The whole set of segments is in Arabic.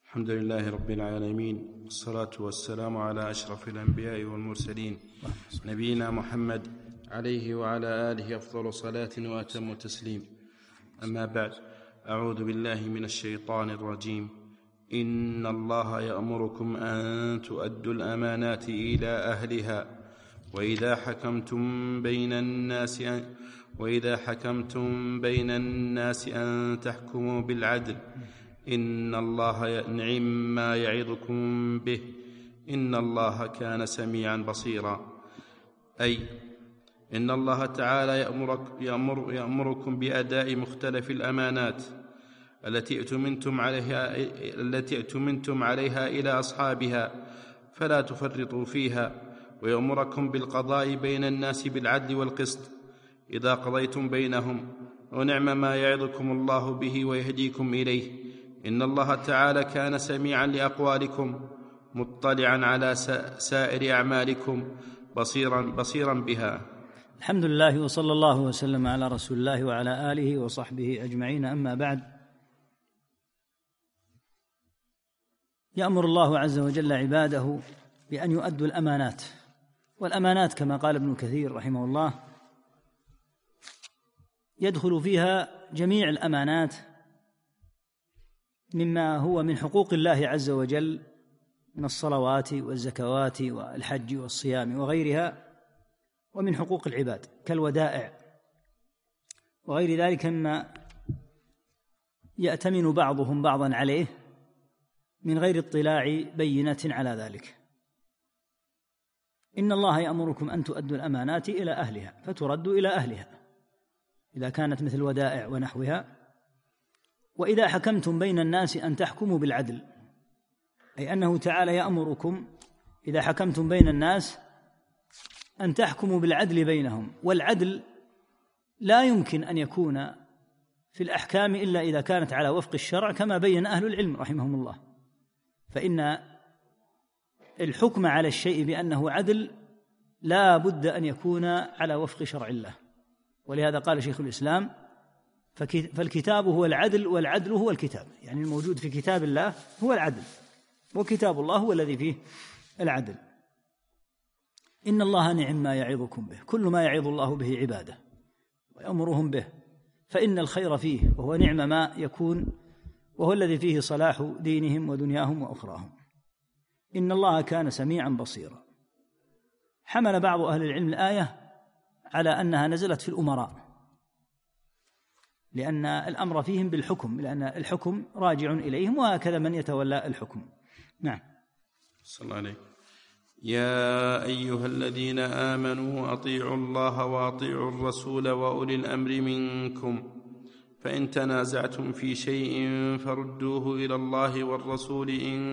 الحمد لله رب العالمين، والصلاة والسلام على أشرف الأنبياء والمرسلين نبينا محمد عليه وعلى آله أفضل صلاة وأتم تسليم. أما بعد، أعوذ بالله من الشيطان الرجيم. إن الله يأمركم أن تؤدوا الأمانات إلى أهلها وإذا حكمتم بين الناس أن تحكموا بالعدل إن الله نعم ما يعظكم به إن الله كان سميعا بصيرا. أي إن الله تعالى يأمركم بأداء مختلف الأمانات التي ائتمنتم عليها إلى أصحابها، فلا تفرطوا فيها، ويأمركم بالقضاء بين الناس بالعدل والقسط إذا قضيتم بينهم، ونعم ما يعظكم الله به ويهديكم إليه. إن الله تعالى كان سميعا لأقوالكم مطلعا على سائر أعمالكم بصيرا بها. الحمد لله، وصلى الله وسلم على رسول الله وعلى آله وصحبه أجمعين. أما بعد، يأمر الله عز وجل عباده بأن يؤدوا الأمانات، والأمانات كما قال ابن كثير رحمه الله يدخل فيها جميع الأمانات مما هو من حقوق الله عز وجل من الصلوات والزكوات والحج والصيام وغيرها، ومن حقوق العباد كالودائع وغير ذلك مما يأتمن بعضهم بعضا عليه من غير اطلاع بينة على ذلك. إن الله يأمركم أن تؤدوا الأمانات إلى أهلها فتردوا إلى أهلها إذا كانت مثل ودائع ونحوها، وإذا حكمتم بين الناس أن تحكموا بالعدل، أي أنه تعالى يأمركم إذا حكمتم بين الناس أن تحكموا بالعدل بينهم. والعدل لا يمكن أن يكون في الأحكام إلا إذا كانت على وفق الشرع، كما بين أهل العلم رحمهم الله. فإن الحكم على الشيء بأنه عدل لا بد أن يكون على وفق شرع الله، ولهذا قال شيخ الإسلام: فالكتاب هو العدل والعدل هو الكتاب، يعني الموجود في كتاب الله هو العدل، وكتاب الله هو الذي فيه العدل. إن الله نعم ما يعظكم به، كل ما يعظ الله به عباده ويأمرهم به فإن الخير فيه، وهو نعم ما يكون، وهو الذي فيه صلاح دينهم ودنياهم وأخراهم. إن الله كان سميعا بصيرا. حمل بعض أهل العلم الآية على أنها نزلت في الأمراء، لأن الأمر فيهم بالحكم، لأن الحكم راجع إليهم، وهكذا من يتولى الحكم. نعم. صلى الله عليه. يا أيها الذين آمنوا أطيعوا الله وأطيعوا الرسول وأولي الأمر منكم، فإن تنازعتم في شيء فردوه إلى الله والرسول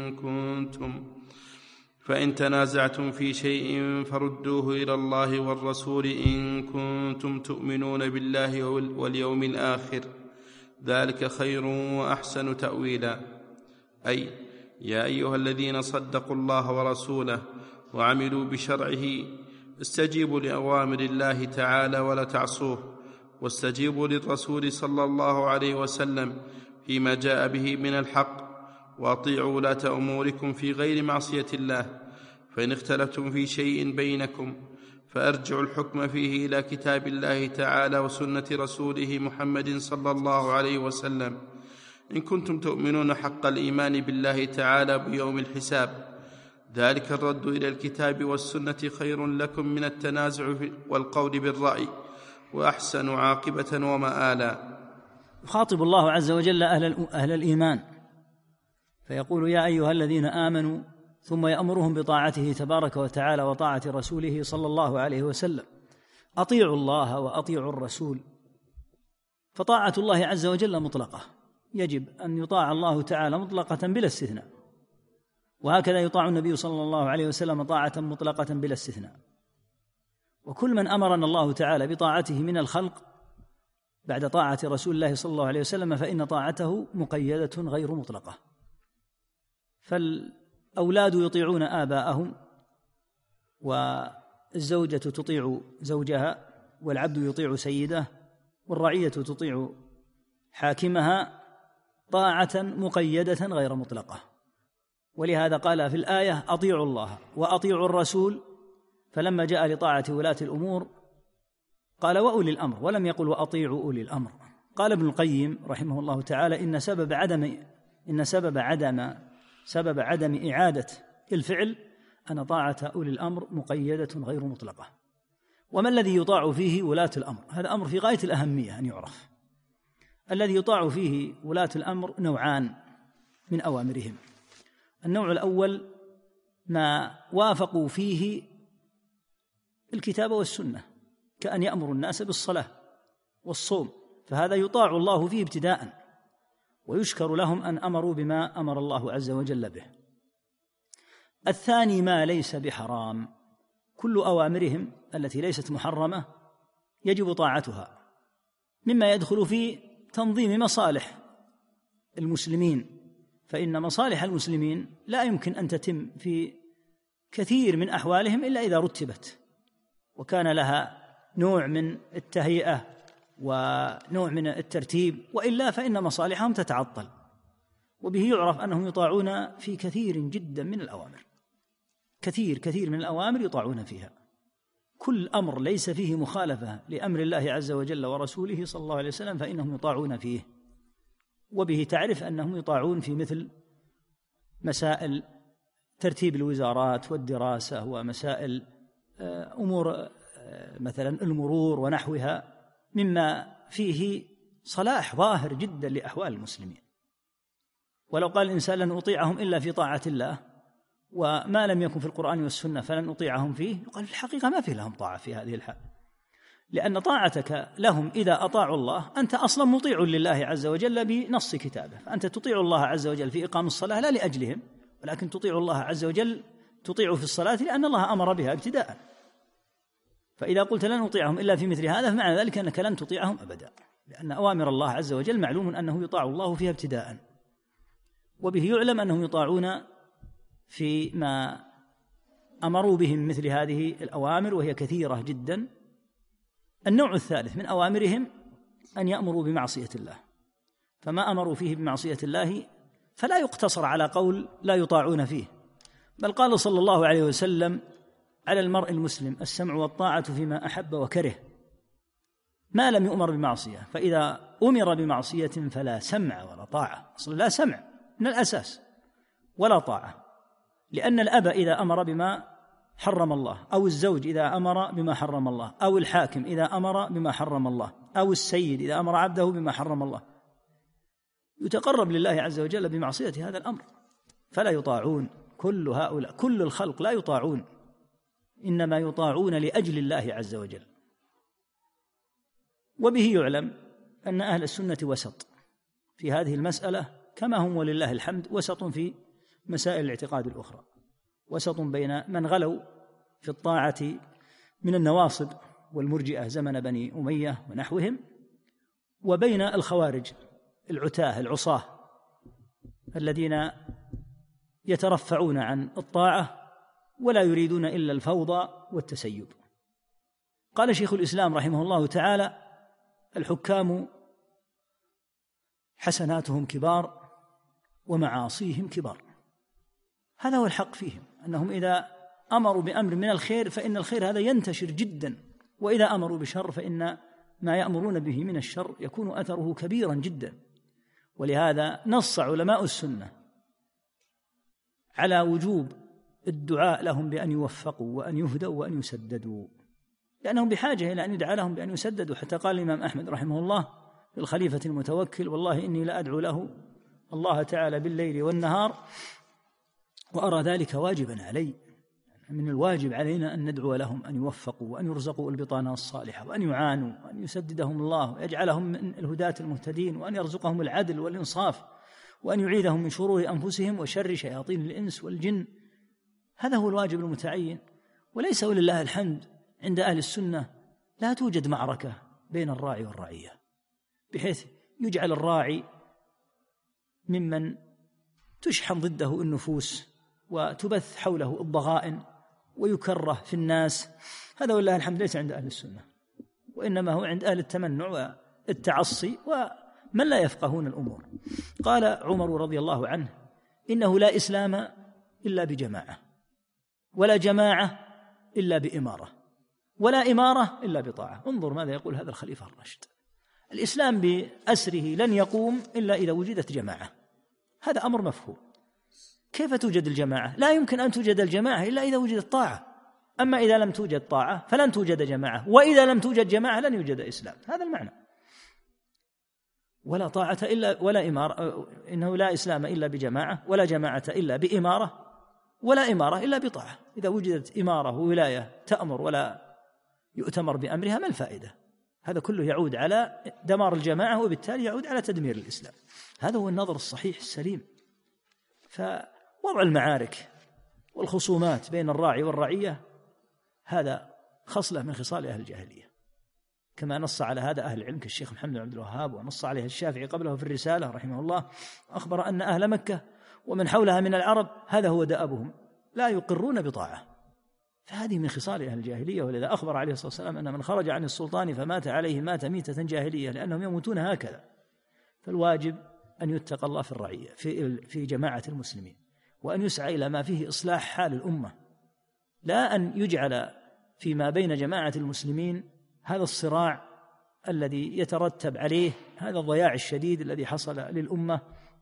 إن كنتم تؤمنون بالله واليوم الآخر، ذلك خير وأحسن تأويلا. أي يا أيها الذين صدقوا الله ورسوله وعملوا بشرعه، استجيبوا لأوامر الله تعالى ولا تعصوه، واستجيبوا للرسول صلى الله عليه وسلم فيما جاء به من الحق، وأطيعوا ولاة أموركم في غير معصية الله. فإن اختلفتم في شيء بينكم فأرجعوا الحكم فيه إلى كتاب الله تعالى وسنة رسوله محمد صلى الله عليه وسلم، إن كنتم تؤمنون حق الإيمان بالله تعالى بيوم الحساب. ذلك الرد إلى الكتاب والسنة خير لكم من التنازع والقول بالرأي، وأحسن عاقبة ومآلا. يخاطب الله عز وجل أهل الإيمان فيقول: يا أيها الذين آمنوا، ثم يأمرهم بطاعته تبارك وتعالى وطاعة رسوله صلى الله عليه وسلم. أطيعوا الله وأطيعوا الرسول، فطاعة الله عز وجل مطلقة، يجب أن يطاع الله تعالى مطلقة بلا استثناء، وهكذا يطاع النبي صلى الله عليه وسلم طاعة مطلقة بلا استثناء. وكل من أمرنا الله تعالى بطاعته من الخلق بعد طاعة رسول الله صلى الله عليه وسلم فإن طاعته مقيدة غير مطلقة. فالأولاد يطيعون آباءهم، والزوجة تطيع زوجها، والعبد يطيع سيده، والرعية تطيع حاكمها، طاعة مقيدة غير مطلقة. ولهذا قال في الآية: أطيعوا الله وأطيعوا الرسول، فلما جاء لطاعة ولاة الأمور قال: وأولي الأمر، ولم يقل وأطيعوا أولي الأمر. قال ابن القيم رحمه الله تعالى: إن سبب عدم إعادة الفعل أن طاعة أولي الأمر مقيدة غير مطلقة. وما الذي يطاع فيه ولاة الأمر؟ هذا أمر في غاية الأهمية أن يعرف. الذي يطاع فيه ولاة الأمر نوعان من أوامرهم. النوع الأول ما وافقوا فيه الكتاب والسنة، كأن يأمر الناس بالصلاة والصوم، فهذا يطاع الله فيه ابتداء، ويشكر لهم أن أمروا بما أمر الله عز وجل به. الثاني ما ليس بحرام، كل أوامرهم التي ليست محرمة يجب طاعتها، مما يدخل في تنظيم مصالح المسلمين، فإن مصالح المسلمين لا يمكن أن تتم في كثير من أحوالهم إلا إذا رتبت وكان لها نوع من التهيئة ونوع من الترتيب، وإلا فإن مصالحهم تتعطل. وبه يعرف أنهم يطاعون في كثير جدا من الأوامر، كثير من الأوامر يطاعون فيها. كل أمر ليس فيه مخالفة لأمر الله عز وجل ورسوله صلى الله عليه وسلم فإنهم يطاعون فيه. وبه تعرف أنهم يطاعون في مثل مسائل ترتيب الوزارات والدراسة، ومسائل أمور مثلا المرور ونحوها، مما فيه صلاح ظاهر جدا لأحوال المسلمين. ولو قال الإنسان لن أطيعهم إلا في طاعة الله، وما لم يكن في القرآن والسنة فلن أطيعهم فيه، يقال في الحقيقة ما فيه لهم طاعة في هذه الحال، لأن طاعتك لهم إذا أطاعوا الله أنت أصلا مطيع لله عز وجل بنص كتابه، فأنت تطيع الله عز وجل في إقام الصلاة لا لأجلهم، ولكن تطيع الله عز وجل، تطيع في الصلاة لأن الله أمر بها ابتداء. فإذا قلت لن أطيعهم إلا في مثل هذا فمعنى ذلك أنك لن تطيعهم أبدا، لأن أوامر الله عز وجل معلوم أنه يطاع الله فيها ابتداء. وبه يعلم أنهم يطاعون فيما أمروا بهم مثل هذه الأوامر، وهي كثيرة جدا. النوع الثالث من أوامرهم أن يأمروا بمعصية الله، فما أمروا فيه بمعصية الله فلا يقتصر على قول لا يطاعون فيه، بل قال صلى الله عليه وسلم: على المرء المسلم السمع والطاعة فيما أحب وكره، ما لم يؤمر بمعصية، فإذا أمر بمعصية فلا سمع ولا طاعة. أصلا لا سمع من الأساس ولا طاعة، لأن الأب إذا أمر بما حرم الله، أو الزوج إذا أمر بما حرم الله، أو الحاكم إذا أمر بما حرم الله، أو السيد إذا أمر عبده بما حرم الله، يتقرب لله عز وجل بمعصية هذا الأمر، فلا يطاعون. كل هؤلاء كل الخلق لا يطاعون، إنما يطاعون لأجل الله عز وجل. وبه يعلم أن أهل السنة وسط في هذه المسألة، كما هم ولله الحمد وسط في مسائل الاعتقاد الأخرى، وسط بين من غلوا في الطاعة من النواصب والمرجئة زمن بني أمية ونحوهم، وبين الخوارج العتاه العصاه الذين يترفعون عن الطاعة ولا يريدون إلا الفوضى والتسيب. قال شيخ الإسلام رحمه الله تعالى: الحكام حسناتهم كبار ومعاصيهم كبار. هذا هو الحق فيهم، أنهم إذا أمروا بأمر من الخير فإن الخير هذا ينتشر جدا، وإذا أمروا بشر فإن ما يأمرون به من الشر يكون أثره كبيرا جدا. ولهذا نص علماء السنة على وجوب الدعاء لهم بأن يوفقوا وأن يهدوا وأن يسددوا، لأنهم بحاجة إلى أن يدعى لهم بأن يسددوا. حتى قال الإمام أحمد رحمه الله للخليفة المتوكل: والله إني لأدعو له الله تعالى بالليل والنهار وأرى ذلك واجبا علي. من الواجب علينا أن ندعو لهم أن يوفقوا وأن يرزقوا البطانة الصالحة، وأن يعانوا وأن يسددهم الله ويجعلهم من الهداة المهتدين، وأن يرزقهم العدل والإنصاف، وأن يعيذهم من شرور أنفسهم وشر شياطين الإنس والجن. هذا هو الواجب المتعين. وليس ولله الحمد عند أهل السنة لا توجد معركة بين الراعي والرعية، بحيث يجعل الراعي ممن تشحن ضده النفوس وتبث حوله الضغائن ويكره في الناس. هذا والله الحمد ليس عند أهل السنة، وإنما هو عند أهل التمنع والتعصي ومن لا يفقهون الأمور. قال عمر رضي الله عنه: إنه لا إسلام إلا بجماعة، ولا جماعة إلا بإمارة، ولا إمارة إلا بطاعة. انظر ماذا يقول هذا الخليفة الراشد: الإسلام بأسره لن يقوم إلا إذا وجدت جماعة. هذا أمر مفهوم. كيف توجد الجماعة؟ لا يمكن أن توجد الجماعة إلا إذا وجدت طاعة. أما إذا لم توجد طاعة فلن توجد جماعة، وإذا لم توجد جماعة لن يوجد إسلام. هذا المعنى. ولا طاعة إلا ولا إمارة، إنه لا إسلام إلا بجماعة، ولا جماعة إلا بإمارة، ولا إمارة إلا بطاعة. إذا وجدت إمارة وولاية تأمر ولا يؤتمر بأمرها ما الفائدة؟ هذا كله يعود على دمار الجماعة، وبالتالي يعود على تدمير الإسلام. هذا هو النظر الصحيح السليم. فوضع المعارك والخصومات بين الراعي والرعية هذا خصلة من خصال أهل الجاهلية، كما نص على هذا أهل العلم كالشيخ محمد بن عبد الوهاب، ونص عليه الشافعي قبله في الرسالة رحمه الله. أخبر أن أهل مكة ومن حولها من العرب هذا هو دأبهم، لا يقرون بطاعة. فهذه من خصال أهل الجاهلية. ولذا أخبر عليه الصلاة والسلام أن من خرج عن السلطان فمات عليه مات ميتة جاهلية، لأنهم يموتون هكذا. فالواجب أن يتقى الله في الرعية في جماعة المسلمين، وأن يسعى إلى ما فيه إصلاح حال الأمة، لا أن يجعل فيما بين جماعة المسلمين هذا الصراع الذي يترتب عليه هذا الضياع الشديد الذي حصل للأمة،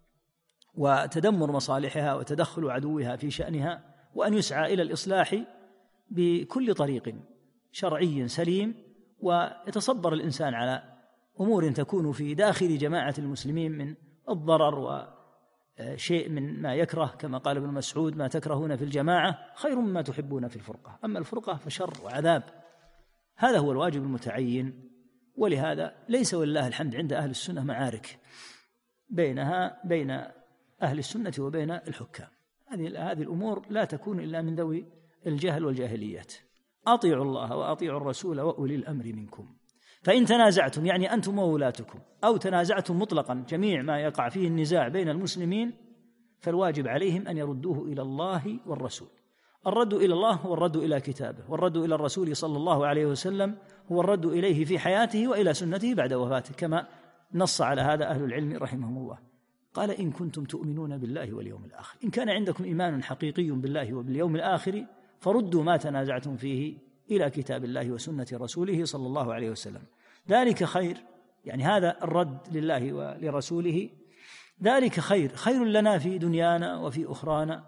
وتدمر مصالحها وتدخل عدوها في شأنها، وأن يسعى إلى الإصلاح بكل طريق شرعي سليم، ويتصبر الإنسان على أمور تكون في داخل جماعة المسلمين من الضرر وشيء من ما يكره، كما قال ابن مسعود: ما تكرهون في الجماعة خير مما تحبون في الفرقة، أما الفرقة فشر وعذاب. هذا هو الواجب المتعين. ولهذا ليس ولله الحمد عند أهل السنة معارك بين أهل السنة وبين الحكام. هذه الأمور لا تكون إلا من ذوي الجهل والجاهليات. أطيعوا الله وأطيعوا الرسول وأولي الأمر منكم، فإن تنازعتم، يعني أنتم وولاتكم، أو تنازعتم مطلقا جميع ما يقع فيه النزاع بين المسلمين، فالواجب عليهم أن يردوه إلى الله والرسول. الرد إلى الله هو الرد إلى كتابه، والرد إلى الرسول صلى الله عليه وسلم هو الرد إليه في حياته وإلى سنته بعد وفاته، كما نص على هذا أهل العلم رحمهم الله. قال: إن كنتم تؤمنون بالله واليوم الآخر، إن كان عندكم إيمان حقيقي بالله وباليوم الآخر فردوا ما تنازعتم فيه إلى كتاب الله وسنة رسوله صلى الله عليه وسلم، ذلك خير. يعني هذا الرد لله ولرسوله ذلك خير لنا في دنيانا وفي أخرانا،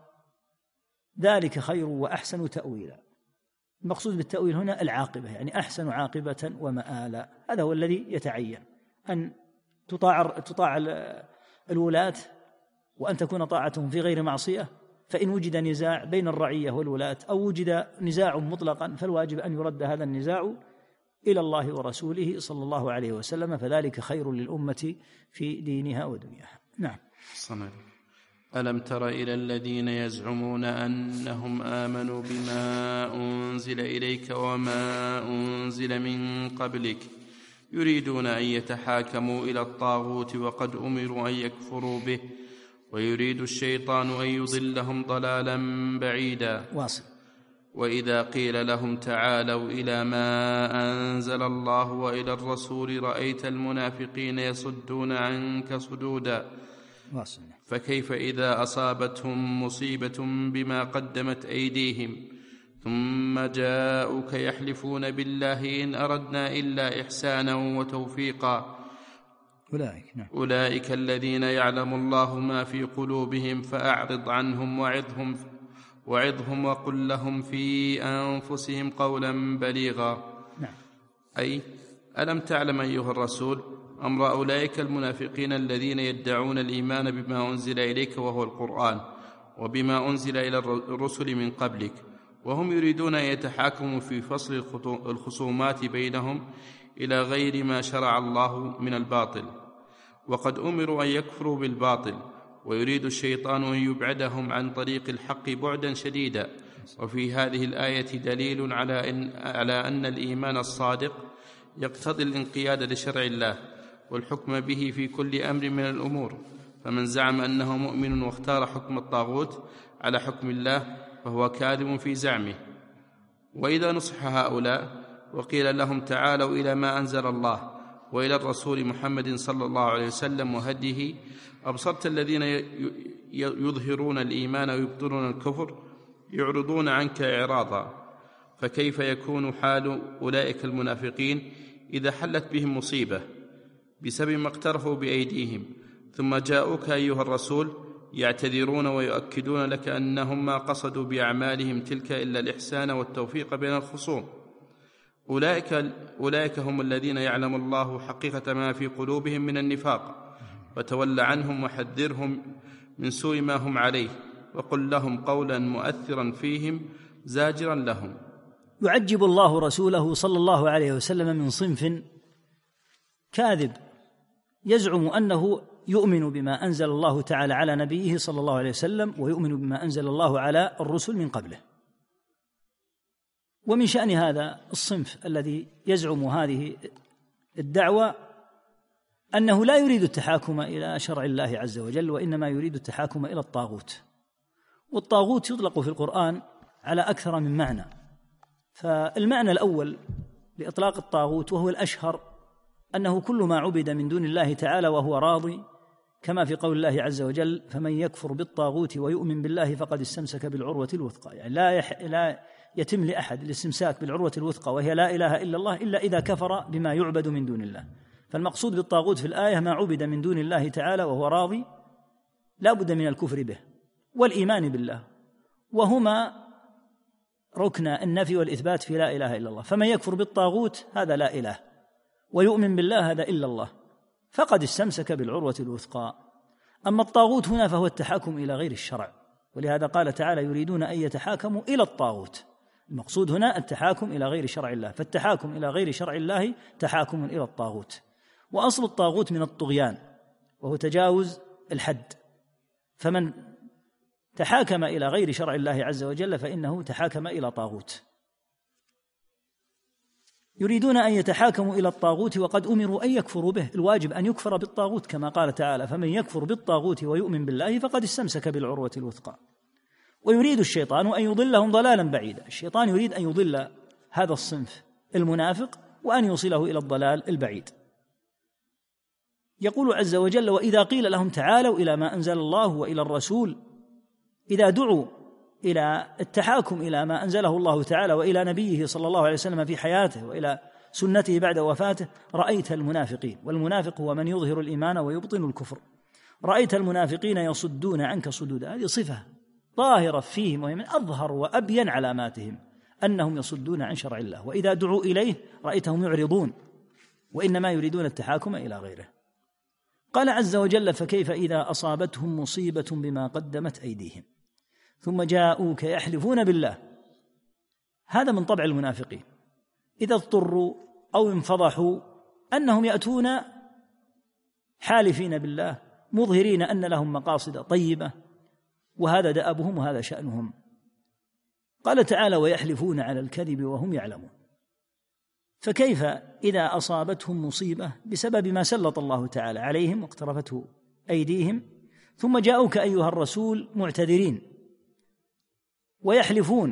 ذلك خير وأحسن تأويلا. المقصود بالتأويل هنا العاقبة، يعني أحسن عاقبة ومآلا. هذا هو الذي يتعين، أن تطاع الولاة، وأن تكون طاعتهم في غير معصية. فإن وجد نزاع بين الرعية والولاة، أو وجد نزاع مطلقا، فالواجب أن يرد هذا النزاع إلى الله ورسوله صلى الله عليه وسلم، فذلك خير للأمة في دينها ودنياها. نعم. صنع. ألم تر إلى الذين يزعمون أنهم آمنوا بما أنزل إليك وما أنزل من قبلك يريدون أن يتحاكموا إلى الطاغوت وقد أمروا أن يكفروا به ويريد الشيطان أن يضلهم ضلالا بعيدا. واصل. وإذا قيل لهم تعالوا إلى ما أنزل الله وإلى الرسول رأيت المنافقين يصدون عنك صدودا. واصل. فكيف إذا أصابتهم مصيبة بما قدمت أيديهم ثم جاءوك يحلفون بالله إن أردنا إلا إحسانا وتوفيقا أولئك الذين يعلم الله ما في قلوبهم فأعرض عنهم وعظهم وقل لهم في أنفسهم قولا بليغا. أي ألم تعلم أيها الرسول أمر أولئك المنافقين الذين يدعون الإيمان بما أنزل إليك وهو القرآن وبما أنزل إلى الرسل من قبلك، وهم يريدون أن يتحاكموا في فصل الخصومات بينهم إلى غير ما شرع الله من الباطل، وقد أمروا أن يكفروا بالباطل، ويريد الشيطان أن يبعدهم عن طريق الحق بعدا شديدا. وفي هذه الآية دليل على أن الإيمان الصادق يقتضي الانقياد لشرع الله والحكم به في كل أمر من الأمور، فمن زعم أنه مؤمن واختار حكم الطاغوت على حكم الله فهو كاذب في زعمه. وإذا نصح هؤلاء وقيل لهم تعالوا إلى ما أنزل الله وإلى الرسول محمد صلى الله عليه وسلم وهديه، أبصرت الذين يظهرون الإيمان ويبطلون الكفر يعرضون عنك إعراضا، فكيف يكون حال أولئك المنافقين إذا حلت بهم مصيبة بسبب ما اقترفوا بأيديهم ثم جاءوك أيها الرسول يعتذرون ويؤكدون لك أنهم ما قصدوا بأعمالهم تلك إلا الإحسان والتوفيق بين الخصوم؟ أولئك هم الذين يعلم الله حقيقة ما في قلوبهم من النفاق، فتول عنهم وحذرهم من سوء ما هم عليه، وقل لهم قولا مؤثرا فيهم زاجرا لهم. يعجب الله رسوله صلى الله عليه وسلم من صنف كاذب يزعم أنه يؤمن بما أنزل الله تعالى على نبيه صلى الله عليه وسلم ويؤمن بما أنزل الله على الرسل من قبله. ومن شأن هذا الصنف الذي يزعم هذه الدعوة أنه لا يريد التحاكم إلى شرع الله عز وجل، وإنما يريد التحاكم إلى الطاغوت. والطاغوت يطلق في القرآن على أكثر من معنى، فالمعنى الأول لإطلاق الطاغوت وهو الأشهر أنه كل ما عبد من دون الله تعالى وهو راضي، كما في قول الله عز وجل: فمن يكفر بالطاغوت ويؤمن بالله فقد استمسك بالعروة الوثقى. يعني لا يتم لأحد الاستمساك بالعروة الوثقى وهي لا إله إلا الله إلا إذا كفر بما يعبد من دون الله. فالمقصود بالطاغوت في الآية ما عبد من دون الله تعالى وهو راضي لا بد من الكفر به والإيمان بالله، وهما ركن النفي والإثبات في لا إله إلا الله. فمن يكفر بالطاغوت هذا لا إله، ويؤمن بالله هذا إلا الله، فقد استمسك بالعروة الوثقى. أما الطاغوت هنا فهو التحاكم إلى غير الشرع، ولهذا قال تعالى: يريدون أن يتحاكموا إلى الطاغوت. المقصود هنا التحاكم إلى غير شرع الله، فالتحاكم إلى غير شرع الله تحاكم إلى الطاغوت. وأصل الطاغوت من الطغيان وهو تجاوز الحد، فمن تحاكم إلى غير شرع الله عز وجل فإنه تحاكم إلى طاغوت. يريدون أن يتحاكموا إلى الطاغوت وقد أمروا أن يكفروا به، الواجب أن يكفر بالطاغوت كما قال تعالى: فمن يكفر بالطاغوت ويؤمن بالله فقد استمسك بالعروة الوثقى. ويريد الشيطان أن يضلهم ضلالا بعيدا، الشيطان يريد أن يضل هذا الصنف المنافق وأن يوصله إلى الضلال البعيد. يقول عز وجل: وإذا قيل لهم تعالوا إلى ما أنزل الله وإلى الرسول، إذا دعوا إلى التحاكم إلى ما أنزله الله تعالى وإلى نبيه صلى الله عليه وسلم في حياته وإلى سنته بعد وفاته، رأيت المنافقين، والمنافق هو من يظهر الإيمان ويبطن الكفر، رأيت المنافقين يصدون عنك صدودا. هذه صفة ظاهرة فيهم وهي من أظهر وأبين علاماتهم أنهم يصدون عن شرع الله، وإذا دعوا إليه رأيتهم يعرضون، وإنما يريدون التحاكم إلى غيره. قال عز وجل: فكيف إذا أصابتهم مصيبة بما قدمت أيديهم ثم جاءوك يحلفون بالله. هذا من طبع المنافقين، إذا اضطروا أو انفضحوا أنهم يأتون حالفين بالله مظهرين أن لهم مقاصد طيبة، وهذا دأبهم وهذا شأنهم. قال تعالى: ويحلفون على الكذب وهم يعلمون. فكيف إذا أصابتهم مصيبة بسبب ما سلط الله تعالى عليهم واقترفته أيديهم ثم جاءوك أيها الرسول معتذرين ويحلفون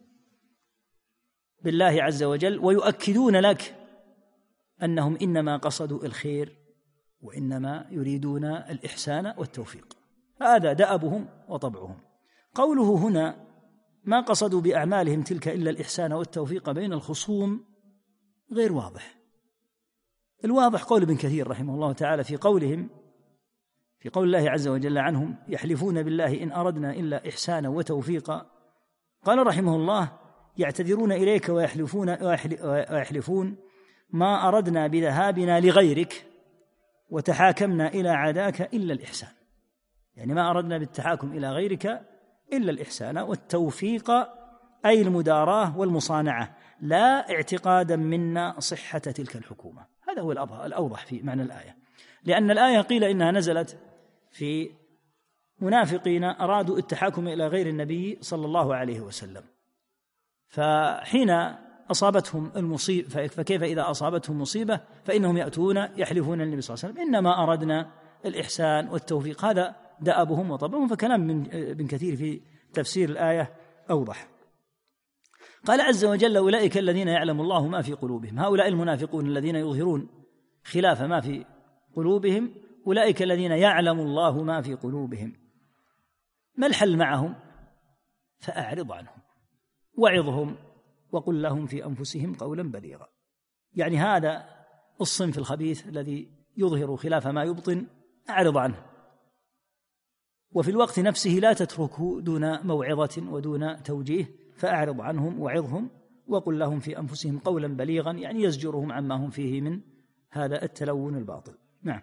بالله عز وجل ويؤكدون لك أنهم إنما قصدوا الخير وإنما يريدون الإحسان والتوفيق. هذا دأبهم وطبعهم. قوله هنا ما قصدوا بأعمالهم تلك إلا الإحسان والتوفيق بين الخصوم غير واضح. الواضح قول ابن كثير رحمه الله تعالى في قولهم، في قول الله عز وجل عنهم: يحلفون بالله إن أردنا إلا إحسانا وتوفيقا. قال رحمه الله: يعتذرون إليك ويحلفون ما أردنا بذهابنا لغيرك وتحاكمنا إلى عداك إلا الإحسان. يعني ما أردنا بالتحاكم إلى غيرك إلا الإحسان والتوفيق، أي المداراة والمصانعة، لا اعتقادا منا صحة تلك الحكومة. هذا هو الأوضح في معنى الآية، لأن الآية قيل إنها نزلت في منافقين أرادوا التحاكم إلى غير النبي صلى الله عليه وسلم، فحين أصابتهم المصيبة فكيف إذا أصابتهم مصيبة فإنهم يأتون يحلفون النبي صلى الله عليه وسلم إنما أردنا الإحسان والتوفيق. هذا دأبهم وطبعهم. فكلام من ابن كثير في تفسير الآية أوضح. قال عز وجل: أولئك الذين يعلم الله ما في قلوبهم. هؤلاء المنافقون الذين يظهرون خلاف ما في قلوبهم، أولئك الذين يعلم الله ما في قلوبهم. ما الحل معهم؟ فأعرض عنهم وعظهم وقل لهم في أنفسهم قولا بليغا. يعني هذا الصنف الخبيث الذي يظهر خلاف ما يبطن أعرض عنه، وفي الوقت نفسه لا تتركه دون موعظة ودون توجيه، فأعرض عنهم وعظهم وقل لهم في أنفسهم قولا بليغا، يعني يزجرهم عما هم فيه من هذا التلون الباطل. نعم.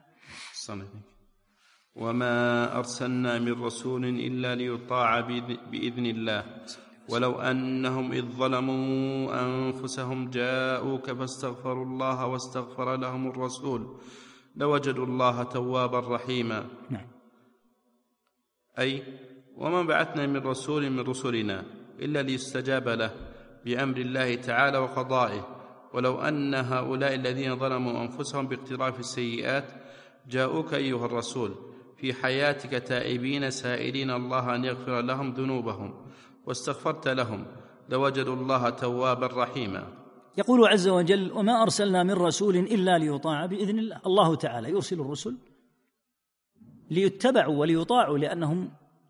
وما أرسلنا من رسول إلا ليطاع بإذن الله ولو أنهم إذ ظلموا أنفسهم جاءوك فاستغفروا الله واستغفر لهم الرسول لوجدوا الله توابا رحيما. نعم. أي وما بعثنا من رسول من رسلنا إلا ليستجاب له بأمر الله تعالى وقضائه، ولو أن هؤلاء الذين ظلموا أنفسهم باقتراف السيئات جاءوك أيها الرسول في حياتك تائبين سائلين الله أن يغفر لهم ذنوبهم واستغفرت لهم لوجدوا الله توابا رحيما. يقول عز وجل: وما أرسلنا من رسول إلا ليطاع بإذن الله. الله تعالى يرسل الرسل ليتبعوا وليطاعوا، لأنهم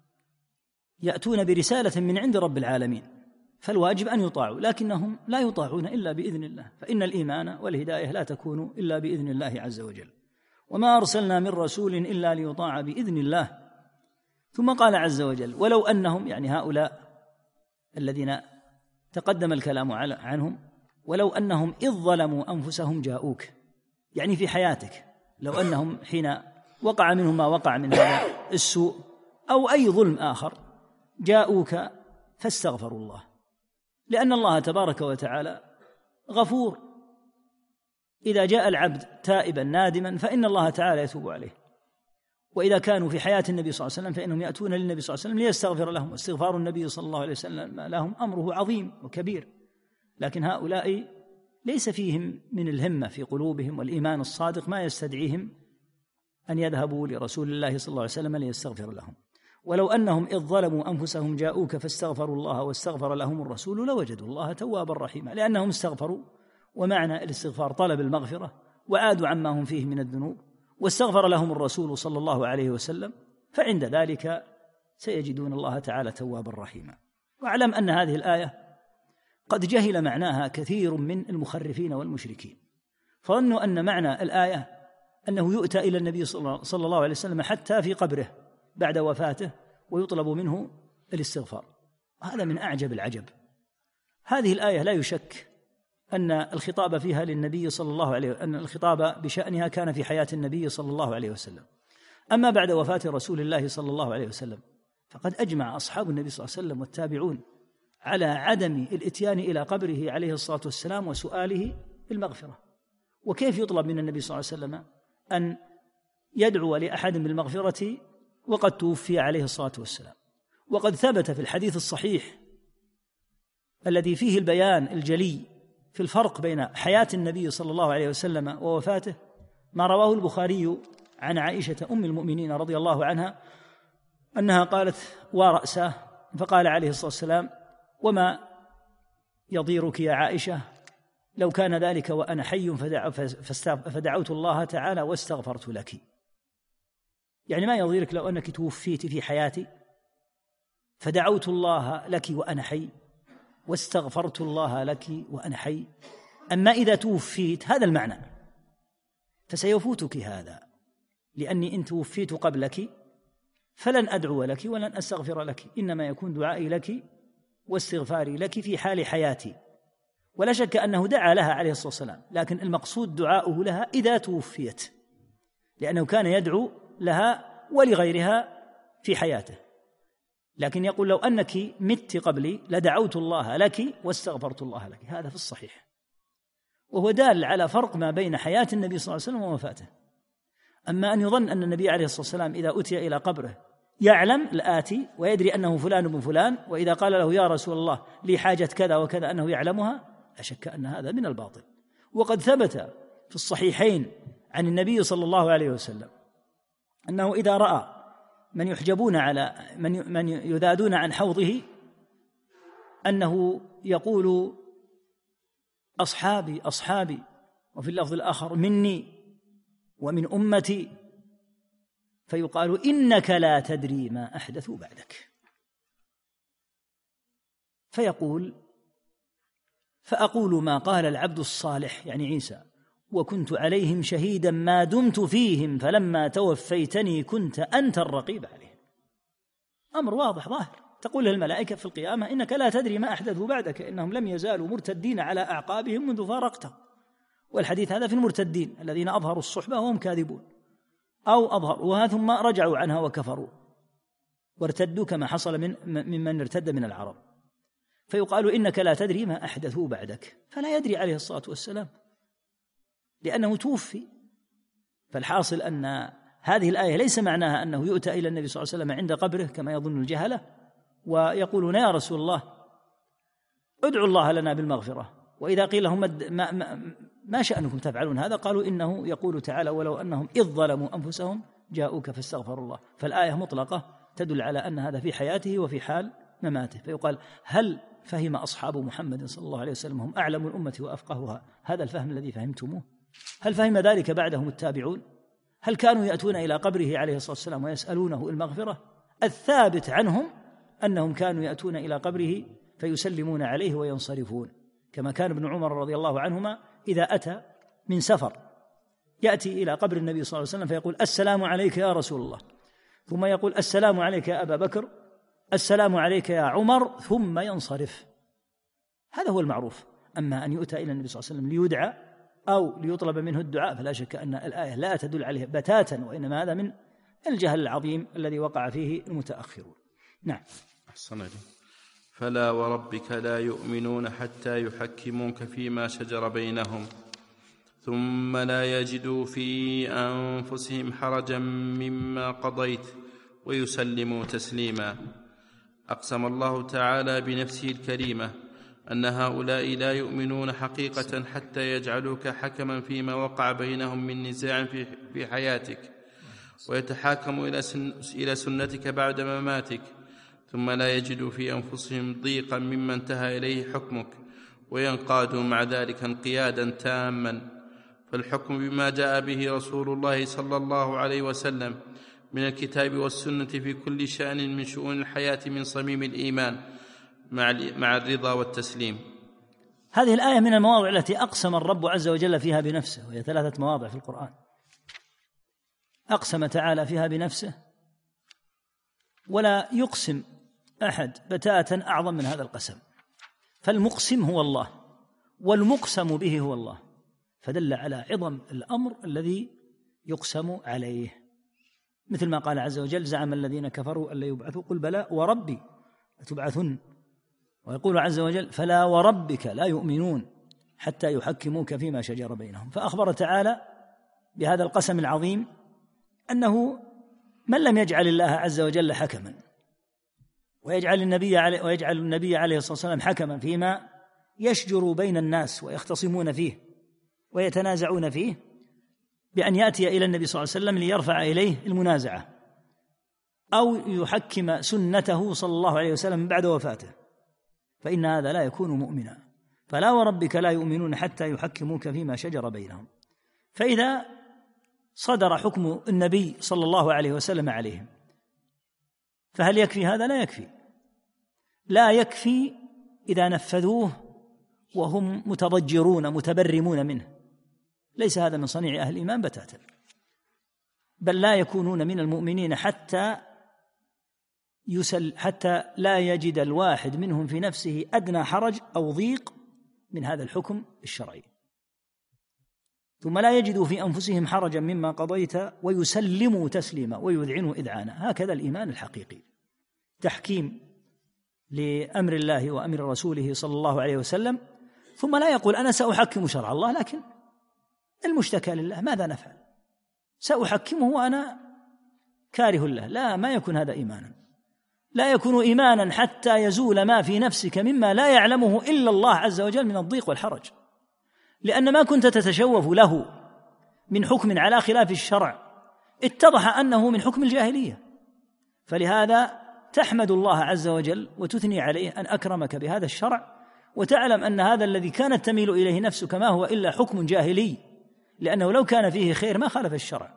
يأتون برسالة من عند رب العالمين، فالواجب أن يطاعوا، لكنهم لا يطاعون إلا بإذن الله، فإن الإيمان والهداية لا تكون إلا بإذن الله عز وجل. وما أرسلنا من رسول إلا ليطاع بإذن الله. ثم قال عز وجل: ولو أنهم، يعني هؤلاء الذين تقدم الكلام عنهم، ولو أنهم إذ ظلموا أنفسهم جاءوك، يعني في حياتك، لو أنهم حين وقع منهم ما وقع من هذا السوء أو أي ظلم آخر جاءوك فاستغفروا الله، لأن الله تبارك وتعالى غفور. إذا جاء العبد تائبا نادما فإن الله تعالى يتوب عليه. وإذا كانوا في حياة النبي صلى الله عليه وسلم فإنهم يأتون للنبي صلى الله عليه وسلم ليستغفر لهم، واستغفار النبي صلى الله عليه وسلم لهم أمره عظيم وكبير. لكن هؤلاء ليس فيهم من الهمة في قلوبهم والإيمان الصادق ما يستدعيهم أن يذهبوا لرسول الله صلى الله عليه وسلم ليستغفر لهم. ولو أنهم إذ ظلموا أنفسهم جاءوك فاستغفروا الله واستغفر لهم الرسول لوجدوا الله توابا رحيما، لأنهم استغفروا، ومعنى الاستغفار طلب المغفرة، وعادوا عما هم فيه من الذنوب، واستغفر لهم الرسول صلى الله عليه وسلم، فعند ذلك سيجدون الله تعالى توابا رحيما. واعلم أن هذه الآية قد جهل معناها كثير من المخرفين والمشركين، فظنوا أن معنى الآية أنه يؤتى إلى النبي صلى الله عليه وسلم حتى في قبره بعد وفاته ويطلب منه الاستغفار. هذا من أعجب العجب. هذه الآية لا يشك أن الخطاب فيها للنبي صلى الله عليه وسلم، أن الخطاب بشأنها كان في حياة النبي صلى الله عليه وسلم. أما بعد وفاة رسول الله صلى الله عليه وسلم فقد أجمع أصحاب النبي صلى الله عليه وسلم والتابعون على عدم الإتيان إلى قبره عليه الصلاة والسلام وسؤاله المغفرة. وكيف يطلب من النبي صلى الله عليه وسلم أن يدعو لأحد بالمغفرة وقد توفي عليه الصلاة والسلام؟ وقد ثبت في الحديث الصحيح الذي فيه البيان الجلي في الفرق بين حياة النبي صلى الله عليه وسلم ووفاته ما رواه البخاري عن عائشة أم المؤمنين رضي الله عنها أنها قالت: ورأسه، فقال عليه الصلاة والسلام: وما يضيرك يا عائشة لو كان ذلك وأنا حي فدعوت الله تعالى واستغفرت لك. يعني ما يضيرك لو أنك توفيت في حياتي فدعوت الله لك وأنا حي واستغفرت الله لك وأنا حي. أما إذا توفيت هذا المعنى فسيفوتك هذا، لأني إن توفيت قبلك فلن أدعو لك ولن أستغفر لك، إنما يكون دعائي لك واستغفاري لك في حال حياتي. ولا شك أنه دعا لها عليه الصلاة والسلام، لكن المقصود دعاؤه لها إذا توفيت، لأنه كان يدعو لها ولغيرها في حياته. لكن يقول: لو أنك مت قبلي لدعوت الله لك واستغفرت الله لك. هذا في الصحيح، وهو دال على فرق ما بين حياة النبي صلى الله عليه وسلم ووفاته. أما أن يظن أن النبي عليه الصلاة والسلام إذا أتي إلى قبره يعلم الآتي ويدري أنه فلان بن فلان، وإذا قال له: يا رسول الله لي حاجة كذا وكذا، أنه يعلمها، لا شك أن هذا من الباطل. وقد ثبت في الصحيحين عن النبي صلى الله عليه وسلم أنه إذا رأى من يحجبون على من يذادون عن حوضه أنه يقول: أصحابي أصحابي، وفي اللفظ الآخر: مني ومن أمتي، فيقال: إنك لا تدري ما أحدثوا بعدك. فيقول: فأقول ما قال العبد الصالح يعني عيسى وكنت عليهم شهيدا ما دمت فيهم فلما توفيتني كنت أنت الرقيب عليهم. أمر واضح ظاهر. تقول الملائكة في القيامة: إنك لا تدري ما أحدثوا بعدك إنهم لم يزالوا مرتدين على أعقابهم منذ فارقته. والحديث هذا في المرتدين الذين أظهروا الصحبة وهم كاذبون، أو أظهروها ثم رجعوا عنها وكفروا وارتدوا كما حصل ممن ارتد من العرب. فيقال: إنك لا تدري ما أحدثوا بعدك، فلا يدري عليه الصلاة والسلام لأنه توفي. فالحاصل أن هذه الآية ليس معناها أنه يؤتى إلى النبي صلى الله عليه وسلم عند قبره كما يظن الجهلة ويقولون: يا رسول الله ادعوا الله لنا بالمغفرة. وإذا قيل لهم ما شأنكم تفعلون هذا؟ قالوا: إنه يقول تعالى: ولو أنهم إذ ظلموا أنفسهم جاءوك فاستغفروا الله. فالآية مطلقة تدل على أن هذا في حياته وفي حال مماته. فيقال: هل فهم أصحاب محمد صلى الله عليه وسلم هم أعلم الأمة وأفقهها هذا الفهم الذي فهمتموه؟ هل فهم ذلك بعدهم التابعون؟ هل كانوا يأتون إلى قبره عليه الصلاة والسلام ويسألونه المغفرة؟ الثابت عنهم أنهم كانوا يأتون إلى قبره فيسلمون عليه وينصرفون، كما كان ابن عمر رضي الله عنهما إذا أتى من سفر يأتي إلى قبر النبي صلى الله عليه وسلم فيقول: السلام عليك يا رسول الله، ثم يقول: السلام عليك يا أبا بكر، السلام عليك يا عمر، ثم ينصرف. هذا هو المعروف. أما أن يؤتى إلى النبي صلى الله عليه وسلم ليدعى أو ليطلب منه الدعاء فلا شك أن الآية لا تدل عليه بتاتا، وإنما هذا من الجهل العظيم الذي وقع فيه المتأخرون. نعم. أحسن عليك. فلا وربك لا يؤمنون حتى يحكموك فيما شجر بينهم ثم لا يجدوا في أنفسهم حرجا مما قضيت ويسلموا تسليما. أقسم الله تعالى بنفسه الكريمة أن هؤلاء لا يؤمنون حقيقة حتى يجعلوك حكما فيما وقع بينهم من نزاع في حياتك، ويتحاكموا إلى سنتك بعد مماتك، ثم لا يجدوا في أنفسهم ضيقا مما انتهى إليه حكمك، وينقادوا مع ذلك انقيادا تاما. فالحكم بما جاء به رسول الله صلى الله عليه وسلم من الكتاب والسنة في كل شأن من شؤون الحياة من صميم الإيمان مع الرضا والتسليم. هذه الآية من المواضع التي أقسم الرب عز وجل فيها بنفسه، وهي 3 مواضع في القرآن أقسم تعالى فيها بنفسه، ولا يقسم أحد بتاتا أعظم من هذا القسم. فالمقسم هو الله والمقسم به هو الله، فدل على عظم الأمر الذي يقسم عليه. مثل ما قال عز وجل: زعم الذين كفروا أن لا يبعثوا قل بلى وربي لتبعثن. ويقول عز وجل: فلا وربك لا يؤمنون حتى يحكموك فيما شجر بينهم. فأخبر تعالى بهذا القسم العظيم أنه من لم يجعل الله عز وجل حكما ويجعل النبي عليه الصلاة والسلام حكما فيما يشجر بين الناس ويختصمون فيه ويتنازعون فيه، بأن يأتي إلى النبي صلى الله عليه وسلم ليرفع إليه المنازعة أو يحكم سنته صلى الله عليه وسلم بعد وفاته، فإن هذا لا يكون مؤمنا. فلا وربك لا يؤمنون حتى يحكموك فيما شجر بينهم. فإذا صدر حكم النبي صلى الله عليه وسلم عليهم فهل يكفي هذا؟ لا يكفي. لا يكفي إذا نفذوه وهم متضجرون متبرمون منه. ليس هذا من صنيع أهل الإيمان بتاتا، بل لا يكونون من المؤمنين حتى لا يجد الواحد منهم في نفسه أدنى حرج أو ضيق من هذا الحكم الشرعي، ثم لا يجدوا في أنفسهم حرجا مما قضيت ويسلموا تسليما ويذعنوا إذعانا. هكذا الإيمان الحقيقي، تحكيم لأمر الله وأمر رسوله صلى الله عليه وسلم، ثم لا يقول أنا سأحكم شرع الله لكن المشتكى لله ماذا نفعل، سأحكمه وأنا كاره له. لا، ما يكون هذا إيمانا. لا يكون إيمانا حتى يزول ما في نفسك مما لا يعلمه إلا الله عز وجل من الضيق والحرج، لأن ما كنت تتشوف له من حكم على خلاف الشرع اتضح أنه من حكم الجاهلية. فلهذا تحمد الله عز وجل وتثني عليه أن أكرمك بهذا الشرع، وتعلم أن هذا الذي كانت تميل إليه نفسك ما هو إلا حكم جاهلي، لأنه لو كان فيه خير ما خالف الشرع.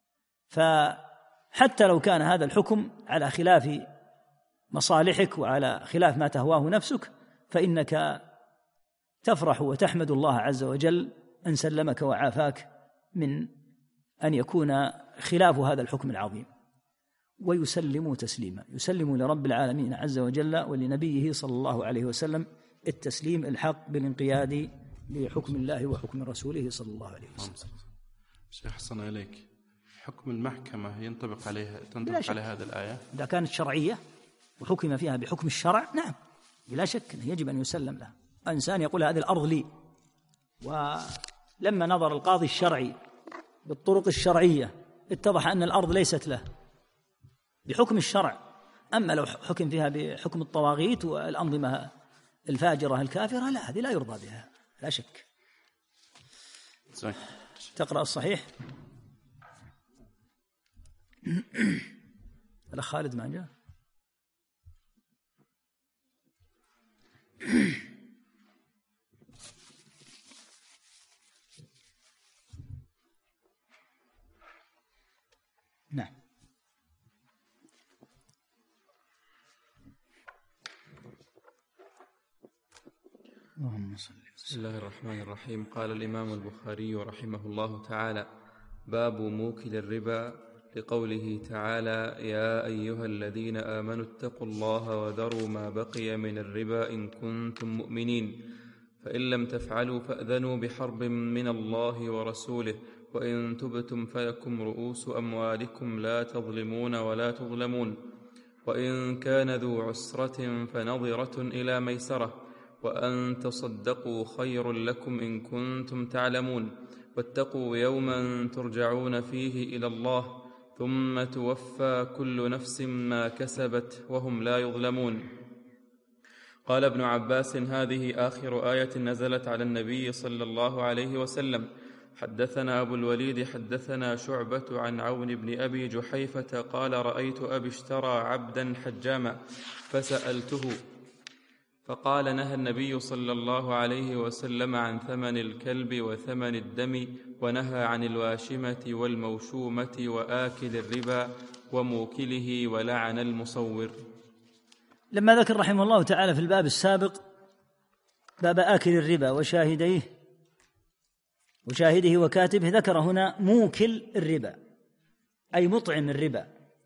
فحتى لو كان هذا الحكم على خلاف مصالحك وعلى خلاف ما تهواه نفسك، فإنك تفرح وتحمد الله عز وجل أن سلمك وعافاك من أن يكون خلاف هذا الحكم العظيم. ويسلموا تسليما، يسلموا لرب العالمين عز وجل ولنبيه صلى الله عليه وسلم التسليم الحق بالانقياد لحكم الله وحكم رسوله صلى الله عليه وسلم. شيخ حسن عليك، حكم المحكمة تنطبق على هذه الآية؟ إذا كانت شرعية وحكم فيها بحكم الشرع نعم بلا شك يجب أن يسلم له. إنسان يقول هذه الأرض لي، ولما نظر القاضي الشرعي بالطرق الشرعية اتضح أن الأرض ليست له بحكم الشرع. أما لو حكم فيها بحكم الطواغيت والأنظمة الفاجرة الكافرة لا، هذه لا يرضى بها لا شك. تقرأ الصحيح؟ الأخ خالد ما جاء؟ نعم. اللهم صل. بسم الله الرحمن الرحيم. قال الإمام البخاري رحمه الله تعالى: باب موكل الربا، لقوله تعالى: يا أيها الذين آمنوا اتقوا الله وذروا ما بقي من الربا إن كنتم مؤمنين، فإن لم تفعلوا فأذنوا بحرب من الله ورسوله، وإن تبتم فلكم رؤوس أموالكم لا تظلمون ولا تظلمون، وإن كان ذو عسرة فنظرة إلى ميسرة، وأن تصدقوا خير لكم إن كنتم تعلمون، واتقوا يوما ترجعون فيه إلى الله ثم توفى كل نفس ما كسبت وهم لا يظلمون. قال ابن عباس: هذه آخر آية نزلت على النبي صلى الله عليه وسلم. حدثنا أبو الوليد حدثنا شعبة عن عون بن أبي جحيفة قال: رأيت أبي اشترى عبدا حجاما فسألته فقال: نهى النبي صلى الله عليه وسلم عن ثمن الكلب وثمن الدم، ونهى عن الواشمة والموشومة وآكل الربا وموكله، ولعن المصور. لما ذكر رحمه الله تعالى في الباب السابق باب آكل الربا وشاهده وكاتبه، ذكر هنا موكل الربا أي مطعم الربا.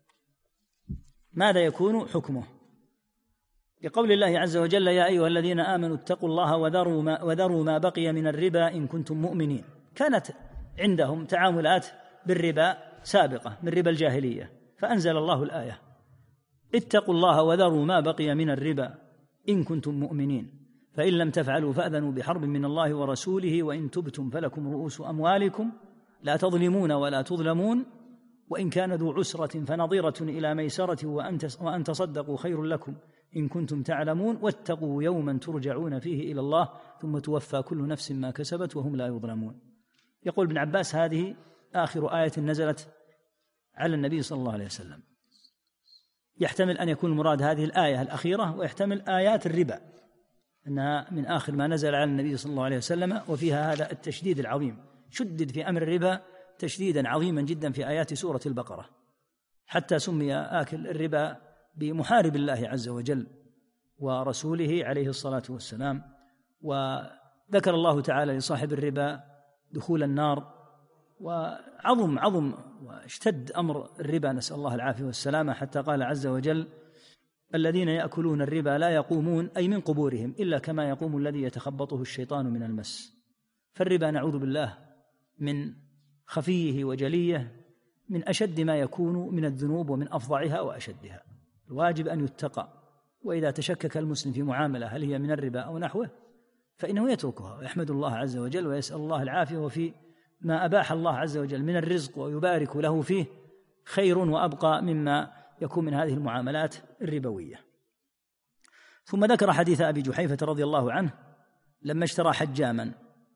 ماذا يكون حكمه؟ لقول الله عز وجل: يا أيها الذين آمنوا اتقوا الله وذروا ما بقي من الربا إن كنتم مؤمنين. كانت عندهم تعاملات بالربا سابقة من ربا الجاهلية، فأنزل الله الآية: اتقوا الله وذروا ما بقي من الربا إن كنتم مؤمنين، فإن لم تفعلوا فأذنوا بحرب من الله ورسوله، وإن تبتم فلكم رؤوس أموالكم لا تظلمون ولا تظلمون، وإن كان ذو عسرة فنظيرة إلى ميسرة، وأن تصدقوا خير لكم إن كنتم تعلمون، واتقوا يوما ترجعون فيه إلى الله ثم توفى كل نفس ما كسبت وهم لا يظلمون. يقول ابن عباس: هذه آخر آية نزلت على النبي صلى الله عليه وسلم. يحتمل أن يكون المراد هذه الآية الأخيرة، ويحتمل آيات الربا أنها من آخر ما نزل على النبي صلى الله عليه وسلم، وفيها هذا التشديد العظيم. شدد في أمر الربا تشديدا عظيما جدا في آيات سورة البقرة، حتى سمي آكل الربا بمحارب الله عز وجل ورسوله عليه الصلاة والسلام. وذكر الله تعالى لصاحب الربا دخول النار، وعظم واشتد أمر الربا، نسأل الله العافية والسلامة، حتى قال عز وجل: الذين يأكلون الربا لا يقومون أي من قبورهم إلا كما يقوم الذي يتخبطه الشيطان من المس. فالربا نعوذ بالله من خفيه وجليه من أشد ما يكون من الذنوب ومن أفظعها وأشدها. الواجب أن يتقى، وإذا تشكك المسلم في معاملة هل هي من الربا أو نحوه فإنه يتركها ويحمد الله عز وجل ويسأل الله العافية، وفي ما أباح الله عز وجل من الرزق ويبارك له فيه خير وأبقى مما يكون من هذه المعاملات الربوية. ثم ذكر حديث أبي جحيفة رضي الله عنه لما اشترى حجاما.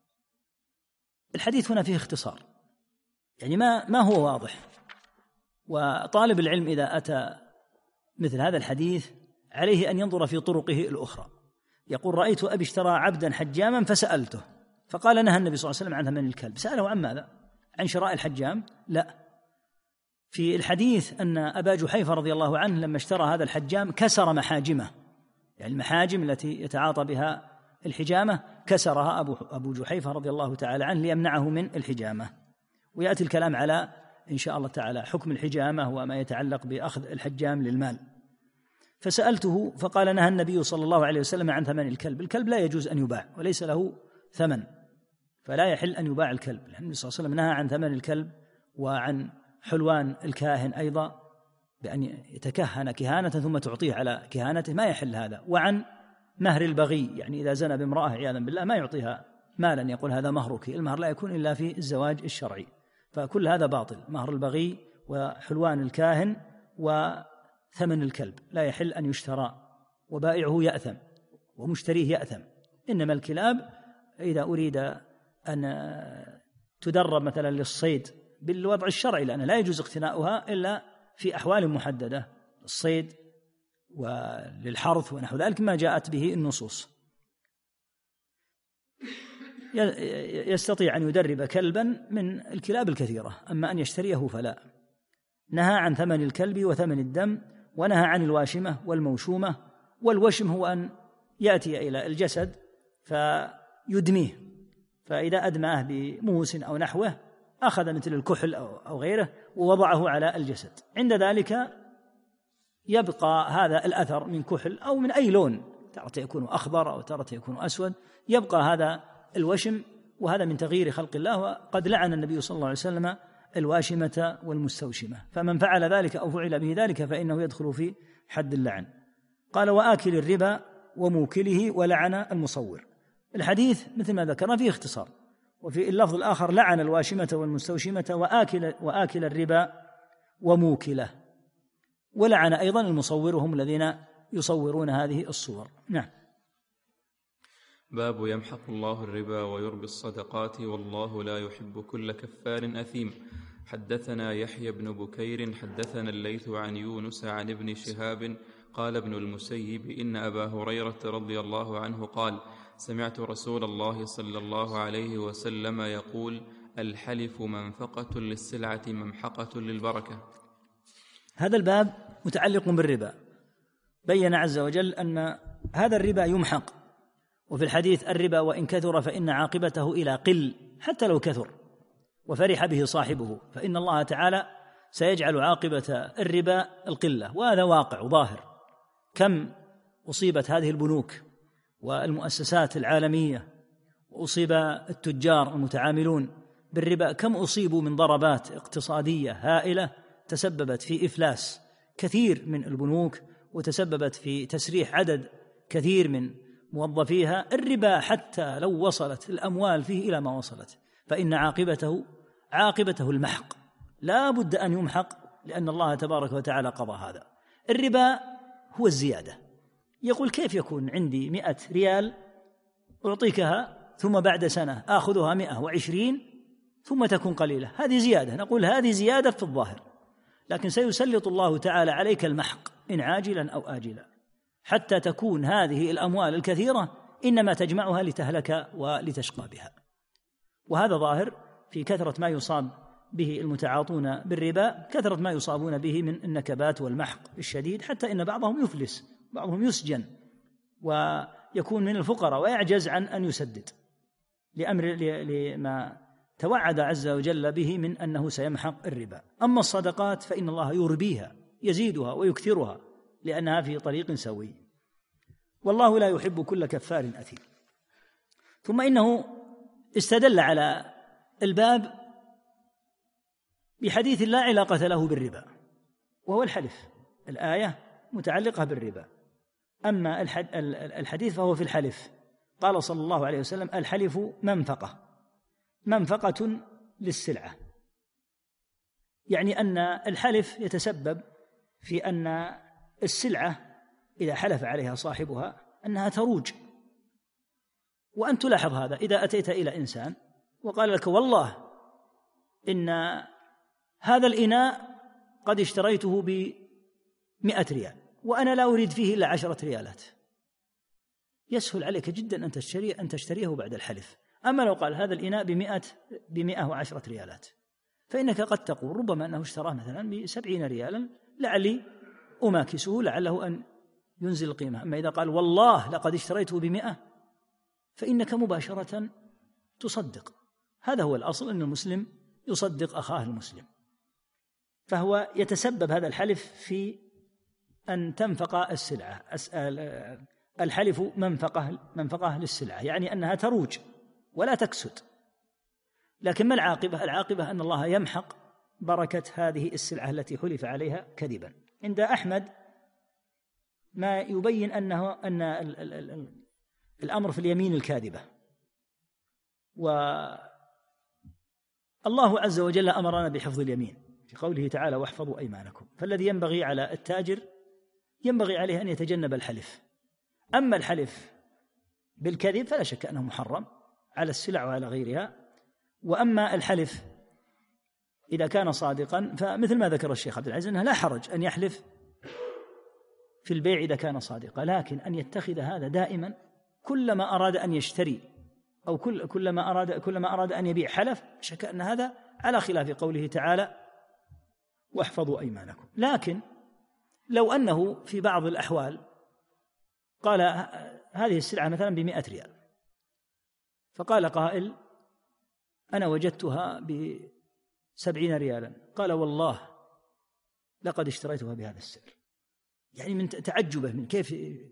الحديث هنا فيه اختصار، يعني ما هو واضح، وطالب العلم إذا أتى مثل هذا الحديث عليه أن ينظر في طرقه الأخرى. يقول: رأيت أبي اشترى عبدا حجاما فسألته فقال: نهى النبي صلى الله عليه وسلم عن ثمن الكلب. سأله عن ماذا؟ عن شراء الحجام؟ لا، في الحديث أن أبا جحيفة رضي الله عنه لما اشترى هذا الحجام كسر محاجمه، يعني المحاجم التي يتعاطى بها الحجامة كسرها أبو جحيفة رضي الله تعالى عنه ليمنعه من الحجامة. ويأتي الكلام على إن شاء الله تعالى حكم الحجامة وما يتعلق بأخذ الحجام للمال. فسألته فقال نهى النبي صلى الله عليه وسلم عن ثمن الكلب. الكلب لا يجوز أن يباع وليس له ثمن، فلا يحل أن يباع الكلب. النبي صلى الله عليه وسلم نهى عن ثمن الكلب وعن حلوان الكاهن أيضا، بأن يتكهن كهانة ثم تعطيه على كهانته، ما يحل هذا. وعن مهر البغي، يعني إذا زنى بامرأة عياذا بالله ما يعطيها مالا يقول هذا مهرك، المهر لا يكون إلا في الزواج الشرعي، فكل هذا باطل. مهر البغي وحلوان الكاهن وثمن الكلب لا يحل أن يشترى، وبائعه يأثم ومشتريه يأثم. إنما الكلاب إذا أريد أن تدرب مثلا للصيد بالوضع الشرعي، لأنه لا يجوز اقتناؤها إلا في أحوال محددة، الصيد وللحرث ونحو ذلك ما جاءت به النصوص، يستطيع أن يدرب كلبا من الكلاب الكثيرة، أما أن يشتريه فلا. نهى عن ثمن الكلب وثمن الدم، ونهى عن الواشمة والموشومة. والوشم هو أن يأتي إلى الجسد فيدميه، فإذا أدماه بموس أو نحوه أخذ مثل الكحل أو غيره ووضعه على الجسد، عند ذلك يبقى هذا الأثر من كحل أو من أي لون، ترى يكون أخضر أو ترى يكون أسود، يبقى هذا الوشم، وهذا من تغيير خلق الله. وقد لعن النبي صلى الله عليه وسلم الواشمة والمستوشمة، فمن فعل ذلك أو فعل به ذلك فإنه يدخل في حد اللعن. قال وآكل الربا وموكله ولعن المصور. الحديث مثل ما ذكرنا فيه اختصار، وفي اللفظ الآخر لعن الواشمة والمستوشمة وآكل الربا وموكله، ولعن أيضا المصور، هم الذين يصورون هذه الصور. نعم. باب يمحق الله الربا ويربي الصدقات والله لا يحب كل كفار أثيم. حدثنا يحيى بن بكير حدثنا الليث عن يونس عن ابن شهاب قال ابن المسيب إن أبا هريرة رضي الله عنه قال سمعت رسول الله صلى الله عليه وسلم يقول الحلف منفقة للسلعة ممحقة للبركة. هذا الباب متعلق بالربا، بين عز وجل أن هذا الربا يمحق، وفي الحديث الربا وإن كثر فإن عاقبته إلى قل، حتى لو كثر وفرح به صاحبه فإن الله تعالى سيجعل عاقبة الربا القلة، وهذا واقع وظاهر. كم أصيبت هذه البنوك والمؤسسات العالمية، وأصيب التجار المتعاملون بالربا، كم أصيبوا من ضربات اقتصادية هائلة تسببت في إفلاس كثير من البنوك، وتسببت في تسريح عدد كثير من موظفيها. الربا حتى لو وصلت الأموال فيه إلى ما وصلت فإن عاقبته المحق، لا بد أن يمحق، لأن الله تبارك وتعالى قضى هذا. الربا هو الزيادة. يقول كيف يكون عندي 100 ريال أعطيكها ثم بعد سنة آخذها 120 ثم تكون قليلة؟ هذه زيادة. نقول هذه زيادة في الظاهر، لكن سيسلط الله تعالى عليك المحق إن عاجلا أو آجلا، حتى تكون هذه الأموال الكثيرة إنما تجمعها لتهلك ولتشقى بها. وهذا ظاهر في كثرة ما يصاب به المتعاطون بالربا، كثرة ما يصابون به من النكبات والمحق الشديد، حتى إن بعضهم يفلس، بعضهم يسجن ويكون من الفقراء ويعجز عن أن يسدد لما توعد عز وجل به من أنه سيمحق الربا. أما الصدقات فإن الله يربيها، يزيدها ويكثرها، لأنها في طريق سوي. والله لا يحب كل كفار أثيم. ثم إنه استدل على الباب بحديث لا علاقة له بالربا، وهو الحلف. الآية متعلقة بالربا، أما الحديث فهو في الحلف. قال صلى الله عليه وسلم الحلف منفقة للسلعة، يعني أن الحلف يتسبب في أن السلعة إذا حلف عليها صاحبها أنها تروج. وأن تلاحظ هذا، إذا أتيت إلى إنسان وقال لك والله إن هذا الإناء قد اشتريته ب100 ريال وأنا لا أريد فيه إلا 10 ريالات، يسهل عليك جدا أن تشتريه بعد الحلف. أما لو قال هذا الإناء ب110 ريالات، فإنك قد تقول ربما أنه اشتراه مثلا ب70 ريالا، لعلي أماكسه، لعله أن ينزل القيمة. أما إذا قال والله لقد اشتريته ب100 فإنك مباشرة تصدق. هذا هو الأصل، أن المسلم يصدق أخاه المسلم. فهو يتسبب هذا الحلف في أن تنفق السلعة. الحلف منفقة للسلعة، يعني أنها تروج ولا تكسد. لكن ما العاقبة؟ العاقبة أن الله يمحق بركة هذه السلعة التي حلف عليها كذبا. عند أحمد ما يبين أن الأمر في اليمين الكاذبة. والله عز وجل أمرنا بحفظ اليمين في قوله تعالى واحفظوا أيمانكم. فالذي ينبغي على التاجر ينبغي عليه أن يتجنب الحلف. أما الحلف بالكذب فلا شك أنه محرم على السلع وعلى غيرها. وأما الحلف إذا كان صادقا فمثل ما ذكر الشيخ عبد العزيز أنه لا حرج أن يحلف في البيع إذا كان صادقا، لكن أن يتخذ هذا دائما كلما أراد أن يشتري أو كلما أراد أن يبيع حلف، شك أن هذا على خلاف قوله تعالى واحفظوا أيمانكم. لكن لو أنه في بعض الأحوال قال هذه السلعة مثلا ب100 ريال، فقال قائل أنا وجدتها ب70 ريالا، قال والله لقد اشتريتها بهذا السعر، يعني من تعجبه من كيف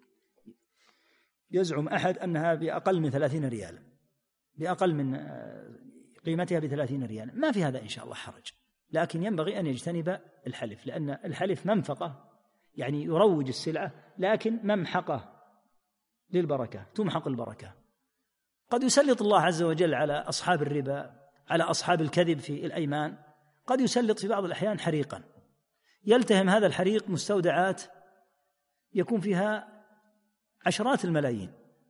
يزعم أحد أنها بأقل من 30 ريالا، بأقل من قيمتها ب30 ريالا. ما في هذا إن شاء الله حرج، لكن ينبغي أن يجتنب الحلف، لأن الحلف منفقة، يعني يروج السلعة لكن ممحقة للبركة، تمحق البركة. قد يسلط الله عز وجل على أصحاب الربا، على أصحاب الكذب في الأيمان، قد يسلط في بعض الأحيان حريقا، يلتهم هذا الحريق مستودعات يكون فيها عشرات الملايين،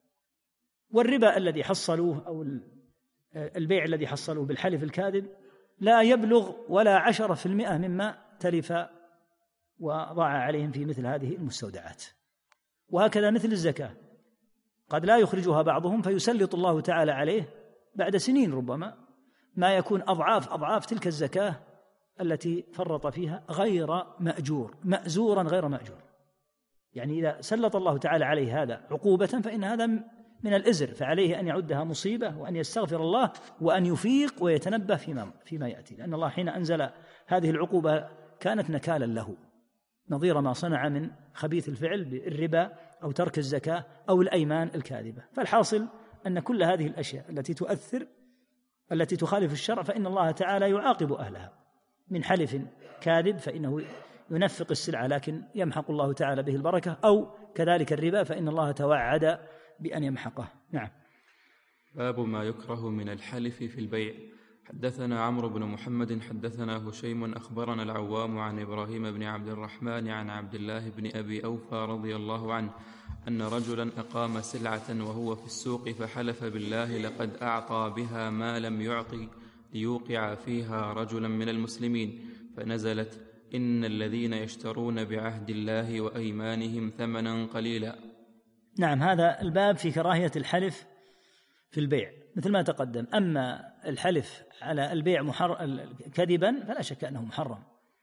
والربا الذي حصلوه أو البيع الذي حصلوه بالحلف الكاذب لا يبلغ ولا 10% مما تلف وضاع عليهم في مثل هذه المستودعات. وهكذا مثل الزكاة، قد لا يخرجها بعضهم فيسلط الله تعالى عليه بعد سنين ربما ما يكون أضعاف تلك الزكاة التي فرط فيها غير مأجور، مأزورا غير مأجور. يعني إذا سلط الله تعالى عليه هذا عقوبة فإن هذا من الإزر، فعليه أن يعدها مصيبة وأن يستغفر الله وأن يفيق ويتنبه فيما يأتي، لأن الله حين أنزل هذه العقوبة كانت نكالا له، نظير ما صنع من خبيث الفعل بالربا أو ترك الزكاة أو الأيمان الكاذبة. فالحاصل أن كل هذه الأشياء التي تؤثر، التي تخالف الشرع، فإن الله تعالى يعاقب أهلها، من حلف كاذب فإنه ينفق السلعة لكن يمحق الله تعالى به البركة، أو كذلك الربا فإن الله توعد بأن يمحقه. نعم. باب ما يكره من الحلف في البيع. حدثنا عمرو بن محمد حدثنا هشيم أخبرنا العوام عن إبراهيم بن عبد الرحمن عن عبد الله بن أبي أوفى رضي الله عنه أن رجلا أقام سلعة وهو في السوق فحلف بالله لقد أعطى بها ما لم يعطي ليوقع فيها رجلا من المسلمين، فنزلت إن الذين يشترون بعهد الله وأيمانهم ثمنا قليلا. نعم، هذا الباب في كراهية الحلف في البيع مثل ما تقدم. أما الحلف على البيع كذبا فلا شك أنه محرم،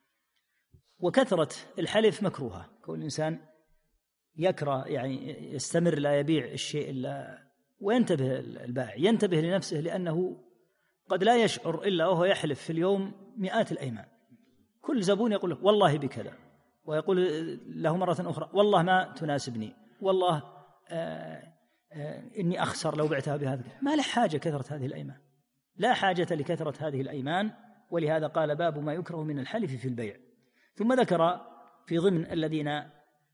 وكثرة الحلف مكروهة، كل إنسان يكره يعني يستمر لا يبيع الشيء إلا وينتبه البائع، ينتبه لنفسه، لأنه قد لا يشعر إلا وهو يحلف في اليوم مئات الأيمان. كل زبون يقول له والله بكذا، ويقول له مرة أخرى والله ما تناسبني، والله إني أخسر لو بعتها بهذا. ما له حاجة كثرة هذه الأيمان، لا حاجة لكثرة هذه الأيمان. ولهذا قال باب ما يكره من الحلف في البيع. ثم ذكر في ضمن الذين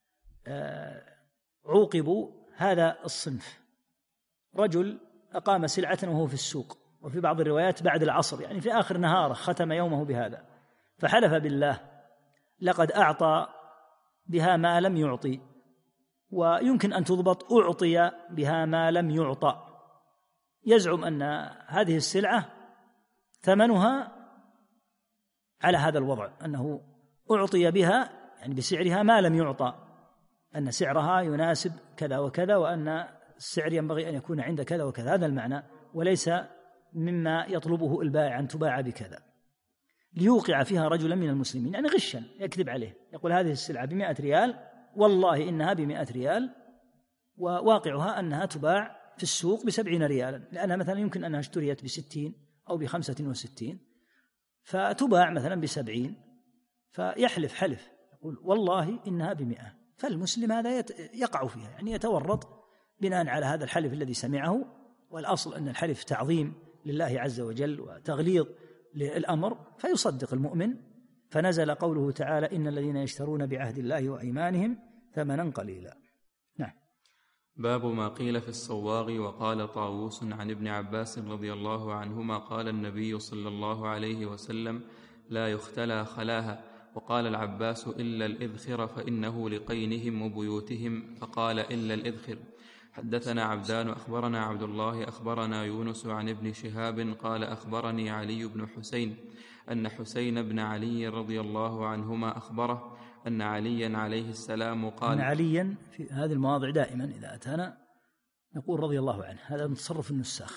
عوقبوا هذا الصنف رجل أقام سلعة وهو في السوق، وفي بعض الروايات بعد العصر، يعني في آخر نهاره ختم يومه بهذا، فحلف بالله لقد أعطى بها ما لم يعطي، ويمكن أن تضبط أعطي بها ما لم يعطى. يزعم أن هذه السلعة ثمنها على هذا الوضع، أنه أعطي بها يعني بسعرها ما لم يعطى، أن سعرها يناسب كذا وكذا، وأن السعر ينبغي أن يكون عند كذا وكذا، هذا المعنى، وليس مما يطلبه البائع أن تباع بكذا، ليوقع فيها رجلا من المسلمين، يعني غشا يكذب عليه، يقول هذه السلعة ب100 ريال والله إنها ب100 ريال، وواقعها أنها تباع في السوق ب70 ريالا، لأنها مثلا يمكن أنها اشتريت ب60 أو ب65 فتباع مثلا ب70، فيحلف حلف يقول والله إنها ب100. فالمسلم هذا يقع فيها، يعني يتورط بناء على هذا الحلف الذي سمعه، والأصل أن الحلف تعظيم لله عز وجل وتغليظ للأمر، فيصدق المؤمن. فنزل قوله تعالى إن الذين يشترون بعهد الله وأيمانهم ثمنا قليلا. نعم. باب ما قيل في الصواغ. وقال طاووس عن ابن عباس رضي الله عنهما قال النبي صلى الله عليه وسلم لا يختلى خلاها. وقال العباس إلا الإذخر فإنه لقينهم وبيوتهم، فقال إلا الإذخر. حدثنا عبدان أخبرنا عبد الله أخبرنا يونس عن ابن شهاب قال أخبرني علي بن حسين أن حسين بن علي رضي الله عنهما أخبره أن عليا عليه السلام قال. أن عليا في هذه المواضع دائما إذا أتانا نقول رضي الله عنه، هذا من تصرف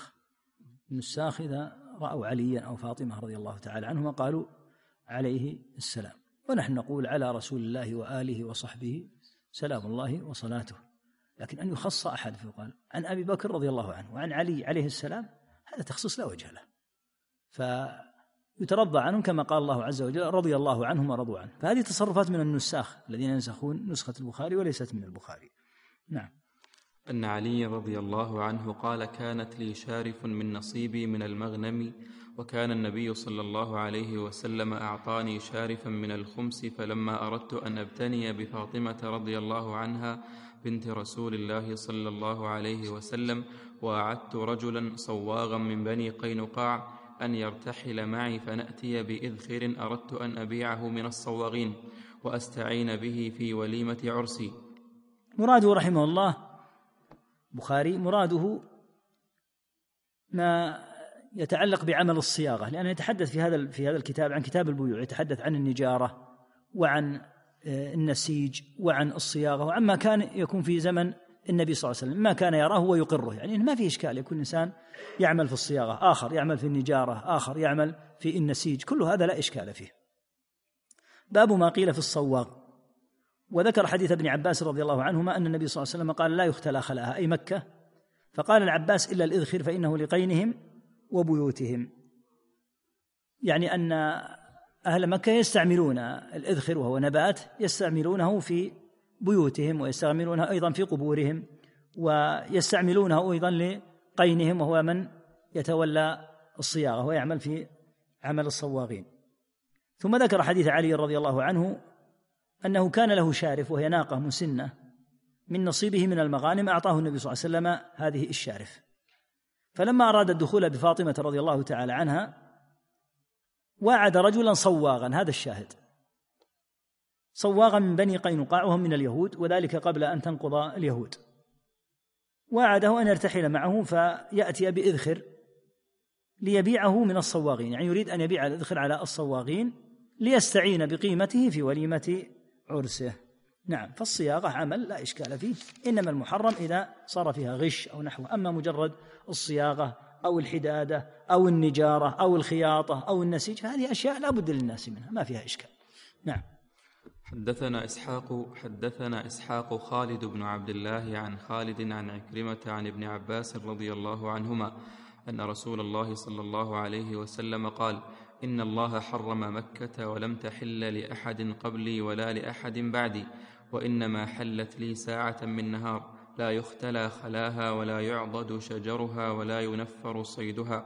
النساخ إذا رأوا عليا أو فاطمة رضي الله تعالى عنهما قالوا عليه السلام، ونحن نقول على رسول الله وآله وصحبه سلام الله وصلاته. لكن أن يخص أحد فيقال عن أبي بكر رضي الله عنه وعن علي عليه السلام، هذا تخصيص لا وجه له، فيترضى عنهم كما قال الله عز وجل رضي الله عنهم ورضوا عنه. فهذه تصرفات من النساخ الذين ينسخون نسخة البخاري وليست من البخاري. نعم. أن علي رضي الله عنه قال كانت لي شارف من نصيبي من المغنم، وكان النبي صلى الله عليه وسلم أعطاني شارفا من الخمس، فلما أردت أن أبتني بفاطمة رضي الله عنها بنت رسول الله صلى الله عليه وسلم، وأعدت رجلا صواغا من بني قينقاع أن يرتحل معي فنأتي بإذخر أردت أن أبيعه من الصواغين وأستعين به في وليمة عرسي. مراده رحمه الله بخاري مراده ما يتعلق بعمل الصياغة، لأنه يتحدث في هذا الكتاب عن كتاب البيوع، يتحدث عن النجارة وعن النسيج وعن الصياغة وعما كان يكون في زمن النبي صلى الله عليه وسلم، ما كان يراه ويقره، يعني ما في إشكال يكون إنسان يعمل في الصياغة، آخر يعمل في النجارة، آخر يعمل في النسيج، كل هذا لا إشكال فيه. باب ما قيل في الصواغ. وذكر حديث ابن عباس رضي الله عنهما أن النبي صلى الله عليه وسلم قال لا يختلى خلاها أي مكة، فقال العباس إلا الإذخر فإنه لقينهم وبيوتهم، يعني أن أهل مكة يستعملون الإذخر وهو نبات يستعملونه في بيوتهم، ويستعملونه أيضا في قبورهم، ويستعملونه أيضا لقينهم وهو من يتولى الصياغة ويعمل في عمل الصواغين. ثم ذكر حديث علي رضي الله عنه أنه كان له شارف وهي ناقة مسنة من نصيبه من المغانم، أعطاه النبي صلى الله عليه وسلم هذه الشارف، فلما أراد الدخول بفاطمة رضي الله تعالى عنها وعد رجلا صواغا، هذا الشاهد، صواغا من بني قينقاع وهم من اليهود، وذلك قبل أن تنقض اليهود، وعده أن يرتحل معه فيأتي بإذخر ليبيعه من الصواغين، يعني يريد أن يبيع الإذخر على الصواغين ليستعين بقيمته في وليمة عرسه. نعم. فالصياغة عمل لا إشكال فيه، إنما المحرم إذا صار فيها غش أو نحوه، أما مجرد الصياغة أو الحدادة أو النجارة أو الخياطة أو النسيج فهذه أشياء لا بد للناس منها، ما فيها إشكال. نعم. حدثنا إسحاق خالد بن عبد الله عن خالد عن عكرمة عن ابن عباس رضي الله عنهما أن رسول الله صلى الله عليه وسلم قال إن الله حرم مكة ولم تحل لأحد قبلي ولا لأحد بعدي، وإنما حلت لي ساعة من نهار لا يختلى خلاها ولا يعضد شجرها ولا ينفر صيدها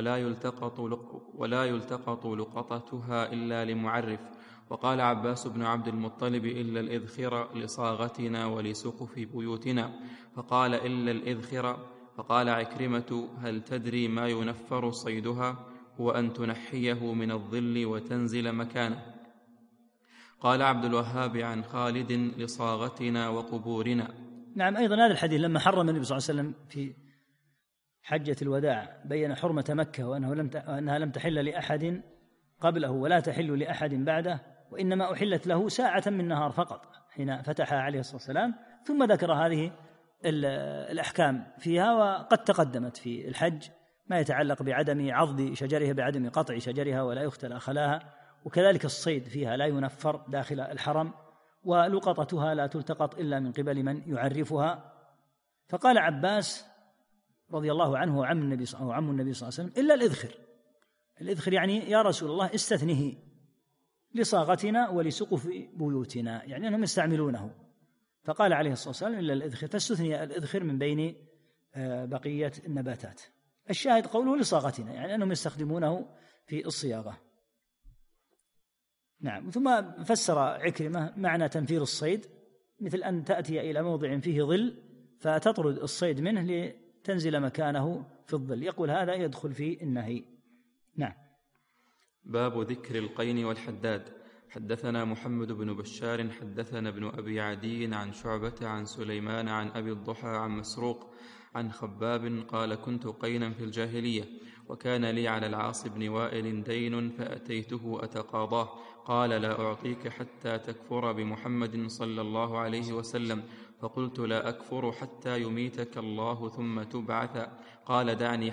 ولا يلتقط لقطتها إلا لمعرف. وقال عباس بن عبد المطلب إلا الإذخر لصاغتنا ولسقف بيوتنا، فقال إلا الإذخر. فقال عكرمة هل تدري ما ينفر صيدها؟ هو أن تنحيه من الظل وتنزل مكانه. قال عبد الوهاب عن خالد لصاغتنا وقبورنا. نعم. أيضا هذا الحديث لما حرم النبي صلى الله عليه وسلم في حجة الوداع بين حرمة مكة وأنها لم تحل لأحد قبله ولا تحل لأحد بعده، وإنما أحلت له ساعة من نهار فقط حين فتحها عليه الصلاة والسلام، ثم ذكر هذه الأحكام فيها، وقد تقدمت في الحج ما يتعلق بعدم عضد شجرها بعدم قطع شجرها ولا يختلى خلاها، وكذلك الصيد فيها لا ينفر داخل الحرم، ولقطتها لا تلتقط إلا من قبل من يعرفها. فقال عباس رضي الله عنه وعم النبي صلى الله عليه وسلم: إلا الإذخر. الإذخر يعني يا رسول الله استثنه لصاغتنا ولسقف بيوتنا، يعني أنهم يستعملونه. فقال عليه الصلاة والسلام: إلا الإذخر، فاستثني الإذخر من بين بقية النباتات. الشاهد قوله لصاغتنا، يعني أنهم يستخدمونه في الصياغة. نعم. ثم فسر عكرمة معنى تنفير الصيد مثل أن تأتي إلى موضع فيه ظل فتطرد الصيد منه لتنزل مكانه في الظل، يقول هذا يدخل في النهي. نعم. باب ذكر القين والحداد. حدثنا محمد بن بشار حدثنا ابن أبي عدي عن شعبة عن سليمان عن أبي الضحى عن مسروق عن خباب قال: كنت قينا في الجاهلية، وكان لي على العاص بن وائل دين فأتيته أتقاضاه، قال: لا أعطيك حتى تكفر بمحمد صلى الله عليه وسلم. فقلت: لا أكفر حتى يميتك الله ثم تبعث. قال: دعني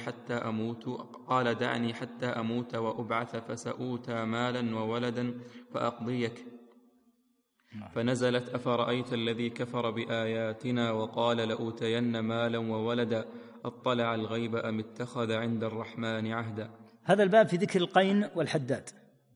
حتى أموت وأبعث فسأوتى مالا وولدا فأقضيك. فنزلت: أفرأيت الذي كفر بآياتنا وقال لأوتين مالا وولدا أطلع الغيب أم اتخذ عند الرحمن عهدا. هذا الباب في ذكر القين والحداد.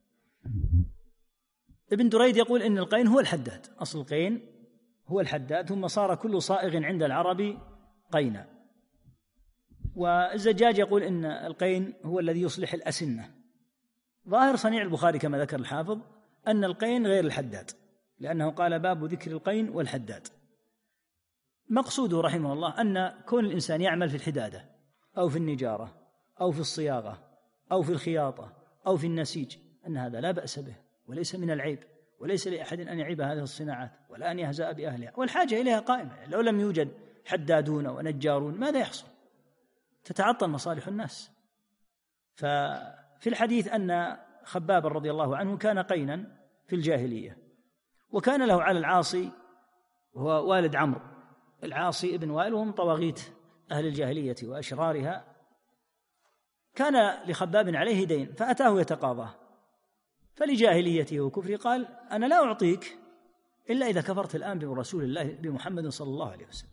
ابن دريد يقول إن القين هو الحداد، أصل القين هو الحداد، ثم صار كل صائغ عند العرب قينا. والزجاج يقول إن القين هو الذي يصلح الأسنة. ظاهر صنيع البخاري كما ذكر الحافظ أن القين غير الحداد، لأنه قال: باب ذكر القين والحداد. مقصوده رحمه الله أن كون الإنسان يعمل في الحدادة أو في النجارة أو في الصياغة أو في الخياطة أو في النسيج أن هذا لا بأس به وليس من العيب، وليس لأحد أن يعيب هذه الصناعات ولا أن يهزأ بأهلها، والحاجة إليها قائمة. لو لم يوجد حدادون ونجارون ماذا يحصل؟ تتعطل مصالح الناس. ففي الحديث أن خباب رضي الله عنه كان قينا في الجاهلية، وكان له على العاصي وهو والد عمرو، العاصي ابن وائل، وهم طواغيت أهل الجاهلية وأشرارها. كان لخباب عليه دين فأتاه يتقاضاه، فلجاهليته وكفره قال: أنا لا أعطيك إلا إذا كفرت الآن برسول الله بمحمد صلى الله عليه وسلم.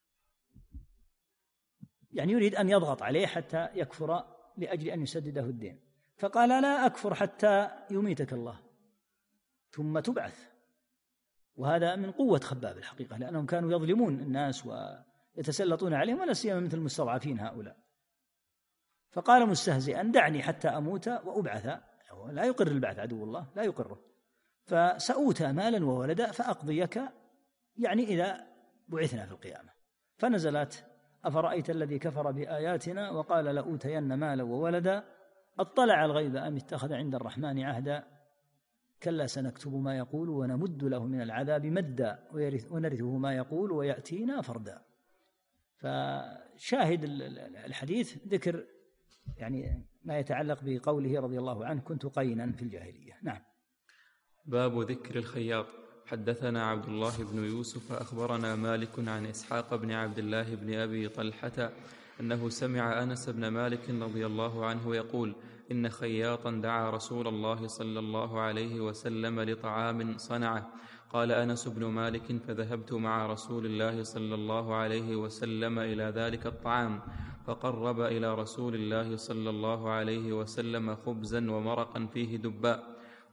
يعني يريد أن يضغط عليه حتى يكفر لأجل أن يسدده الدين. فقال: لا أكفر حتى يميتك الله ثم تبعث. وهذا من قوة خباب الحقيقة، لأنهم كانوا يظلمون الناس ويتسلطون عليهم، ولا سيما مثل المستضعفين هؤلاء. فقال مستهزئا: دعني حتى أموت وأبعث. لا يقر البعث، عدو الله لا يقره. فسأوتى مالا وولدا فأقضيك، يعني إذا بعثنا في القيامة. فنزلت: أفرأيت الذي كفر بآياتنا وقال لأوتين مالا وولدا أطلع الغيب أم اتخذ عند الرحمن عهدا كلا سنكتب ما يقول ونمد له من العذاب مدا ونرثه ما يقول ويأتينا فردا. فشاهد الحديث ذكر يعني ما يتعلق بقوله رضي الله عنه: كنت قينا في الجاهلية. نعم. باب ذكر الخياط. حدثنا عبد الله بن يوسف أخبرنا مالك عن إسحاق بن عبد الله بن أبي طلحة أنه سمع أنس بن مالك رضي الله عنه يقول: إن خياطا دعا رسول الله صلى الله عليه وسلم لطعام صنعه. قال أنس بن مالك: فذهبت مع رسول الله صلى الله عليه وسلم إلى ذلك الطعام، فقرب إلى رسول الله صلى الله عليه وسلم خبزا ومرقا فيه دباء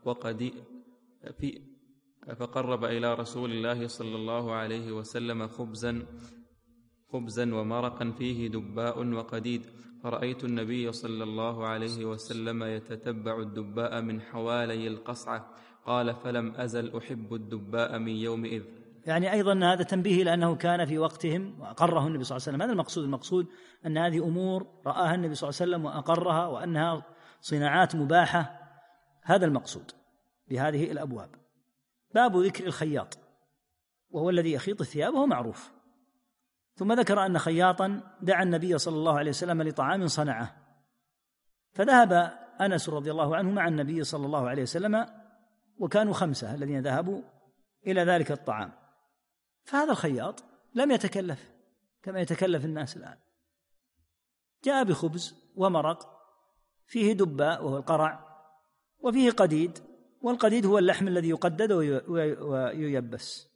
فقرب إلى رسول الله صلى الله عليه وسلم خبزا ومرقا فيه دباء وقديد، فرأيت النبي صلى الله عليه وسلم يتتبع الدباء من حوالي القصعة. قال: فلم أزل أحب الدباء من يومئذ. يعني أيضا هذا تنبيه لأنه كان في وقتهم وأقره النبي صلى الله عليه وسلم. هذا المقصود أن هذه أمور رآها النبي صلى الله عليه وسلم وأقرها، وأنها صناعات مباحة. هذا المقصود بهذه الأبواب. باب ذكر الخياط، وهو الذي يخيط الثياب، وهو معروف. ثم ذكر أن خياطا دعا النبي صلى الله عليه وسلم لطعام صنعه، فذهب أنس رضي الله عنه مع النبي صلى الله عليه وسلم، وكانوا 5 الذين ذهبوا إلى ذلك الطعام. فهذا الخياط لم يتكلف كما يتكلف الناس الآن، جاء بخبز ومرق فيه دباء وهو القرع، وفيه قديد، والقديد هو اللحم الذي يقدد وييبس.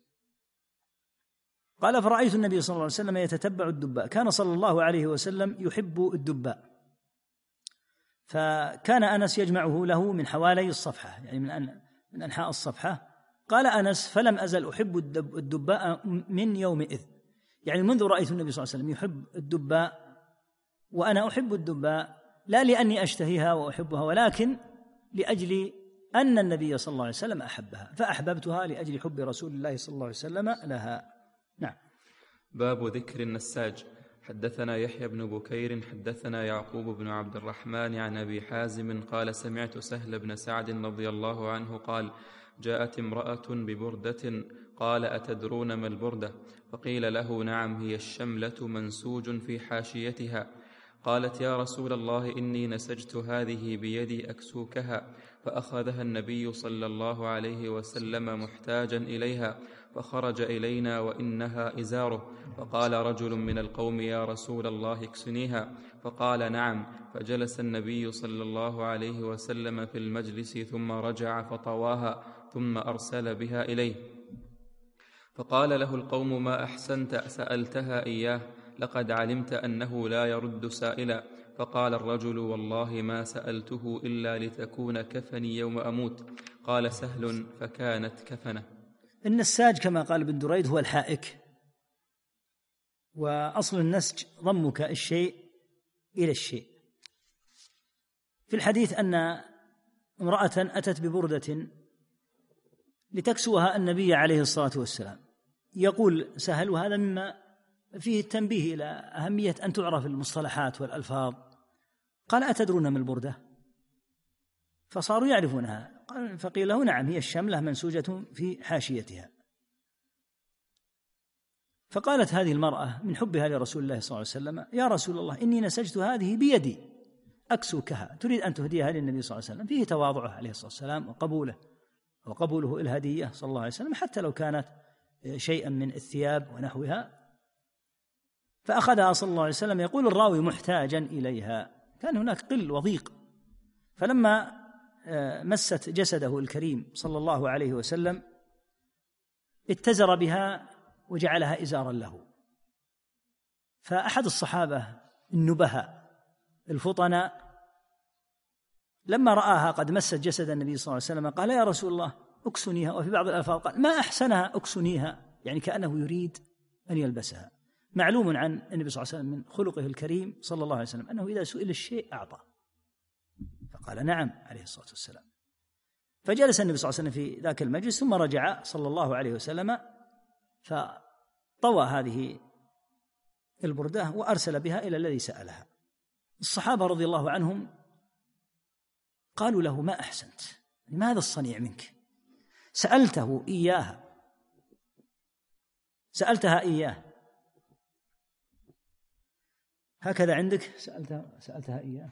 قال: فرأيت النبي صلى الله عليه وسلم يتتبع الدباء. كان صلى الله عليه وسلم يحب الدباء، فكان أنس يجمعه له من حوالي الصفحة، يعني من أنحاء الصفحة. قال أنس: فلم أزل أحب الدباء من يومئذ، يعني منذ رأيت النبي صلى الله عليه وسلم يحب الدباء، وأنا أحب الدباء لا لأني أشتهيها وأحبها، ولكن لأجل أن النبي صلى الله عليه وسلم أحبها، فأحببتها لأجل حب رسول الله صلى الله عليه وسلم لها. نعم. باب ذكر النساج. حدثنا يحيى بن بكير حدثنا يعقوب بن عبد الرحمن عن أبي حازم قال: سمعت سهل بن سعد رضي الله عنه قال: جاءت امرأة ببردة، قال: أتدرون ما البردة؟ فقيل له: نعم، هي الشملة منسوج في حاشيتها. قالت: يا رسول الله، إني نسجت هذه بيدي أكسوكها. فأخذها النبي صلى الله عليه وسلم محتاجا إليها، فخرج إلينا وإنها إزاره. فقال رجل من القوم: يا رسول الله، اكسنيها. فقال: نعم. فجلس النبي صلى الله عليه وسلم في المجلس، ثم رجع فطواها، ثم أرسل بها إليه. فقال له القوم: ما أحسنت سألتها إياه، لقد علمت أنه لا يرد سائلا. فقال الرجل: والله ما سألته إلا لتكون كفني يوم أموت. قال سهل: فكانت كفنه. النساج كما قال ابن دريد هو الحائك، وأصل النسج ضمك الشيء إلى الشيء. في الحديث أن امرأة أتت ببردة لتكسوها النبي عليه الصلاة والسلام. يقول سهل: وهذا مما فيه التنبيه إلى أهمية أن تعرف المصطلحات والألفاظ. قال: أتدرون ما البردة؟ فصاروا يعرفونها. فقيل له: نعم، هي الشملة منسوجة في حاشيتها. فقالت هذه المرأة من حبها لرسول الله صلى الله عليه وسلم: يا رسول الله، إني نسجت هذه بيدي أكسوكها. تريد أن تهديها للنبي صلى الله عليه وسلم. فيه تواضعه عليه الصلاة والسلام وقبوله الهدية صلى الله عليه وسلم، حتى لو كانت شيئا من الثياب ونحوها. فأخذها صلى الله عليه وسلم، يقول الراوي، محتاجا إليها. كان هناك قل وضيق، فلما مست جسده الكريم صلى الله عليه وسلم اتزر بها وجعلها إزارا له. فأحد الصحابة النبهاء الفطناء لما رآها قد مست جسد النبي صلى الله عليه وسلم قال: يا رسول الله، أكسنيها. وفي بعض الألفاظ قال: ما أحسنها أكسنيها، يعني كأنه يريد أن يلبسها. معلوم عن النبي صلى الله عليه وسلم من خلقه الكريم صلى الله عليه وسلم أنه إذا سئل الشيء أعطى، فقال: نعم عليه الصلاة والسلام. فجلس النبي صلى الله عليه وسلم في ذاك المجلس، ثم رجع صلى الله عليه وسلم فطوى هذه البردة وأرسل بها إلى الذي سألها. الصحابة رضي الله عنهم قالوا له: ما أحسنت، ما هذا الصنيع منك؟ سألته إياها، سألتها إياه، هكذا عندك سألتها إياه.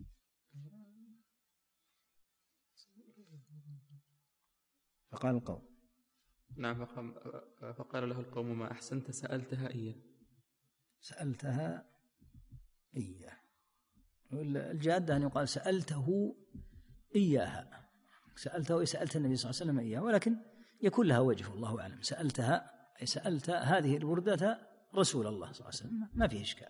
فقال القوم: نعم. فقال له القوم: ما أحسنت سألتها إياه. سألتها إياه. الجادة أن يقال سألته إياها. سألته سألت النبي صلى الله عليه وسلم إياه، ولكن يكون لها وجه، الله أعلم. سألتها أي سألت هذه البردة رسول الله صلى الله عليه وسلم، ما فيه إشكال.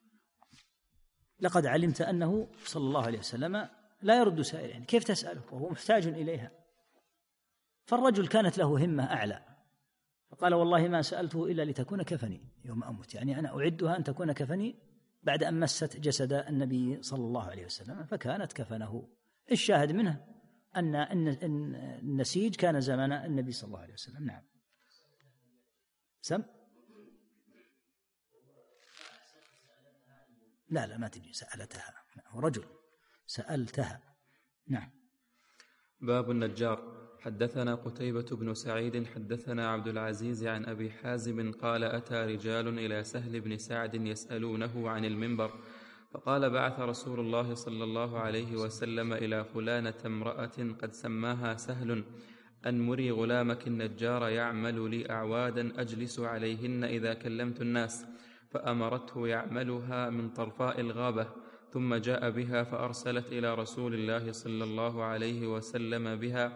لقد علمت أنه صلى الله عليه وسلم لا يرد سائل، يعني كيف تسأله وهو محتاج إليها؟ فالرجل كانت له همة أعلى، فقال: والله ما سألته إلا لتكون كفني يوم أموت، يعني أنا أعدها أن تكون كفني بعد أن مست جسد النبي صلى الله عليه وسلم، فكانت كفنه. الشاهد منه أن النسيج كان زمان النبي صلى الله عليه وسلم. نعم. لا ما تجي سألتها، رجل سألتها. نعم. باب النجار. حدثنا قتيبة بن سعيد حدثنا عبد العزيز عن أبي حازم قال: أتى رجال إلى سهل بن سعد يسألونه عن المنبر، فقال: بعث رسول الله صلى الله عليه وسلم إلى فلانة امرأة قد سماها سهل أن مري غلامك النجار يعمل لي أعوادا أجلس عليهن إذا كلمت الناس، فأمرته يعملها من طرفاء الغابة، ثم جاء بها فأرسلت إلى رسول الله صلى الله عليه وسلم بها،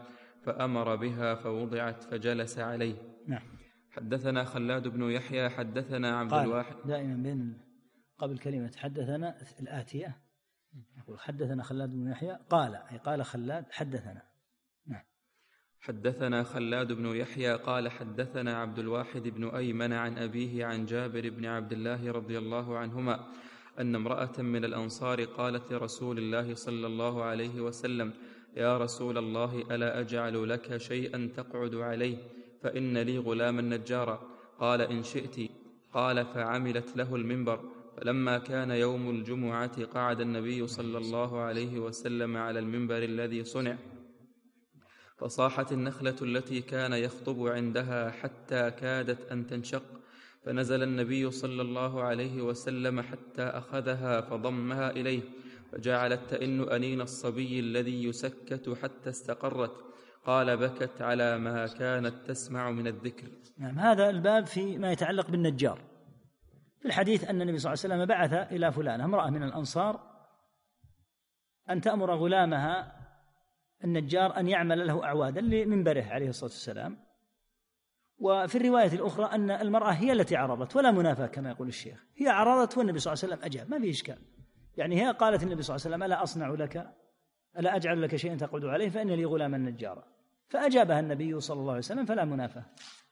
فأمر بها فوضعت فجلس عليه. نعم. حدثنا خلاد بن يحيى حدثنا عبد الواحد. دائما بين قبل كلمة حدثنا الآتية يقول حدثنا خلاد بن يحيى قال خلاد حدثنا. نعم. حدثنا خلاد بن يحيى قال حدثنا عبد الواحد بن أيمن عن أبيه عن جابر بن عبد الله رضي الله عنهما أن امرأة من الأنصار قالت لرسول الله صلى الله عليه وسلم: يا رسول الله، ألا أجعل لك شيئا تقعد عليه؟ فإن لي غلاما نجارا. قال: إن شئت. قال: فعملت له المنبر. فلما كان يوم الجمعة قعد النبي صلى الله عليه وسلم على المنبر الذي صنع، فصاحت النخلة التي كان يخطب عندها حتى كادت أن تنشق، فنزل النبي صلى الله عليه وسلم حتى أخذها فضمها إليه، فجعلت تئن أنين الصبي الذي يسكت حتى استقرت. قال: بكت على ما كانت تسمع من الذكر. نعم. هذا الباب في ما يتعلق بالنجار. في الحديث أن النبي صلى الله عليه وسلم بعث إلى فلانة امرأة من الأنصار أن تأمر غلامها النجار أن يعمل له أعوادا لمنبره عليه الصلاة والسلام. وفي الرواية الأخرى أن المرأة هي التي عرضت، ولا منافاة كما يقول الشيخ، هي عرضت والنبي صلى الله عليه وسلم أجاب، ما في إشكال. يعني هي قالت النبي صلى الله عليه وسلم: ألا أجعل لك شيئا تقعد عليه؟ فإن لي غلاما نجارا. فأجابها النبي صلى الله عليه وسلم، فلا منافاة.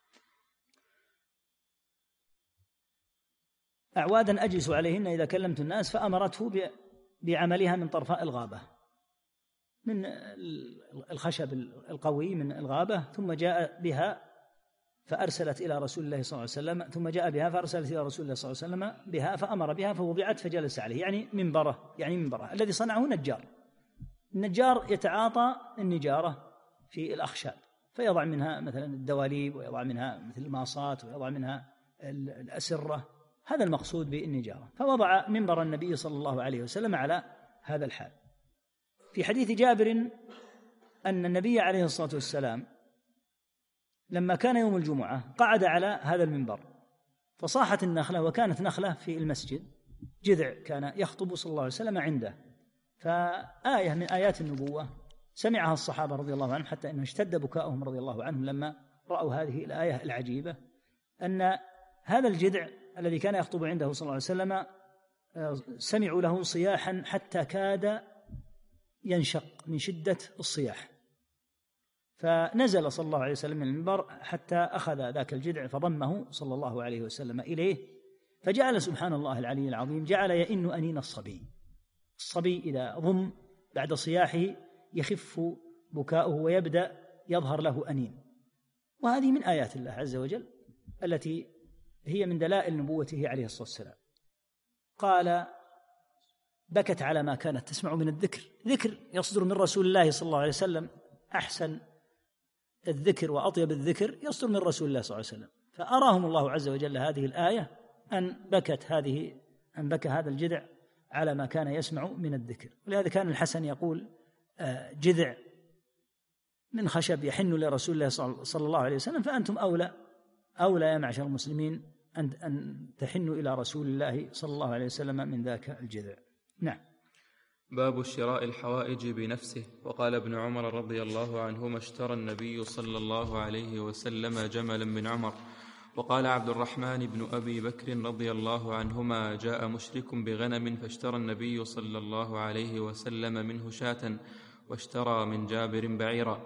أعوادا أجلس عليهن إذا كلمت الناس، فأمرته بعملها من طرفاء الغابة، من الخشب القوي من الغابة، ثم جاء بها فأرسلت إلى رسول الله صلى الله عليه وسلم، ثم جاء بها فأرسلت إلى رسول الله صلى الله عليه وسلم بها، فأمر بها فوضعت فجلس عليه، يعني منبره الذي صنعه نجار. النجار يتعاطى النجارة في الأخشاب، فيضع منها مثلا الدواليب، ويضع منها مثل الماصات، ويضع منها الأسرة. هذا المقصود بالنجارة. فوضع منبر النبي صلى الله عليه وسلم على هذا الحال. في حديث جابر أن النبي عليه الصلاة والسلام لما كان يوم الجمعة قعد على هذا المنبر، فصاحت النخلة، وكانت نخلة في المسجد، جذع كان يخطب صلى الله عليه وسلم عنده. فآية من آيات النبوة سمعها الصحابة رضي الله عنهم، حتى أنه اشتد بكاؤهم رضي الله عنهم لما رأوا هذه الآية العجيبة، أن هذا الجذع الذي كان يخطب عنده صلى الله عليه وسلم سمعوا له صياحا حتى كاد ينشق من شدة الصياح، فنزل صلى الله عليه وسلم من المنبر حتى أخذ ذاك الجذع فضمه صلى الله عليه وسلم إليه، فجعل سبحان الله العلي العظيم جعل يئن أنين الصبي إذا ضم بعد صياحه يخف بكاؤه ويبدأ يظهر له أنين. وهذه من آيات الله عز وجل التي هي من دلائل نبوته عليه الصلاة والسلام. قال: بكت على ما كانت تسمع من الذكر. ذكر يصدر من رسول الله صلى الله عليه وسلم، أحسن الذكر وأطيب الذكر يصدر من رسول الله صلى الله عليه وسلم. فأراهم الله عز وجل هذه الآية أن بكى هذا الجذع على ما كان يسمع من الذكر. ولهذا كان الحسن يقول: جذع من خشب يحن لرسول الله صلى الله عليه وسلم، فأنتم أولى يا معشر المسلمين أن تحنوا إلى رسول الله صلى الله عليه وسلم من ذاك الجذع. نعم. باب شراء الحوائج بنفسه. وقال ابن عمر رضي الله عنهما: اشترى النبي صلى الله عليه وسلم جملا من عمر. وقال عبد الرحمن بن أبي بكر رضي الله عنهما: جاء مشرك بغنم فاشترى النبي صلى الله عليه وسلم منه شاة، واشترى من جابر بعيرا.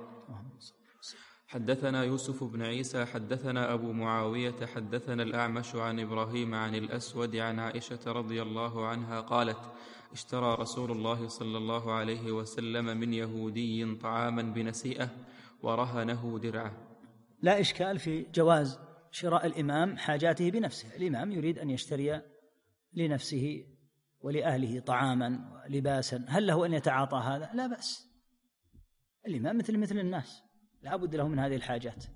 حدثنا يوسف بن عيسى حدثنا أبو معاوية حدثنا الأعمش عن إبراهيم عن الأسود عن عائشة رضي الله عنها قالت: اشترى رسول الله صلى الله عليه وسلم من يهودي طعاما بنسيئة ورهنه درعه. لا إشكال في جواز شراء الإمام حاجاته بنفسه. الإمام يريد أن يشتري لنفسه ولأهله طعاما ولباسا، هل له أن يتعاطى هذا؟ لا بأس. الإمام مثل الناس، لا بد له من هذه الحاجات،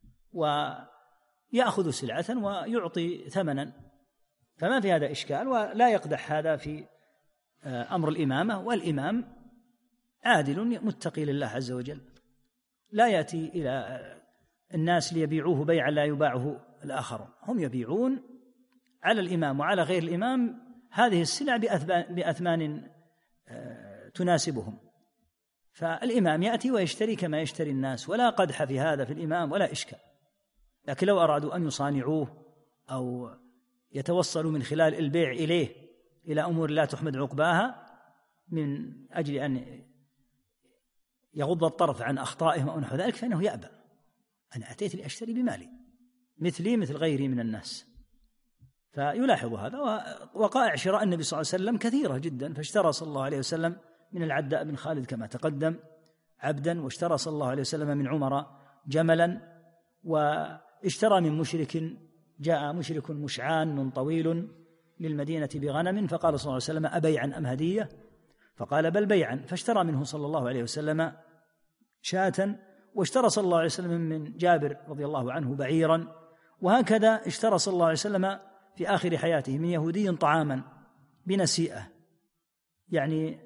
ويأخذ سلعة ويعطي ثمنا، فما في هذا إشكال، ولا يقدح هذا في أمر الإمامة. والإمام عادل متقي لله عز وجل، لا يأتي إلى الناس ليبيعوه بيعا لا يباعه الآخرون، هم يبيعون على الإمام وعلى غير الإمام هذه السلع بأثمان تناسبهم، فالإمام يأتي ويشتري كما يشتري الناس، ولا قدح في هذا في الإمام ولا إشكال. لكن لو أرادوا أن يصانعوه أو يتوصلوا من خلال البيع إليه إلى أمور لا تحمد عقباها من أجل أن يغض الطرف عن أخطائهم أو نحو ذلك، فإنه يأبى. أنا أتيت لأشتري بمالي مثلي مثل غيري من الناس. فيلاحظ هذا. وقائع شراء النبي صلى الله عليه وسلم كثيرة جدا، فاشترى صلى الله عليه وسلم من العداء بن خالد كما تقدم عبدا، واشترى صلى الله عليه وسلم من عمر جملا، واشترى من مشرك، جاء مشرك مشعان طويل للمدينة بغنم، فقال صلى الله عليه وسلم: أبيعا أم هدية؟ فقال: بل بيعا، فاشترى منه صلى الله عليه وسلم شاة، واشترى صلى الله عليه وسلم من جابر رضي الله عنه بعيرا، وهكذا اشترى صلى الله عليه وسلم في آخر حياته من يهودي طعاما بنسيئة، يعني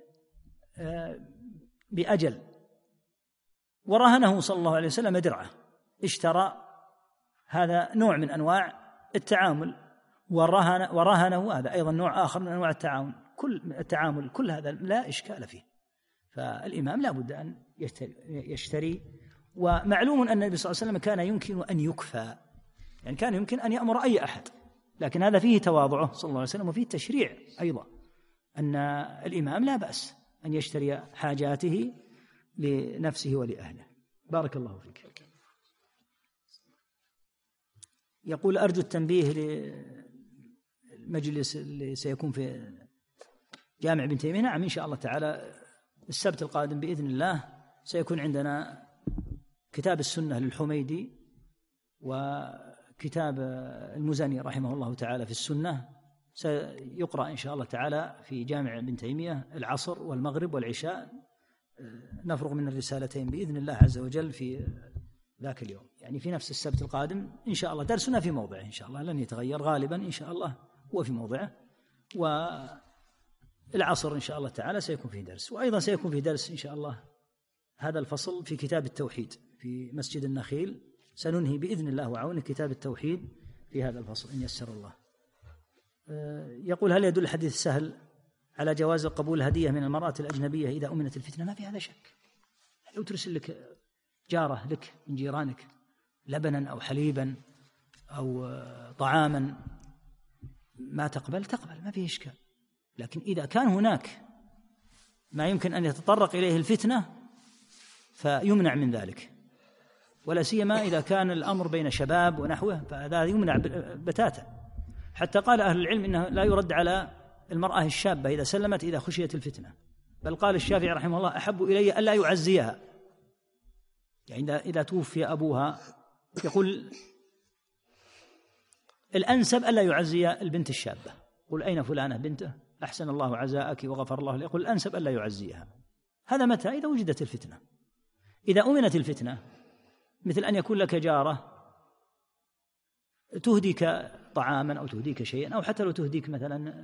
بأجل، ورهنه صلى الله عليه وسلم درعه. اشترى، هذا نوع من أنواع التعامل، ورهنه، هذا أيضا نوع آخر من أنواع التعامل. كل هذا لا إشكال فيه. فالإمام لا بد أن يشتري. ومعلوم أن النبي صلى الله عليه وسلم كان يمكن أن يكفى، يعني كان يمكن أن يأمر أي أحد، لكن هذا فيه تواضعه صلى الله عليه وسلم، وفيه التشريع أيضا أن الإمام لا بأس أن يشتري حاجاته لنفسه ولأهله. بارك الله فيك. يقول: أرجو التنبيه للمجلس اللي سيكون في جامع ابن تيمية. نعم، إن شاء الله تعالى السبت القادم بإذن الله سيكون عندنا كتاب السنة للحميدي، وكتاب المزني رحمه الله تعالى في السنة، سيقرأ إن شاء الله تعالى في جامع ابن تيمية العصر والمغرب والعشاء. نفرغ من الرسالتين بإذن الله عز وجل في ذاك اليوم، يعني في نفس السبت القادم إن شاء الله. درسنا في موضعه إن شاء الله، لن يتغير غالبا إن شاء الله، هو في موضعه. والعصر إن شاء الله تعالى سيكون فيه درس، وأيضا سيكون فيه درس إن شاء الله هذا الفصل في كتاب التوحيد في مسجد النخيل. سننهي بإذن الله وعونه كتاب التوحيد في هذا الفصل إن يسر الله. يقول: هل يدل الحديث السهل على جواز قبول هدية من المرأة الأجنبية إذا أمنت الفتنة؟ ما في هذا شك. لو ترسل لك جارة لك من جيرانك لبنا أو حليبا أو طعاما ما تقبل، ما فيه إشكال. لكن إذا كان هناك ما يمكن أن يتطرق إليه الفتنة فيمنع من ذلك، ولا سيما إذا كان الأمر بين شباب ونحوه، فهذا يمنع بتاتا. حتى قال أهل العلم إنه لا يرد على المرأة الشابة إذا سلمت إذا خشيت الفتنة، بل قال الشافعي رحمه الله: أحب إلي ألا يعزيها، يعني إذا توفي أبوها يقول الأنسب ألا يعزي البنت الشابة. قل: أين فلانة بنته؟ أحسن الله عزاءك وغفر الله لك. يقول الأنسب ألا يعزيها. هذا متى؟ إذا وجدت الفتنة. إذا أمنت الفتنة، مثل أن يكون لك جارة تهديك طعاما أو تهديك شيئا، أو حتى لو تهديك مثلا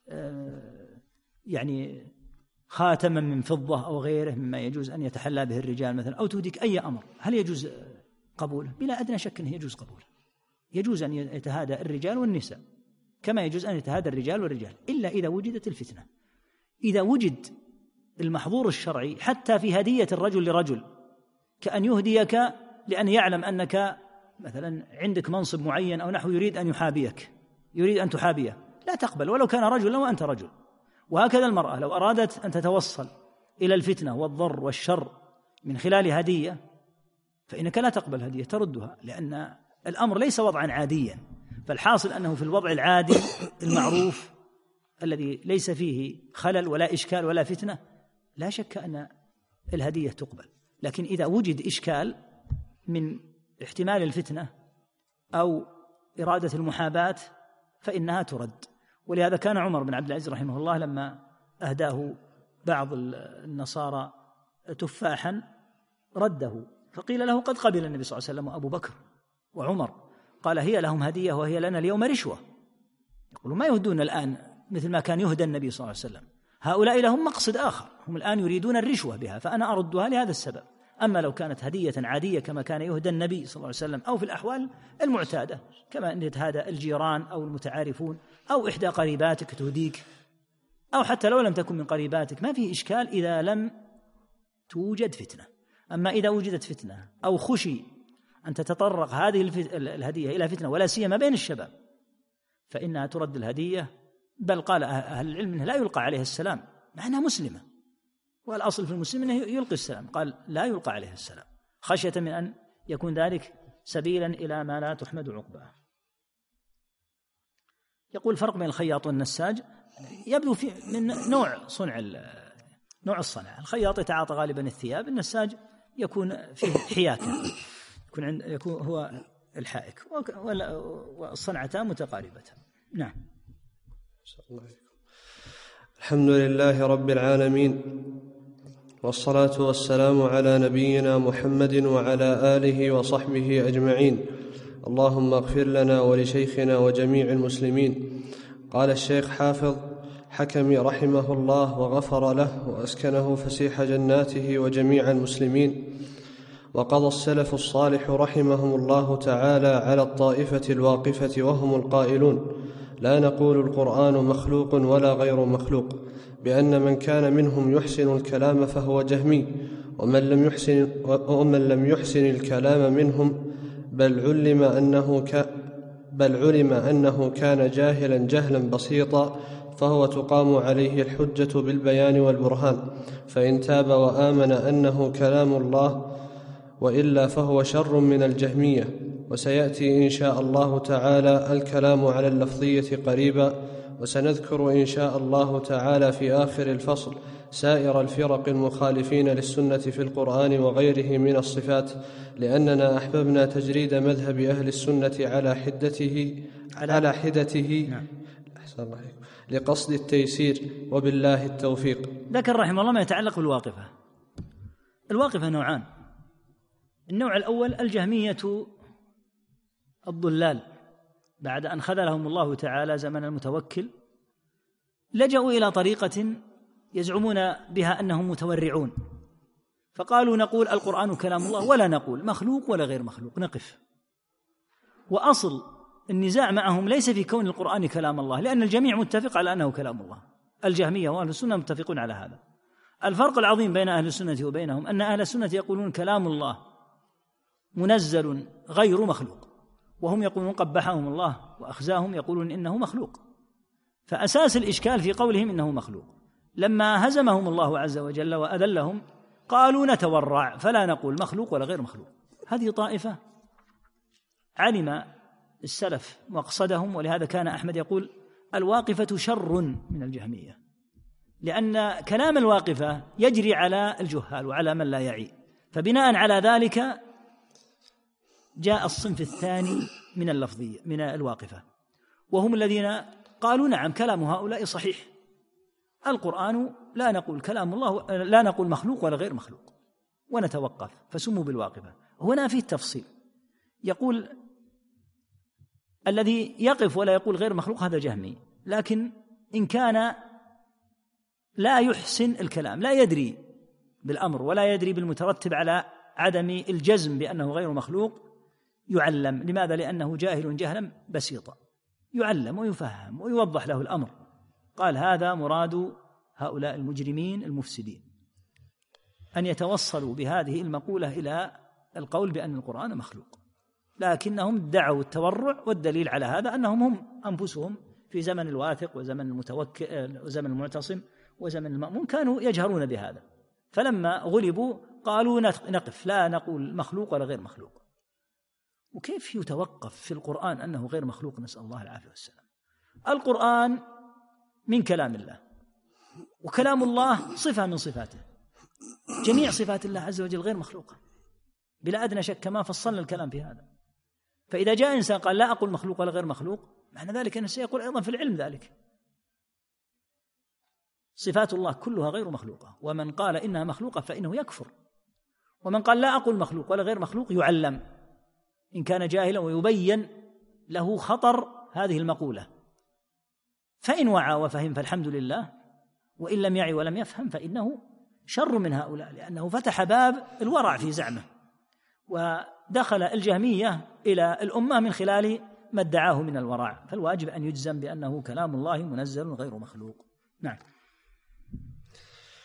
يعني خاتما من فضة أو غيره مما يجوز أن يتحلى به الرجال مثلا، أو تهديك أي أمر، هل يجوز قبوله؟ بلا أدنى شك أنه يجوز قبوله. يجوز أن يتهادى الرجال والنساء كما يجوز أن يتهادى الرجال والرجال، إلا إذا وجدت الفتنة. إذا وجد المحظور الشرعي حتى في هدية الرجل لرجل، كأن يهديك لأن يعلم أنك مثلا عندك منصب معين أو نحو، يريد أن يحابيك، يريد أن تحابيه، لا تقبل ولو كان رجلا وأنت رجل. وهكذا المرأة لو أرادت أن تتوصل إلى الفتنة والضر والشر من خلال هدية، فإنك لا تقبل هدية، تردها، لأن الأمر ليس وضعا عاديا. فالحاصل أنه في الوضع العادي المعروف الذي ليس فيه خلل ولا إشكال ولا فتنة، لا شك أن الهدية تقبل. لكن إذا وجد إشكال من احتمال الفتنة أو إرادة المحاباة فإنها ترد. ولهذا كان عمر بن عبد العزيز رحمه الله لما أهداه بعض النصارى تفاحا رده، فقيل له قد قبل النبي صلى الله عليه وسلم وأبو بكر وعمر، قال هي لهم هدية وهي لنا اليوم رشوة. يقولوا ما يهدون الآن مثل ما كان يهدى النبي صلى الله عليه وسلم، هؤلاء لهم مقصد آخر، هم الآن يريدون الرشوة بها، فأنا أردها لهذا السبب. أما لو كانت هدية عادية كما كان يهدى النبي صلى الله عليه وسلم، أو في الأحوال المعتادة كما أن يتهادى الجيران أو المتعارفون، أو إحدى قريباتك تهديك، أو حتى لو لم تكن من قريباتك، ما فيه إشكال إذا لم توجد فتنة. أما إذا وجدت فتنة أو خشي أن تتطرق هذه الهدية إلى فتنة ولا سيما بين الشباب فإنها ترد الهدية، بل قال أهل العلم إنه لا يلقى عليها السلام مع أنها مسلمة، والأصل في المسلم أنه يلقي السلام، قال لا يلقى عليها السلام خشية من أن يكون ذلك سبيلا إلى ما لا تحمد عقباه. يقول فرق بين الخياط والنساج يبدو في من نوع الصنع. الخياط يتعاطى غالبا الثياب، النساج يكون فيه حياكة، يكون هو الحائك، والصنعتان متقاربتان. نعم. الحمد لله رب العالمين، والصلاة والسلام على نبينا محمد وعلى آله وصحبه أجمعين. اللهم اغفر لنا ولشيخنا وجميع المسلمين. قال الشيخ حافظ حكمي رحمه الله وغفر له وأسكنه فسيح جناته وجميع المسلمين. وقضى السلف الصالح رحمهم الله تعالى على الطائفة الواقفة وهم القائلون: لا نقول القرآن مخلوق ولا غير مخلوق، بأن من كان منهم يحسن الكلام فهو جهمي، ومن لم يحسن الكلام منهم بل علم أنه كان جاهلا جهلا بسيطا فهو تقام عليه الحجة بالبيان والبرهان، فإن تاب وآمن أنه كلام الله، وإلا فهو شر من الجهمية. وسيأتي إن شاء الله تعالى الكلام على اللفظية قريبا، وسنذكر إن شاء الله تعالى في آخر الفصل سائر الفرق المخالفين للسنة في القرآن وغيره من الصفات، لأننا أحببنا تجريد مذهب أهل السنة على حدته أحسن الله عليكم لقصد التيسير، وبالله التوفيق. ذكر رحمه الله ما يتعلق بالواقفة. الواقفة نوعان: النوع الأول الجهمية الضلال، بعد أن خذلهم الله تعالى زمن المتوكل لجأوا إلى طريقة يزعمون بها أنهم متورعون، فقالوا نقول القرآن كلام الله ولا نقول مخلوق ولا غير مخلوق، نقف. وأصل النزاع معهم ليس في كون القرآن كلام الله، لأن الجميع متفق على أنه كلام الله، الجهمية وأهل السنة متفقون على هذا. الفرق العظيم بين أهل السنة وبينهم أن أهل السنة يقولون كلام الله منزل غير مخلوق، وهم يقولون قبحهم الله وأخزاهم يقولون إنه مخلوق. فأساس الإشكال في قولهم إنه مخلوق. لما هزمهم الله عز وجل وأذلهم قالوا نتورع فلا نقول مخلوق ولا غير مخلوق. هذه طائفة علم السلف مقصدهم، ولهذا كان أحمد يقول الواقفة شر من الجهمية، لأن كلام الواقفة يجري على الجهال وعلى من لا يعي. فبناء على ذلك جاء الصنف الثاني من اللفظية من الواقفة، وهم الذين قالوا نعم كلام هؤلاء صحيح، القرآن لا نقول كلام الله، لا نقول مخلوق ولا غير مخلوق، ونتوقف، فسموا بالواقفة. هنا فيه التفصيل، يقول الذي يقف ولا يقول غير مخلوق هذا جهمي، لكن إن كان لا يحسن الكلام، لا يدري بالأمر ولا يدري بالمترتب على عدم الجزم بأنه غير مخلوق، يعلم. لماذا؟ لأنه جاهل جهلا بسيطا، يعلم ويفهم ويوضح له الأمر. قال هذا مراد هؤلاء المجرمين المفسدين، أن يتوصلوا بهذه المقولة إلى القول بأن القرآن مخلوق، لكنهم دعوا التورع، والدليل على هذا أنهم هم أنفسهم في زمن الواثق وزمن المتوكل وزمن المعتصم وزمن المأمون كانوا يجهرون بهذا، فلما غلبوا قالوا نقف لا نقول مخلوق ولا غير مخلوق. وكيف يتوقف في القرآن أنه غير مخلوق؟ نسأل الله العافية والسلام. القرآن من كلام الله، وكلام الله صفة من صفاته، جميع صفات الله عز وجل غير مخلوقة بلا أدنى شك، كما فصلنا الكلام في هذا. فإذا جاء إنسان قال لا أقول مخلوق ولا غير مخلوق، معنى ذلك أنه سيقول أيضا في العلم ذلك. صفات الله كلها غير مخلوقة، ومن قال إنها مخلوقة فإنه يكفر، ومن قال لا أقول مخلوق ولا غير مخلوق يعلم إن كان جاهلا، ويبين له خطر هذه المقولة، فإن وعى وفهم فالحمد لله، وإن لم يعي ولم يفهم فإنه شر من هؤلاء، لأنه فتح باب الورع في زعمه، ودخل الجهمية إلى الأمة من خلال ما ادعاه من الورع. فالواجب أن يجزم بأنه كلام الله منزل غير مخلوق. نعم.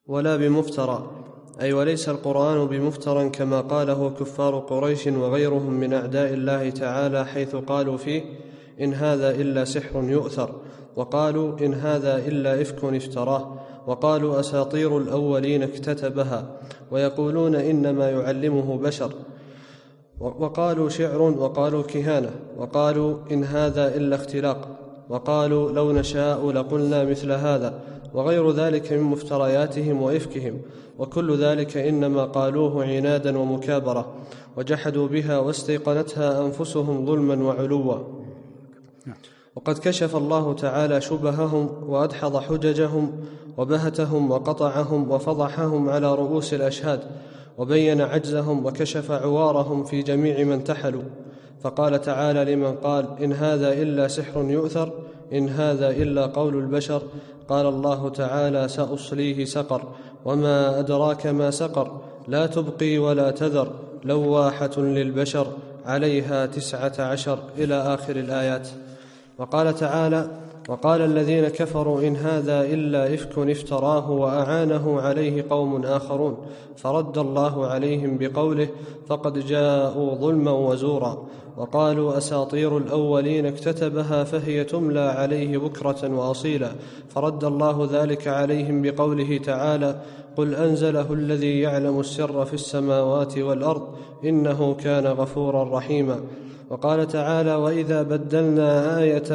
ولا بمفترى، أي وليس القرآن بمفترى كما قاله كفار قريش وغيرهم من أعداء الله تعالى، حيث قالوا فيه: إن هذا إلا سحر يؤثر، وقالوا: إن هذا إلا إفك افتراه، وقالوا: أساطير الأولين اكتتبها، ويقولون إنما يعلمه بشر، وقالوا شعر، وقالوا كهانة، وقالوا إن هذا إلا اختلاق، وقالوا لو نشاء لقلنا مثل هذا، وغير ذلك من مفترياتهم وإفكهم، وكل ذلك إنما قالوه عنادا ومكابرة، وجحدوا بها واستيقنتها أنفسهم ظلما وعلوا. وقد كشف الله تعالى شبههم وأدحض حججهم وبهتهم وقطعهم وفضحهم على رؤوس الأشهاد، وبين عجزهم وكشف عوارهم في جميع من تحلوا. فقال تعالى لمن قال: إن هذا إلا سحر يؤثر، إن هذا إلا قول البشر. قال الله تعالى: سأصليه سقر، وما أدراك ما سقر، لا تبقي ولا تذر، لواحة للبشر، عليها 19، إلى آخر الآيات. وقال تعالى: وقال الذين كفروا إن هذا إلا إفك افتراه وأعانه عليه قوم آخرون، فرد الله عليهم بقوله: فقد جاءوا ظلما وزورا. وقالوا: أساطير الأولين اكتتبها فهي تملى عليه بكرة وأصيلا، فرد الله ذلك عليهم بقوله تعالى: قل أنزله الذي يعلم السر في السماوات والأرض، إنه كان غفورا رحيما. وقال تعالى: وإذا بدلنا آية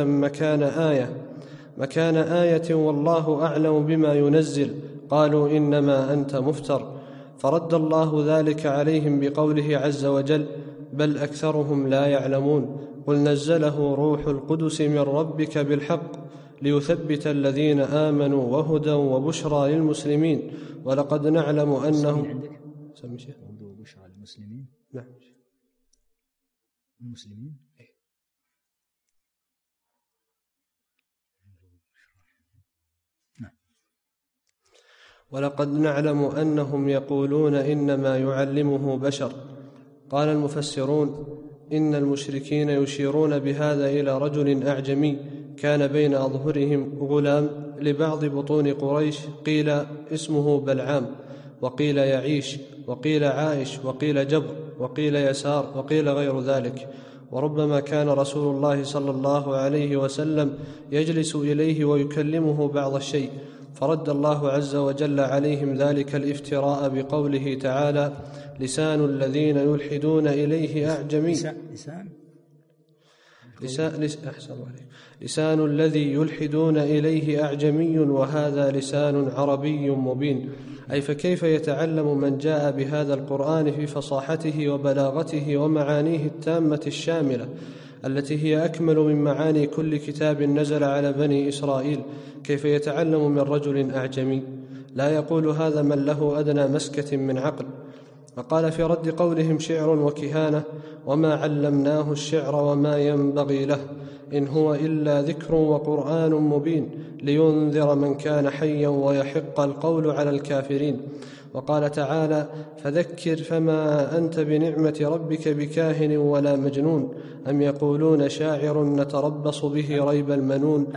مكان آية والله أعلم بما ينزل، قالوا إنما أنت مفتر، فرد الله ذلك عليهم بقوله عز وجل: بل أكثرهم لا يعلمون. قل نزله روح القدس من ربك بالحق ليثبت الذين آمنوا وهدى وبشرى للمسلمين، ولقد نعلم أنه بشرى للمسلمين. نعم. المسلمين. ولقد نعلم أنهم يقولون إنما يعلمه بشر. قال المفسرون: إن المشركين يشيرون بهذا إلى رجل أعجمي كان بين أظهرهم غلام لبعض بطون قريش، قيل اسمه بلعام، وقيل يعيش، وقيل عائش، وقيل جبر، وقيل يسار، وقيل غير ذلك. وربما كان رسول الله صلى الله عليه وسلم يجلس إليه ويكلمه بعض الشيء، فرد الله عز وجل عليهم ذلك الافتراء بقوله تعالى: لسان الذين يلحدون إليه أعجمي. لسان الذي يلحدون إليه أعجمي وهذا لسان عربي مبين. أي فكيف يتعلم من جاء بهذا القرآن في فصاحته وبلاغته ومعانيه التامة الشاملة التي هي أكمل من معاني كل كتاب نزل على بني إسرائيل، كيف يتعلم من رجل أعجمي؟ لا يقول هذا من له أدنى مسكة من عقل. فقال في رد قولهم شعر وكهانة: وما علمناه الشعر وما ينبغي له، إن هو إلا ذكر وقرآن مبين لينذر من كان حيا ويحق القول على الكافرين. وقال تعالى: فذكر فما أنت بنعمة ربك بكاهن ولا مجنون، أم يقولون شاعر نتربص به ريب المنون.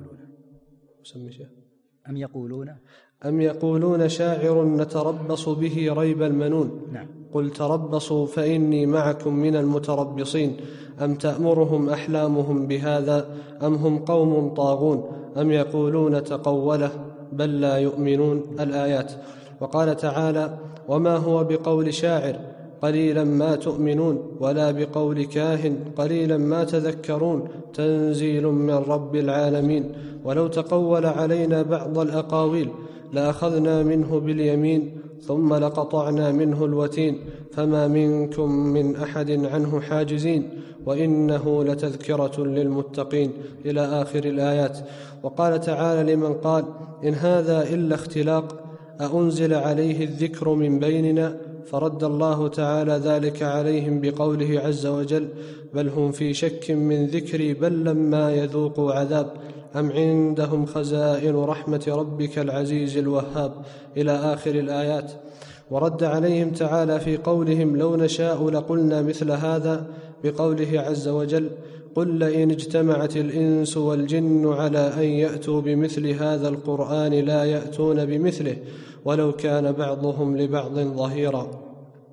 أم يقولون شاعر نتربص به ريب المنون. نعم. قل تربصوا فإني معكم من المتربصين، أم تأمرهم أحلامهم بهذا، أم هم قوم طاغون، أم يقولون تقوله، بل لا يؤمنون. الآيات. وقال تعالى: وما هو بقول شاعر قليلا ما تؤمنون، ولا بقول كاهن قليلا ما تذكرون، تنزيل من رب العالمين. ولو تقول علينا بعض الأقاويل لأخذنا منه باليمين ثم لقطعنا منه الوتين، فما منكم من أحد عنه حاجزين، وإنه لتذكرة للمتقين، إلى آخر الآيات. وقال تعالى لمن قال: إن هذا إلا اختلاق، أأنزل عليه الذكر من بيننا؟ فرد الله تعالى ذلك عليهم بقوله عز وجل: بل هم في شك من ذكري، بل لما يذوقوا عذاب، أم عندهم خزائن رحمة ربك العزيز الوهاب، إلى آخر الآيات. ورد عليهم تعالى في قولهم: لو نشاء لقلنا مثل هذا، بقوله عز وجل: قل لئن اجتمعت الإنس والجن على أن يأتوا بمثل هذا القرآن لا يأتون بمثله ولو كان بعضهم لبعض ظهيرا.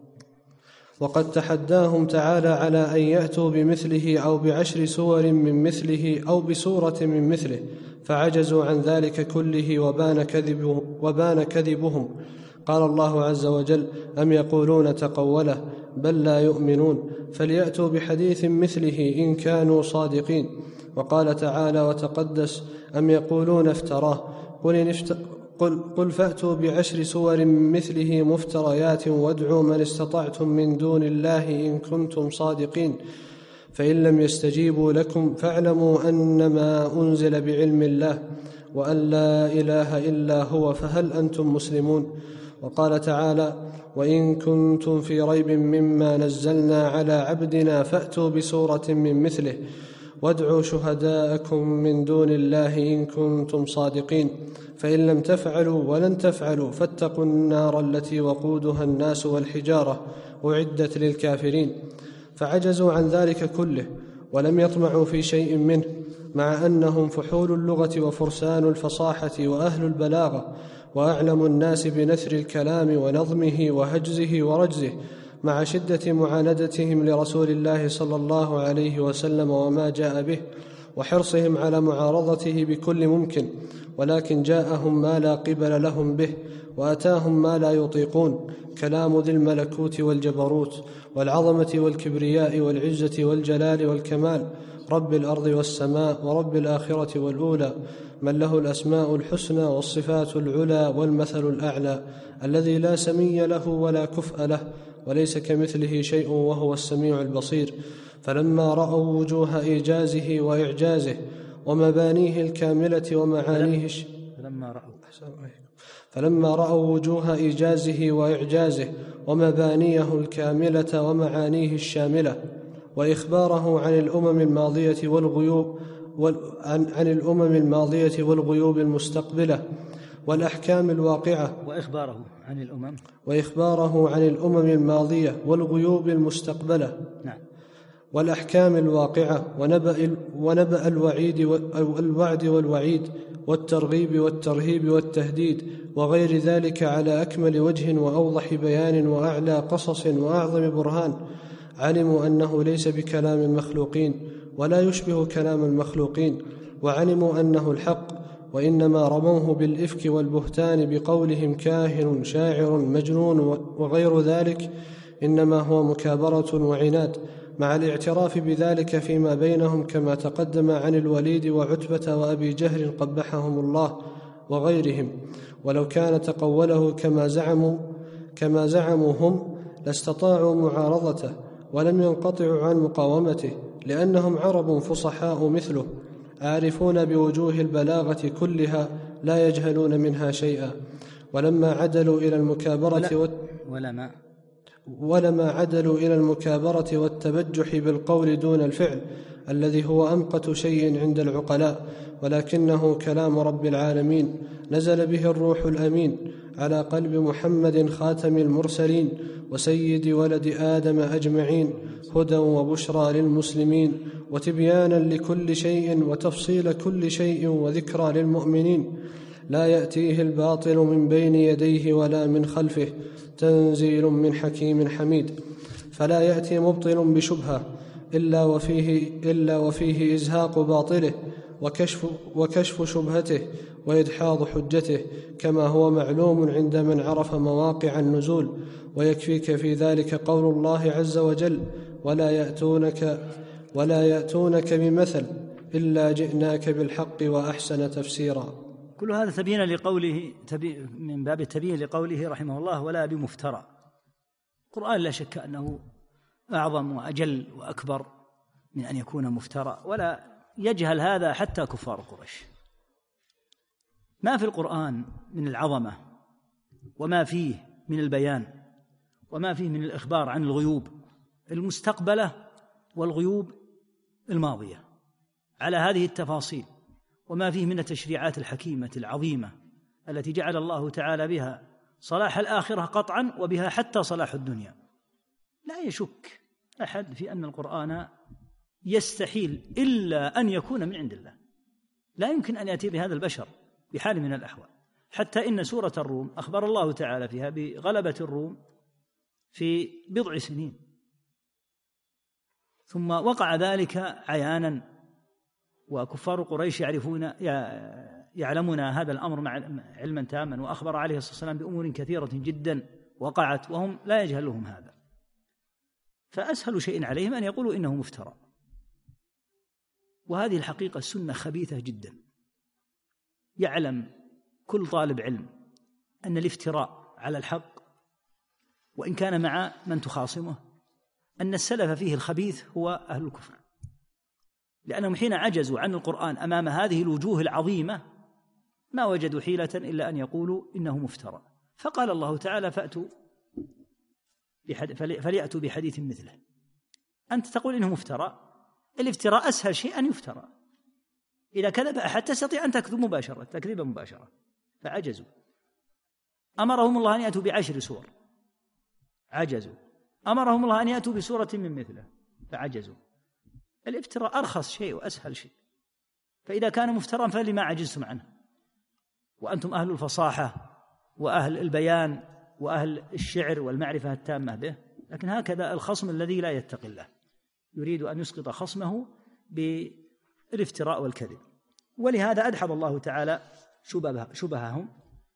وقد تحداهم تعالى على أن يأتوا بمثله أو ب10 سور من مثله أو بسورة من مثله، فعجزوا عن ذلك كله وبان كذبهم. قال الله عز وجل: أم يقولون تقوله بل لا يؤمنون، فليأتوا بحديث مثله إن كانوا صادقين. وقال تعالى وتقدس: أم يقولون افتراه قل فأتوا ب10 سور مثله مفتريات وادعوا من استطعتم من دون الله إن كنتم صادقين، فإن لم يستجيبوا لكم فاعلموا أنما أنزل بعلم الله وأن لا إله إلا هو فهل أنتم مسلمون. وقال تعالى: وإن كنتم في ريب مما نزلنا على عبدنا فأتوا بسورة من مثله وادعوا شهداءكم من دون الله إن كنتم صادقين، فإن لم تفعلوا ولن تفعلوا فاتقوا النار التي وقودها الناس والحجارة أعدت للكافرين. فعجزوا عن ذلك كله ولم يطمعوا في شيء منه، مع أنهم فحول اللغة وفرسان الفصاحة وأهل البلاغة وأعلم الناس بنثر الكلام ونظمه وهجزه ورجزه، مع شدة معاندتهم لرسول الله صلى الله عليه وسلم وما جاء به، وحرصهم على معارضته بكل ممكن، ولكن جاءهم ما لا قبل لهم به، وأتاهم ما لا يطيقون، كلام ذي الملكوت والجبروت والعظمة والكبرياء والعزة والجلال والكمال، رب الأرض والسماء ورب الآخرة والأولى، من له الأسماء الحسنى والصفات العلى والمثل الأعلى، الذي لا سمي له ولا كفء له وليس كمثله شيء وهو السميع البصير. فلما رأوا وجوه إيجازه وإعجازه ومبانيه الكاملة ومعانيه فلما رأوا وجوه إيجازه وإعجازه ومبانيه الكاملة ومعانيه الشاملة، وإخباره عن الأمم الماضية والغيوب المستقبلة والأحكام الواقعة، وإخباره عن الأمم الماضية والغيوب المستقبلة والأحكام الواقعة ونبأ الوعد والوعيد والترغيب والترهيب والتهديد وغير ذلك على أكمل وجه وأوضح بيان وأعلى قصص وأعظم برهان، علموا أنه ليس بكلام المخلوقين ولا يشبه كلام المخلوقين، وعلموا أنه الحق، وإنما رموه بالإفك والبهتان بقولهم كاهن شاعر مجنون وغير ذلك، إنما هو مكابرة وعناد، مع الاعتراف بذلك فيما بينهم، كما تقدم عن الوليد وعتبة وأبي جهل قبحهم الله وغيرهم. ولو كان تقوله كما زعموا هم لاستطاعوا معارضته ولم ينقطعوا عن مقاومته، لأنهم عرب فصحاء مثله، عارفون بوجوه البلاغة كلها لا يجهلون منها شيئا. ولما عدلوا إلى المكابرة والتبجح بالقول دون الفعل، الذي هو أمقت شيء عند العقلاء، ولكنه كلام رب العالمين، نزل به الروح الأمين على قلب محمد خاتم المرسلين وسيد ولد آدم أجمعين، هدى وبشرى للمسلمين وتبيانا لكل شيء وتفصيل كل شيء وذكرى للمؤمنين، لا يأتيه الباطل من بين يديه ولا من خلفه، تنزيل من حكيم حميد. فلا يأتي مبطل بشبهة إلا وفيه إزهاق باطله وكشف شبهته وإدحاض حجته، كما هو معلوم عند من عرف مواقع النزول. ويكفيك في ذلك قول الله عز وجل: ولا يأتونك بمثل إلا جئناك بالحق وأحسن تفسيرا. كل هذا تبين لقوله من باب التبيين لقوله رحمه الله: ولا بمفترى. القرآن لا شك أنه أعظم وأجل وأكبر من أن يكون مفترى، ولا يجهل هذا حتى كفار قريش. ما في القرآن من العظمة وما فيه من البيان وما فيه من الإخبار عن الغيوب المستقبلة والغيوب الماضية على هذه التفاصيل، وما فيه من التشريعات الحكيمة العظيمة التي جعل الله تعالى بها صلاح الآخرة قطعا، وبها حتى صلاح الدنيا. لا يشك أحد في أن القرآن يستحيل إلا أن يكون من عند الله، لا يمكن أن يأتي بهذا البشر بحال من الأحوال. حتى إن سورة الروم أخبر الله تعالى فيها بغلبة الروم في بضع سنين، ثم وقع ذلك عيانا، وكفار قريش يعلمون هذا الأمر مع علما تاما، وأخبر عليه الصلاة والسلام بأمور كثيرة جدا وقعت وهم لا يجهلهم هذا. فأسهل شيء عليهم أن يقولوا إنه مفترى، وهذه الحقيقة السنة خبيثة جدا. يعلم كل طالب علم أن الافتراء على الحق وإن كان مع من تخاصمه أن السلف فيه الخبيث هو أهل الكفر، لأنهم حين عجزوا عن القرآن أمام هذه الوجوه العظيمة ما وجدوا حيلة إلا أن يقولوا إنه مفترى. فقال الله تعالى فليأتوا بحديث مثله. أنت تقول إنه مفترى، الافتراء أسهل شيء أن يفترى. إذا كذب أحد تستطيع أن تكذب مباشرة، فعجزوا. أمرهم الله أن يأتوا ب10 سور، عجزوا. أمرهم الله أن يأتوا بسورة من مثله، فعجزوا. الافتراء أرخص شيء وأسهل شيء، فإذا كان مفترا فلما عجزتم عنه وأنتم أهل الفصاحة وأهل البيان وأهل الشعر والمعرفة التامة به. لكن هكذا الخصم الذي لا يتقي الله يريد أن يسقط خصمه بالافتراء والكذب. ولهذا أدحض الله تعالى شبههم،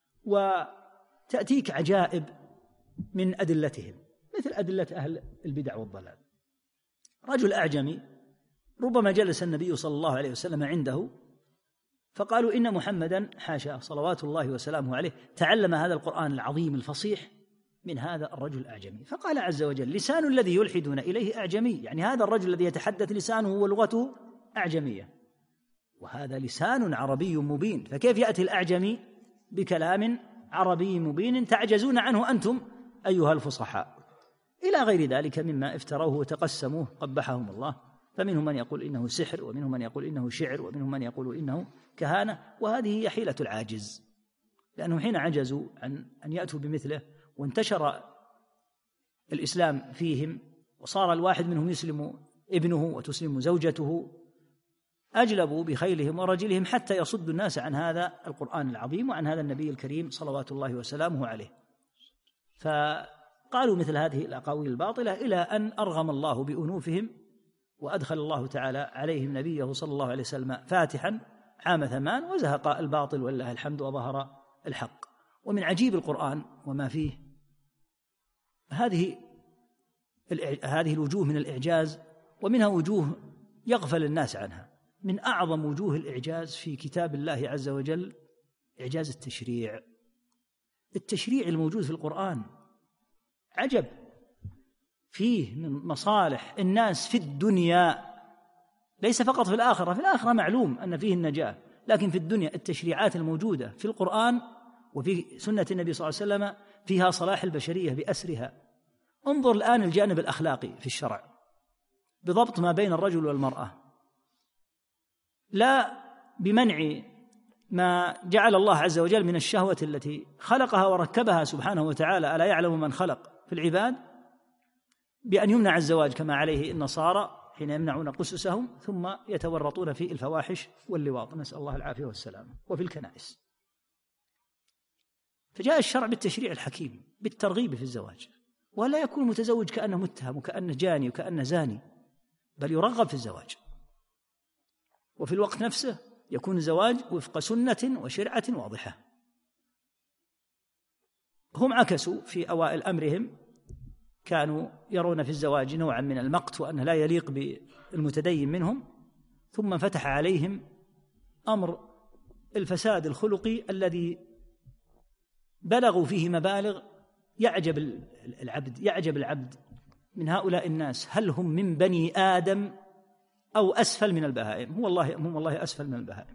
وتأتيك عجائب من أدلتهم مثل أدلة أهل البدع والضلال. رجل أعجمي ربما جلس النبي صلى الله عليه وسلم عنده فقالوا إن محمدا حاشا صلوات الله وسلامه عليه تعلم هذا القرآن العظيم الفصيح من هذا الرجل الأعجمي. فقال عز وجل: لسان الذي يلحدون إليه أعجمي، يعني هذا الرجل الذي يتحدث لسانه ولغته أعجمية، وهذا لسان عربي مبين، فكيف يأتي الأعجمي بكلام عربي مبين تعجزون عنه أنتم أيها الفصحاء؟ إلى غير ذلك مما افتروه وتقسموه قبحهم الله. فمنهم من يقول إنه سحر، ومنهم من يقول إنه شعر، ومنهم من يقول إنه كهانة، وهذه هي حيلة العاجز، لأنهم حين عجزوا عن أن يأتوا بمثله وانتشر الإسلام فيهم وصار الواحد منهم يسلم ابنه وتسلم زوجته أجلبوا بخيلهم ورجلهم حتى يصدوا الناس عن هذا القرآن العظيم وعن هذا النبي الكريم صلوات الله وسلامه عليه. فقالوا مثل هذه الأقاويل الباطلة إلى أن أرغم الله بأنوفهم، وأدخل الله تعالى عليهم نبيه صلى الله عليه وسلم فاتحا عام 8 وزهق الباطل ولله الحمد وظهر الحق. ومن عجيب القرآن وما فيه هذه الوجوه من الإعجاز، ومنها وجوه يغفل الناس عنها. من أعظم وجوه الإعجاز في كتاب الله عز وجل إعجاز التشريع الموجود في القرآن عجب، فيه من مصالح الناس في الدنيا ليس فقط في الآخرة. في الآخرة معلوم أن فيه النجاة، لكن في الدنيا التشريعات الموجودة في القرآن وفي سنة النبي صلى الله عليه وسلم فيها صلاح البشرية بأسرها. انظر الآن الجانب الأخلاقي في الشرع بضبط ما بين الرجل والمرأة، لا بمنع ما جعل الله عز وجل من الشهوة التي خلقها وركبها سبحانه وتعالى، ألا يعلم من خلق في العباد، بأن يمنع الزواج كما عليه النصارى حين يمنعون قسسهم ثم يتورطون في الفواحش واللواط، نسأل الله العافية والسلام، وفي الكنائس. فجاء الشرع بالتشريع الحكيم بالترغيب في الزواج، ولا يكون متزوج كأنه متهم وكأنه جاني وكأنه زاني، بل يرغب في الزواج، وفي الوقت نفسه يكون الزواج وفق سنة وشرعة واضحة. هم عكسوا في أوائل أمرهم، كانوا يرون في الزواج نوعا من المقت وأنه لا يليق بالمتدين منهم، ثم فتح عليهم أمر الفساد الخلقي الذي بلغوا فيه مبالغ يعجب العبد من هؤلاء الناس، هل هم من بني آدم أو أسفل من البهائم؟ هم والله أسفل من البهائم.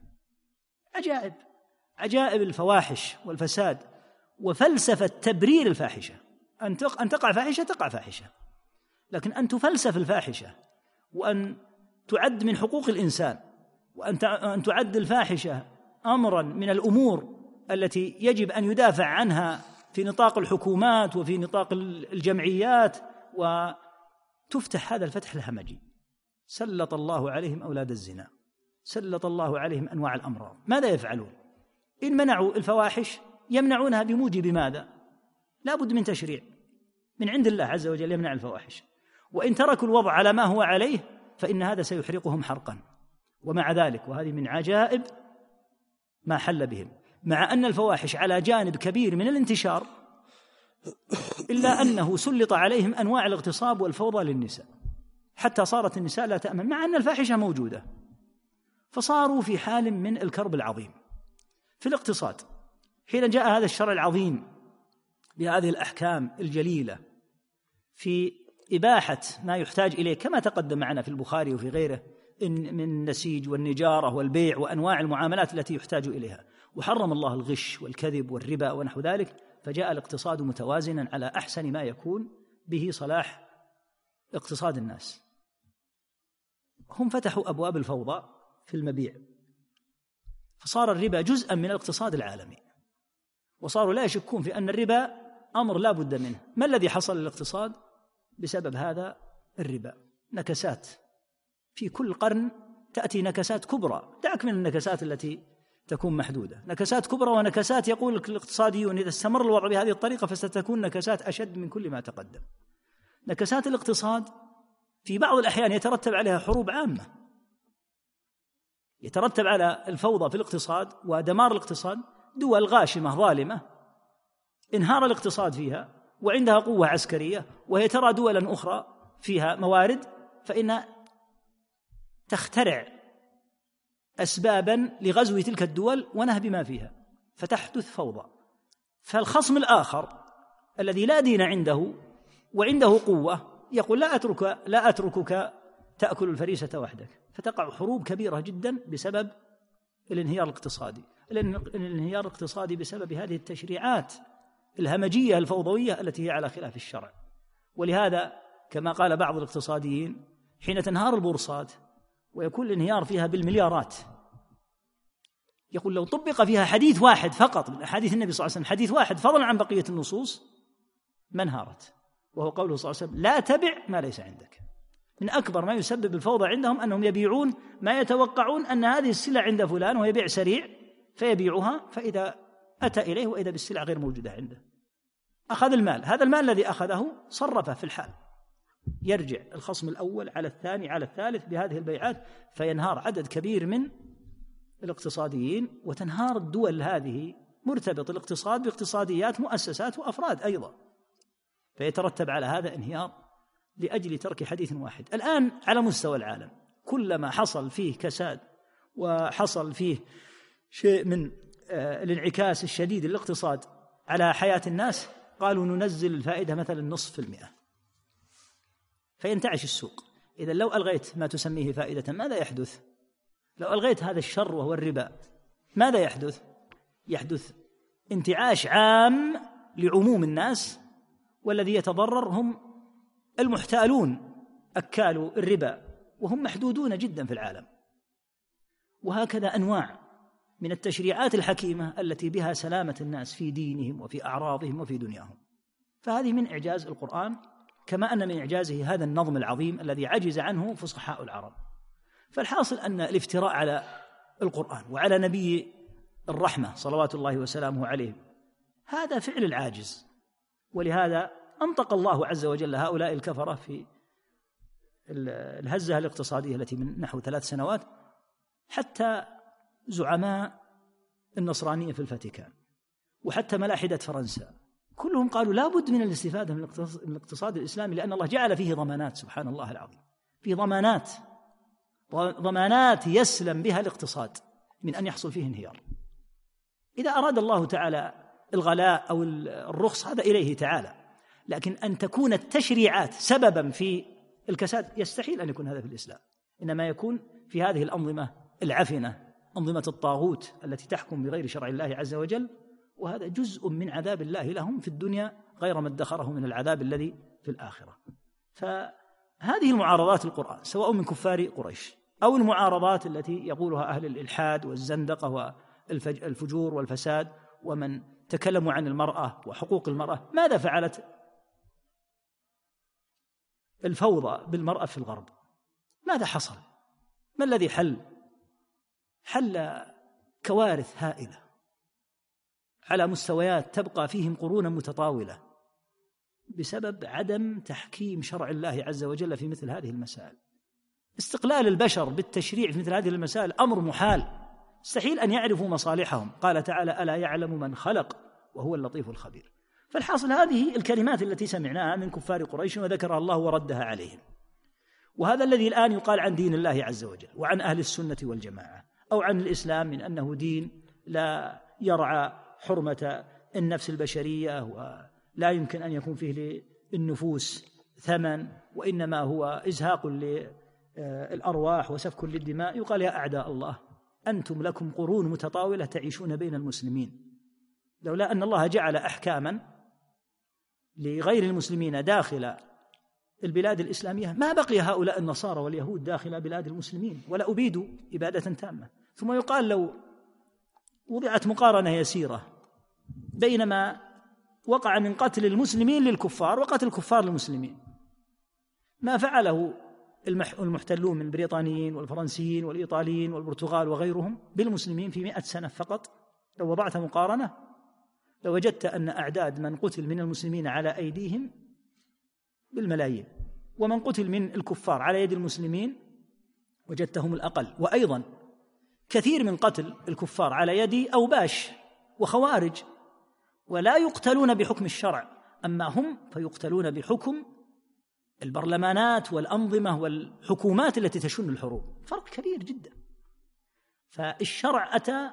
عجائب الفواحش والفساد وفلسفة تبرير الفاحشة. أن تقع فاحشة تقع فاحشة، لكن أن تفلسف الفاحشة وأن تعد من حقوق الإنسان وأن تعد الفاحشة أمرا من الأمور التي يجب أن يدافع عنها في نطاق الحكومات وفي نطاق الجمعيات، وتفتح هذا الفتح الهمجي. سلط الله عليهم أولاد الزنا، سلط الله عليهم أنواع الأمراض. ماذا يفعلون؟ إن منعوا الفواحش يمنعونها بموجب ماذا؟ لا بد من تشريع من عند الله عز وجل يمنع الفواحش. وإن تركوا الوضع على ما هو عليه فإن هذا سيحرقهم حرقا. ومع ذلك، وهذه من عجائب ما حل بهم، مع أن الفواحش على جانب كبير من الانتشار، إلا أنه سلط عليهم أنواع الاغتصاب والفوضى للنساء، حتى صارت النساء لا تأمن مع أن الفاحشة موجودة. فصاروا في حال من الكرب العظيم. في الاقتصاد حين جاء هذا الشرع العظيم بهذه الأحكام الجليلة في إباحة ما يحتاج إليه كما تقدم معنا في البخاري وفي غيره من النسيج والنجارة والبيع وأنواع المعاملات التي يحتاج إليها، وحرم الله الغش والكذب والربا ونحو ذلك، فجاء الاقتصاد متوازنا على أحسن ما يكون به صلاح اقتصاد الناس. هم فتحوا أبواب الفوضى في المبيع، فصار الربا جزءا من الاقتصاد العالمي، وصاروا لا يشكون في أن الربا أمر لا بد منه. ما الذي حصل للاقتصاد بسبب هذا الربا؟ نكسات في كل قرن تأتي نكسات كبرى، دعك من النكسات التي تكون محدودة، نكسات كبرى ونكسات يقول الاقتصاديون إذا استمر الوضع بهذه الطريقة فستكون نكسات أشد من كل ما تقدم. نكسات الاقتصاد في بعض الأحيان يترتب عليها حروب عامة، يترتب على الفوضى في الاقتصاد ودمار الاقتصاد دول غاشمة ظالمة انهار الاقتصاد فيها وعندها قوة عسكرية، وهي ترى دولا أخرى فيها موارد، فإن تخترع أسبابا لغزو تلك الدول ونهب ما فيها، فتحدث فوضى. فالخصم الآخر الذي لا دين عنده وعنده قوة يقول لا أتركك تأكل الفريسة وحدك، فتقع حروب كبيرة جدا بسبب الانهيار الاقتصادي. الانهيار الاقتصادي بسبب هذه التشريعات الهمجية الفوضوية التي هي على خلاف الشرع. ولهذا كما قال بعض الاقتصاديين حين تنهار البورصات ويكون الانهيار فيها بالمليارات، يقول لو طبق فيها حديث واحد فقط من أحاديث النبي صلى الله عليه وسلم، حديث واحد فضلا عن بقية النصوص، ما انهارت، وهو قوله صلى الله عليه وسلم لا تبع ما ليس عندك. من أكبر ما يسبب الفوضى عندهم أنهم يبيعون ما يتوقعون أن هذه السلع عند فلان وهي بيع سريع فيبيعها، فإذا أتى إليه وإذا بالسلع غير موجودة عنده أخذ المال، هذا المال الذي أخذه صرفه في الحال، يرجع الخصم الأول على الثاني على الثالث بهذه البيعات، فينهار عدد كبير من الاقتصاديين، وتنهار الدول هذه مرتبط الاقتصاد باقتصاديات مؤسسات وأفراد أيضا، فيترتب على هذا انهيار لأجل ترك حديث واحد. الآن على مستوى العالم كلما حصل فيه كساد وحصل فيه شيء من الانعكاس الشديد للاقتصاد على حياة الناس قالوا ننزل الفائدة مثلا 0.5%، فينتعش السوق. إذا لو ألغيت ما تسميه فائدة ماذا يحدث؟ لو ألغيت هذا الشر وهو الربا ماذا يحدث؟ يحدث انتعاش عام لعموم الناس، والذي يتضرر هم المحتالون أكالوا الربا، وهم محدودون جدا في العالم. وهكذا أنواع من التشريعات الحكيمة التي بها سلامة الناس في دينهم وفي أعراضهم وفي دنياهم. فهذه من إعجاز القرآن، كما أن من إعجازه هذا النظم العظيم الذي عجز عنه فصحاء العرب. فالحاصل أن الافتراء على القرآن وعلى نبي الرحمة صلوات الله وسلامه عليه هذا فعل العاجز، ولهذا أنطق الله عز وجل هؤلاء الكفرة في الهزة الاقتصادية التي من نحو 3 سنوات، حتى زعماء النصرانية في الفاتيكان وحتى ملاحدة فرنسا كلهم قالوا لا بد من الاستفادة من الاقتصاد الإسلامي، لأن الله جعل فيه ضمانات، سبحان الله العظيم، في ضمانات يسلم بها الاقتصاد من أن يحصل فيه انهيار. إذا أراد الله تعالى الغلاء أو الرخص هذا إليه تعالى، لكن أن تكون التشريعات سببا في الكساد يستحيل أن يكون هذا في الإسلام، إنما يكون في هذه الأنظمة العفنة، أنظمة الطاغوت التي تحكم بغير شرع الله عز وجل، وهذا جزء من عذاب الله لهم في الدنيا غير ما ادخره من العذاب الذي في الآخرة. فهذه المعارضات القرآن سواء من كفار قريش أو المعارضات التي يقولها أهل الإلحاد والزندقة والفجور والفساد ومن تكلموا عن المرأة وحقوق المرأة، ماذا فعلت الفوضى بالمرأة في الغرب؟ ماذا حصل؟ ما الذي حل كوارث هائلة على مستويات تبقى فيهم قرونا متطاولة بسبب عدم تحكيم شرع الله عز وجل في مثل هذه المسائل. استقلال البشر بالتشريع في مثل هذه المسائل أمر محال، مستحيل أن يعرفوا مصالحهم. قال تعالى: ألا يعلم من خلق وهو اللطيف الخبير. فالحاصل هذه الكلمات التي سمعناها من كفار قريش وذكرها الله وردها عليهم، وهذا الذي الآن يقال عن دين الله عز وجل وعن أهل السنة والجماعة أو عن الإسلام من أنه دين لا يرعى حرمة النفس البشرية ولا يمكن أن يكون فيه للنفوس ثمن، وإنما هو إزهاق للأرواح وسفك للدماء. يقال: يا أعداء الله، أنتم لكم قرون متطاولة تعيشون بين المسلمين، لولا أن الله جعل أحكاما لغير المسلمين داخل البلاد الإسلامية ما بقي هؤلاء النصارى واليهود داخل بلاد المسلمين ولا أبيدوا إبادة تامة. ثم يقال: لو وضعت مقارنة يسيرة بين ما وقع من قتل المسلمين للكفار وقتل الكفار للمسلمين، ما فعله المحتلون من البريطانيين والفرنسيين والإيطاليين والبرتغال وغيرهم بالمسلمين في 100 سنة فقط، لو وضعت مقارنة لوجدت أن أعداد من قتل من المسلمين على أيديهم بالملايين، ومن قتل من الكفار على يد المسلمين وجدتهم الأقل. وأيضا كثير من قتل الكفار على يد أوباش وخوارج، ولا يقتلون بحكم الشرع، أما هم فيقتلون بحكم البرلمانات والأنظمة والحكومات التي تشن الحروب. فرق كبير جدا. فالشرع أتى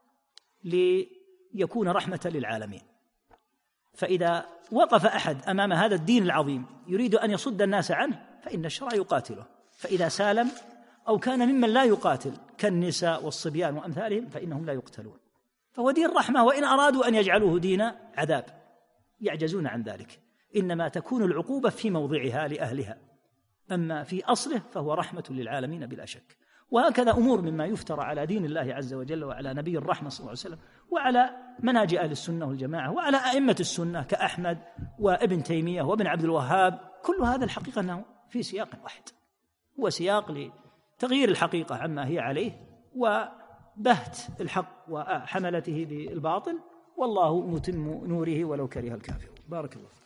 ليكون رحمة للعالمين، فإذا وقف أحد أمام هذا الدين العظيم يريد أن يصد الناس عنه فإن الشرع يقاتله، فإذا سالم أو كان ممن لا يقاتل كالنساء والصبيان وأمثالهم فإنهم لا يقتلون. فهو دين رحمة، وإن أرادوا أن يجعلوه دين عذاب يعجزون عن ذلك. إنما تكون العقوبة في موضعها لأهلها، أما في أصله فهو رحمة للعالمين بلا شك. وهكذا أمور مما يفترى على دين الله عز وجل وعلى نبي الرحمة صلى الله عليه وسلم وعلى منهج أهل السنة والجماعة وعلى أئمة السنة كأحمد وابن تيمية وابن عبد الوهاب، كل هذا الحقيقة أنه في سياق واحد، هو سياق لتغيير الحقيقة عما هي عليه وبهت الحق وحملته بالباطل، والله متم نوره ولو كره الكافرون. بارك الله.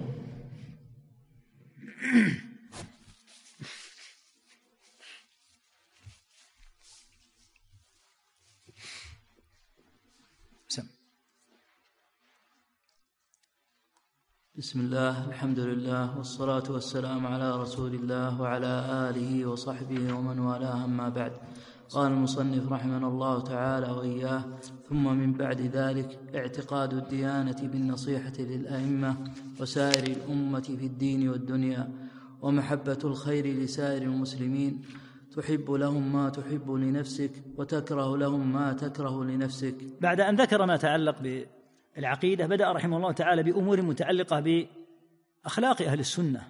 بسم الله، الحمد لله، والصلاة والسلام على رسول الله وعلى آله وصحبه ومن والاه، أما بعد. قال المصنف رحمه الله تعالى وإياه: ثم من بعد ذلك اعتقاد الديانة بالنصيحة للأئمة وسائر الأمة في الدين والدنيا، ومحبة الخير لسائر المسلمين، تحب لهم ما تحب لنفسك وتكره لهم ما تكره لنفسك. بعد أن ذكر ما تعلق بالعقيدة بدأ رحمه الله تعالى بأمور متعلقة بأخلاق أهل السنة.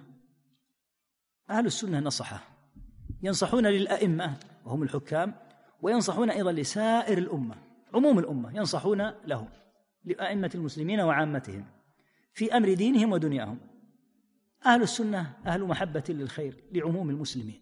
أهل السنة ينصحون للأئمة وهم الحكام، وينصحون أيضا لسائر الأمة، عموم الأمة ينصحون لهم، لأئمة المسلمين وعامتهم في أمر دينهم ودنياهم. أهل السنة أهل محبة للخير لعموم المسلمين،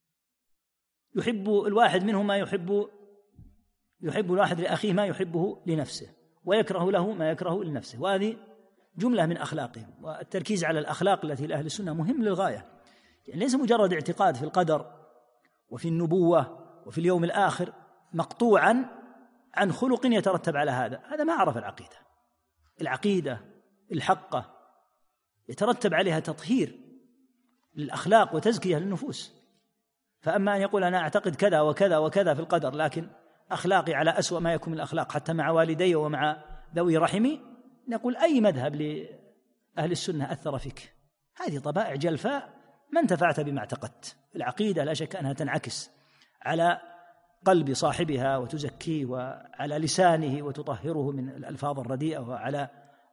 يحب الواحد منهم ما يحب الواحد لأخيه ما يحبه لنفسه، ويكره له ما يكره لنفسه، وهذه جملة من أخلاقهم. والتركيز على الأخلاق التي لأهل السنة مهم للغاية، يعني ليس مجرد اعتقاد في القدر وفي النبوة وفي اليوم الآخر مقطوعا عن خلق يترتب على هذا ما عرف العقيدة الحقة يترتب عليها تطهير للأخلاق وتزكية للنفوس. فأما أن يقول أنا أعتقد كذا وكذا وكذا في القدر، لكن أخلاقي على أسوأ ما يكون من الأخلاق حتى مع والدي ومع ذوي رحمي، نقول أي مذهب لأهل السنة أثر فيك؟ هذه طبائع جلفاء ما انتفعت بما اعتقدت. العقيدة لا شك أنها تنعكس على قلب صاحبها وتزكيه، وعلى لسانه وتطهره من الألفاظ الرديئة، وعلى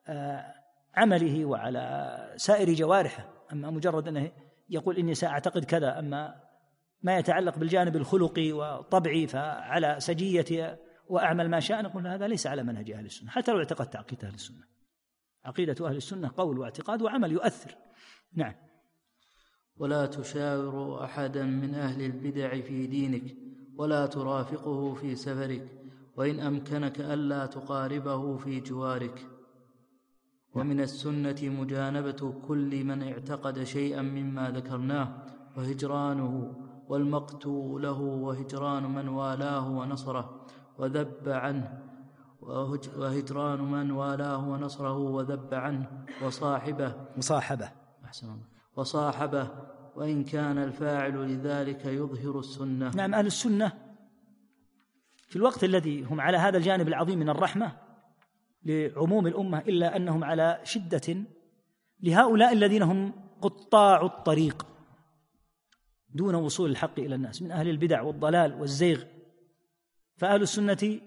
عمله وعلى سائر جوارحه. أما مجرد أنه يقول إني سأعتقد كذا، أما ما يتعلق بالجانب الخلقي وطبعي فعلى سجية وأعمل ما شاء، نقول هذا ليس على منهج أهل السنة. حتى لو اعتقدت عقيدة أهل السنة، عقيدة أهل السنة قول واعتقاد وعمل يؤثر. نعم. ولا تشاور أحدا من أهل البدع في دينك، ولا ترافقه في سفرك، وإن أمكنك ألا تقاربه في جوارك. ومن السنة مجانبة كل من اعتقد شيئا مما ذكرناه، وهجرانه، والمقت له، وهجران من والاه ونصره وذب عنه، وهجران من والاه ونصره وذب عنه، وصاحبه وإن كان الفاعل لذلك يظهر السنة. نعم، أهل السنة في الوقت الذي هم على هذا الجانب العظيم من الرحمة لعموم الأمة، إلا أنهم على شدة لهؤلاء الذين هم قطاع الطريق دون وصول الحق إلى الناس من أهل البدع والضلال والزيغ. فأهل السنة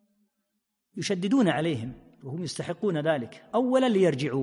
يشددون عليهم وهم يستحقون ذلك. أولا ليرجعوا،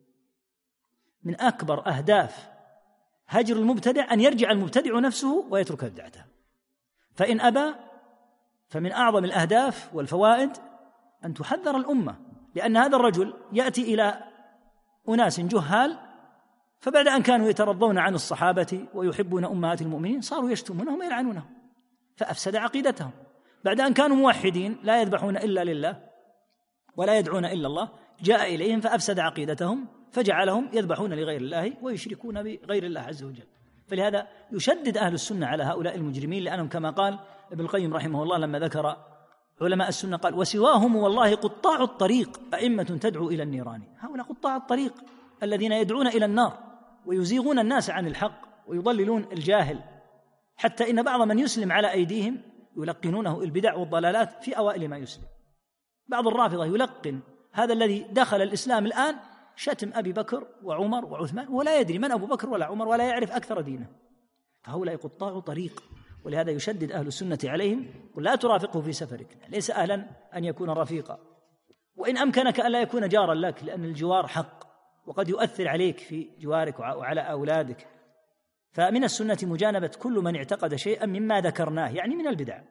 من أكبر أهداف هجر المبتدع أن يرجع المبتدع نفسه ويترك بدعته، فإن أبى فمن أعظم الأهداف والفوائد أن تحذر الأمة، لأن هذا الرجل يأتي إلى أناس جهال، فبعد أن كانوا يترضون عن الصحابة ويحبون أمهات المؤمنين صاروا يشتمونهم ويلعنونهم، فأفسد عقيدتهم. بعد أن كانوا موحدين لا يذبحون إلا لله ولا يدعون إلا الله، جاء إليهم فأفسد عقيدتهم فجعلهم يذبحون لغير الله ويشركون بغير الله عز وجل. فلهذا يشدد أهل السنة على هؤلاء المجرمين، لأنهم كما قال ابن القيم رحمه الله لما ذكر علماء السنة قال: وسواهم والله قطاع الطريق أئمة تدعو إلى النيران. هؤلاء قطاع الطريق الذين يدعون إلى النار ويزيغون الناس عن الحق ويضللون الجاهل، حتى إن بعض من يسلم على أيديهم يلقنونه البدع والضلالات في أوائل ما يسلم. بعض الرافضة يلقن هذا الذي دخل الإسلام الآن شتم أبي بكر وعمر وعثمان ولا يدري من أبو بكر ولا عمر ولا يعرف أكثر دينه. فهؤلاء قطاع طريق، ولهذا يشدد أهل السنة عليهم: قل لا ترافقه في سفرك، ليس أهلا أن يكون رفيقا، وإن أمكنك ألا يكون جارا لك، لأن الجوار حق وقد يؤثر عليك في جوارك وعلى أولادك. فمن السنة مجانبة كل من اعتقد شيئا مما ذكرناه، يعني من البدع،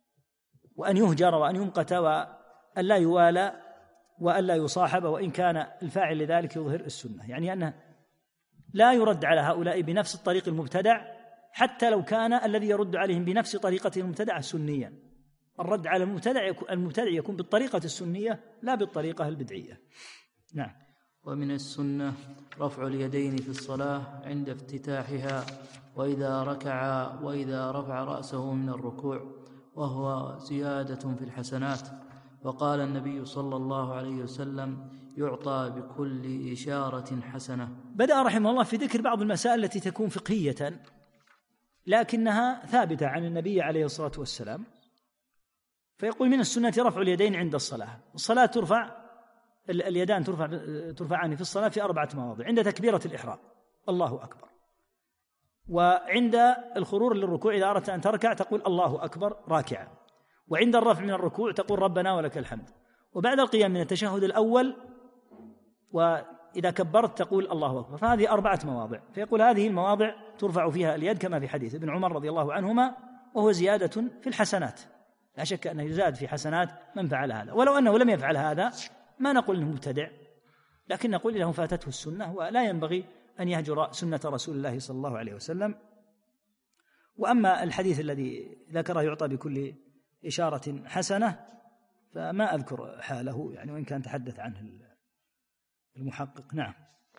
وأن يهجر وأن يمقت وأن لا يوالى وأن لا يصاحب، وإن كان الفاعل لذلك يظهر السنة، يعني أنه لا يرد على هؤلاء بنفس الطريق المبتدع، حتى لو كان الذي يرد عليهم بنفس طريقة المبتدع سنيا. الرد على المبتدع يكون بالطريقة السنية لا بالطريقة البدعية. نعم. ومن السنة رفع اليدين في الصلاة عند افتتاحها، وإذا ركع، وإذا رفع رأسه من الركوع، وهو زيادة في الحسنات. وقال النبي صلى الله عليه وسلم: يعطى بكل إشارة حسنة. بدأ رحمه الله في ذكر بعض المسائل التي تكون فقهية لكنها ثابتة عن النبي عليه الصلاة والسلام، فيقول: من السنة رفع اليدين عند الصلاة. الصلاة ترفع، اليدان ترفعان في الصلاة في 4 مواضع: عند تكبيرة الإحرام الله أكبر، وعند الخرور للركوع إذا أردت أن تركع تقول الله أكبر راكعا، وعند الرفع من الركوع تقول ربنا ولك الحمد، وبعد القيام من التشهد الأول وإذا كبرت تقول الله أكبر. فهذه 4 مواضع. فيقول هذه المواضع ترفع فيها اليد كما في حديث ابن عمر رضي الله عنهما، وهو زيادة في الحسنات، لا شك أنه يزاد في حسنات من فعل هذا. ولو أنه لم يفعل هذا ما نقول أنه مبتدع، لكن نقول إنه فاتته السنة ولا ينبغي أن يهجر سنة رسول الله صلى الله عليه وسلم. وأما الحديث الذي ذكره يعطى بكل إشارة حسنة فما أذكر حاله، يعني وإن كان تحدث عنه المحقق. نعم.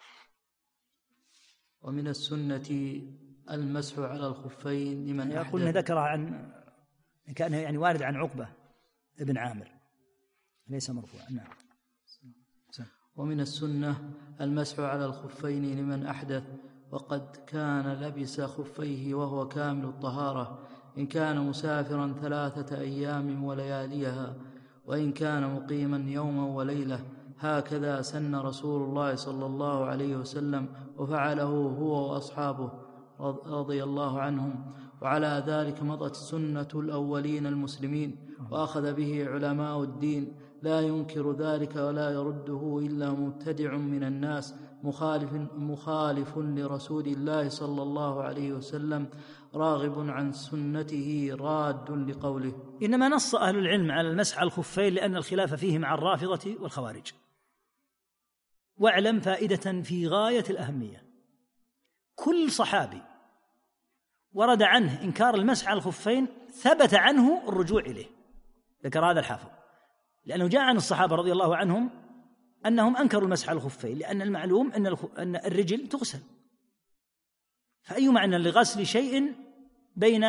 ومن السنة المسح على الخفين لمن أحدث. يقول ذكر عن كان يعني وارد عن عقبة ابن عامر ليس مرفوعا. نعم. ومن السنة المسح على الخفين لمن أحدث، وقد كان لبس خفيه وهو كامل الطهارة، إن كان مسافرا 3 أيام ولياليها، وإن كان مقيما يوما وليلة. هكذا سن رسول الله صلى الله عليه وسلم، وفعله هو وأصحابه رضي الله عنهم، وعلى ذلك مضت سنة الأولين المسلمين، وأخذ به علماء الدين، لا ينكر ذلك ولا يرده إلا مبتدع من الناس مخالف لرسول الله صلى الله عليه وسلم، راغب عن سنته راد لقوله. إنما نص أهل العلم على المسح على الخفين لأن الخلاف فيه مع الرافضة والخوارج. واعلم فائدة في غاية الأهمية: كل صحابي ورد عنه إنكار المسح على الخفين ثبت عنه الرجوع إليه. ذكر هذا الحافظ، لأنه جاء عن الصحابة رضي الله عنهم أنهم أنكروا المسح على الخفين، لأن المعلوم أن الرجل تغسل، فأي معنى لغسل شيء بين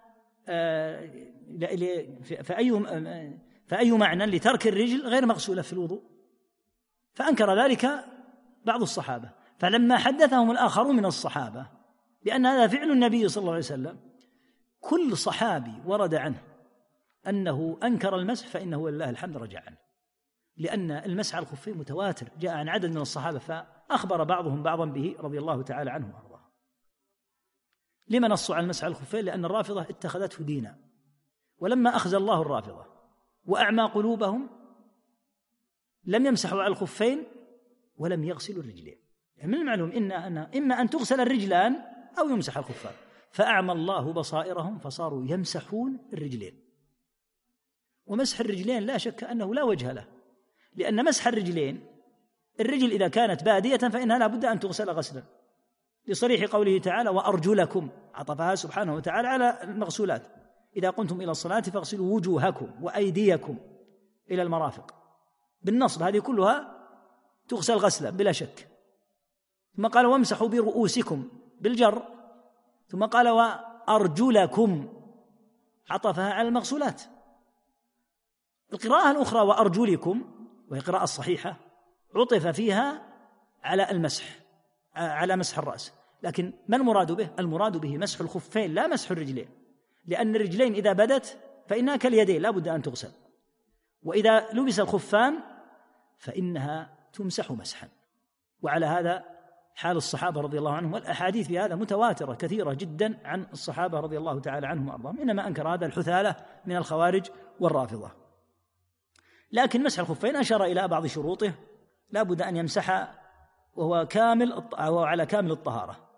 فأي معنى لترك الرجل غير مغسولة في الوضوء؟ فأنكر ذلك بعض الصحابة. فلما حدثهم الآخرون من الصحابة بأن هذا فعل النبي صلى الله عليه وسلم، كل صحابي ورد عنه أنه أنكر المسح فإنه ولله الحمد رجع عنه، لأن المسح على الخفين متواتر، جاء عن عدد من الصحابة فأخبر بعضهم بعضا به رضي الله تعالى عنه وأرضاه. لما نصوا على المسح على الخفين؟ لأن الرافضة اتخذته دينا، ولما أخزى الله الرافضة وأعمى قلوبهم لم يمسحوا على الخفين ولم يغسلوا الرجلين. يعني من المعلوم إما أن تغسل الرجلان أو يمسح الخفان، فأعمى الله بصائرهم فصاروا يمسحون الرجلين. ومسح الرجلين لا شك أنه لا وجه له، لأن مسح الرجلين، الرجل إذا كانت بادية فإنها لا بد أن تغسل غسلا، لصريح قوله تعالى وأرجلكم، عطفها سبحانه وتعالى على المغسولات، إذا قمتم إلى الصلاة فاغسلوا وجوهكم وأيديكم إلى المرافق بالنصب، هذه كلها تغسل غسلا بلا شك. ثم قال وامسحوا برؤوسكم بالجر، ثم قال وأرجلكم، عطفها على المغسولات. القراءة الأخرى وأرجلكم وهي قراءة الصحيحة عطف فيها على المسح، على مسح الرأس، لكن ما المراد به؟ المراد به مسح الخفين لا مسح الرجلين، لأن الرجلين إذا بدت فإنها كاليدين لا بد أن تغسل، وإذا لبس الخفان فإنها تمسح مسحا. وعلى هذا حال الصحابة رضي الله عنهم، والأحاديث في هذا متواترة كثيرة جدا عن الصحابة رضي الله تعالى عنهم وأرضاهم، إنما أنكر هذا الحثالة من الخوارج والرافضة. لكن مسح الخفين أشار إلى بعض شروطه، لا بد أن يمسح وهو على كامل الطهارة،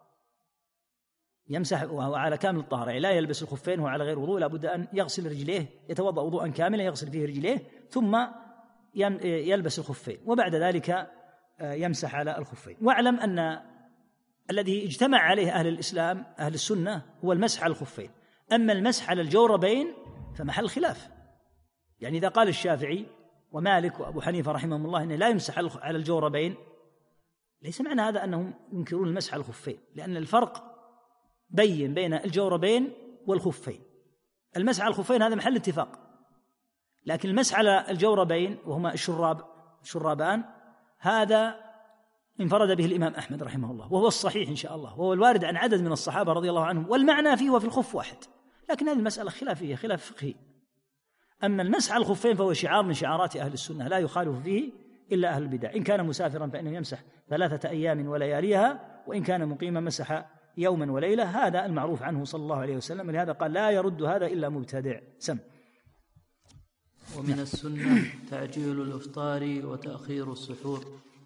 يمسح وهو على كامل الطهارة، لا يلبس الخفين وهو على غير وضوء، لا بد أن يغسل رجليه، يتوضأ وضوءا كاملا يغسل فيه رجليه ثم يلبس الخفين، وبعد ذلك يمسح على الخفين. واعلم أن الذي اجتمع عليه أهل الإسلام أهل السنة هو المسح على الخفين، أما المسح على الجوربين فمحل خلاف. يعني إذا قال الشافعي ومالك وأبو حنيفة رحمهم الله إنه لا يمسح على الجوربين، ليس معنى هذا أنهم ينكرون المسح على الخفين، لأن الفرق بين الجوربين والخفين. المسح على الخفين هذا محل اتفاق، لكن المسح على الجوربين وهما الشرابان هذا انفرد به الإمام أحمد رحمه الله، وهو الصحيح إن شاء الله، وهو الوارد عن عدد من الصحابة رضي الله عنهم، والمعنى فيه وفي الخف واحد، لكن هذه المسألة خلافية، خلاف فقهي. أما المسح على الخفين فهو شعار من شعارات أهل السنة لا يخالف فيه إلا أهل البدع. إن كان مسافرا فإنه يمسح 3 أيام ولياليها، وإن كان مقيما مسح يوما وليلة، هذا المعروف عنه صلى الله عليه وسلم، لهذا قال لا يرد هذا إلا مبتدع. سم. ومن السنة تعجيل الإفطار وتأخير السحور،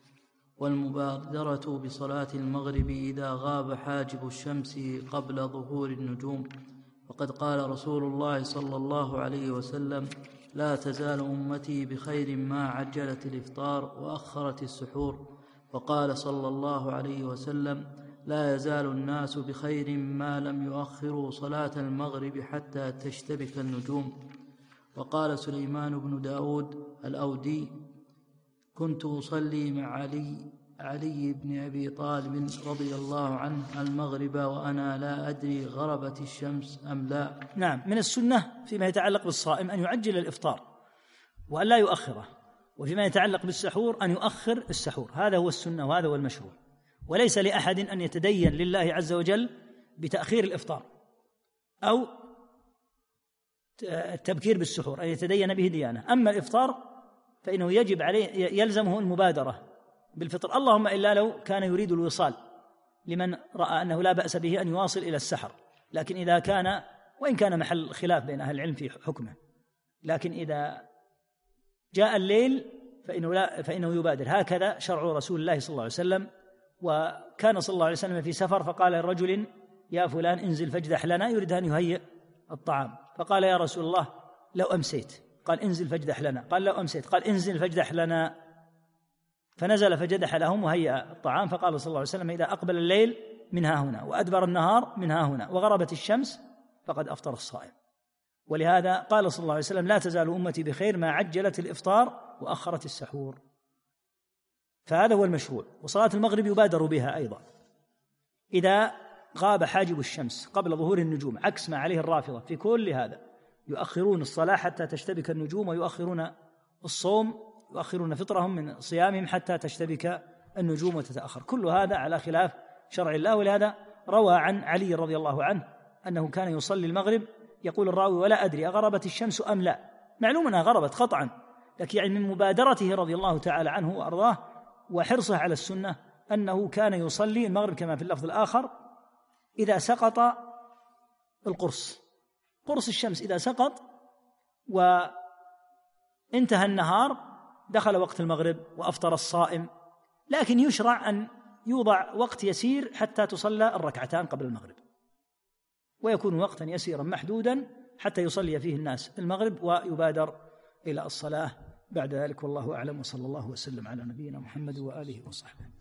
والمبادرة بصلاة المغرب إذا غاب حاجب الشمس قبل ظهور النجوم، وقد قال رسول الله صلى الله عليه وسلم لا تزال أمتي بخير ما عجلت الإفطار وأخرت السحور، وقال صلى الله عليه وسلم لا يزال الناس بخير ما لم يؤخروا صلاة المغرب حتى تشتبك النجوم. وقال سليمان بن داود الأودي كنت أصلي مع علي بن أبي طالب رضي الله عنه المغرب وأنا لا أدري غربت الشمس أم لا. نعم، من السنة فيما يتعلق بالصائم أن يعجل الإفطار وأن لا يؤخره، وفيما يتعلق بالسحور أن يؤخر السحور، هذا هو السنة وهذا هو المشروع. وليس لأحد أن يتدين لله عز وجل بتأخير الإفطار أو التبكير بالسحور، أن يتدين به ديانة. أما الإفطار فإنه يجب عليه يلزمه المبادرة بالفطر، اللهم إلا لو كان يريد الوصال، لمن رأى أنه لا بأس به أن يواصل إلى السحر، لكن إذا كان، وإن كان محل خلاف بين أهل العلم في حكمه، لكن إذا جاء الليل فإنه يبادر. هكذا شرع رسول الله صلى الله عليه وسلم. وكان صلى الله عليه وسلم في سفر فقال لرجل يا فلان انزل فاجدح لنا، يريد أن يهيئ الطعام، فقال يا رسول الله لو أمسيت، قال انزل فاجدح لنا، قال لو أمسيت، قال انزل فاجدح لنا، فنزل فجدح لهم وهيئ الطعام. فقال صلى الله عليه وسلم إذا أقبل الليل من ها هنا، وأدبر النهار من ها هنا، وغربت الشمس فقد أفطر الصائم. ولهذا قال صلى الله عليه وسلم: لا تزال أمتي بخير ما عجلت الإفطار وأخرت السحور. فهذا هو المشروع. وصلاة المغرب يبادر بها أيضا إذا غاب حاجب الشمس قبل ظهور النجوم، عكس ما عليه الرافضة في كل هذا، يؤخرون الصلاة حتى تشتبك النجوم، ويؤخرون الصوم، يؤخرون فطرهم من صيامهم حتى تشتبك النجوم وتتأخر. كل هذا على خلاف شرع الله. ولهذا روى عن علي رضي الله عنه أنه كان يصلي المغرب، يقول الراوي: ولا أدري أغربت الشمس أم لا. معلوم أنها غربت قطعا، لكن يعني من مبادرته رضي الله تعالى عنه وأرضاه وحرصه على السنة أنه كان يصلي المغرب كما في اللفظ الآخر إذا سقط القرص، قرص الشمس إذا سقط وانتهى النهار دخل وقت المغرب وأفطر الصائم. لكن يشرع أن يوضع وقت يسير حتى تصلى الركعتان قبل المغرب، ويكون وقتا يسيرا محدودا حتى يصلي فيه الناس المغرب ويبادر إلى الصلاة بعد ذلك. والله أعلم، وصلى الله وسلم على نبينا محمد وآله وصحبه.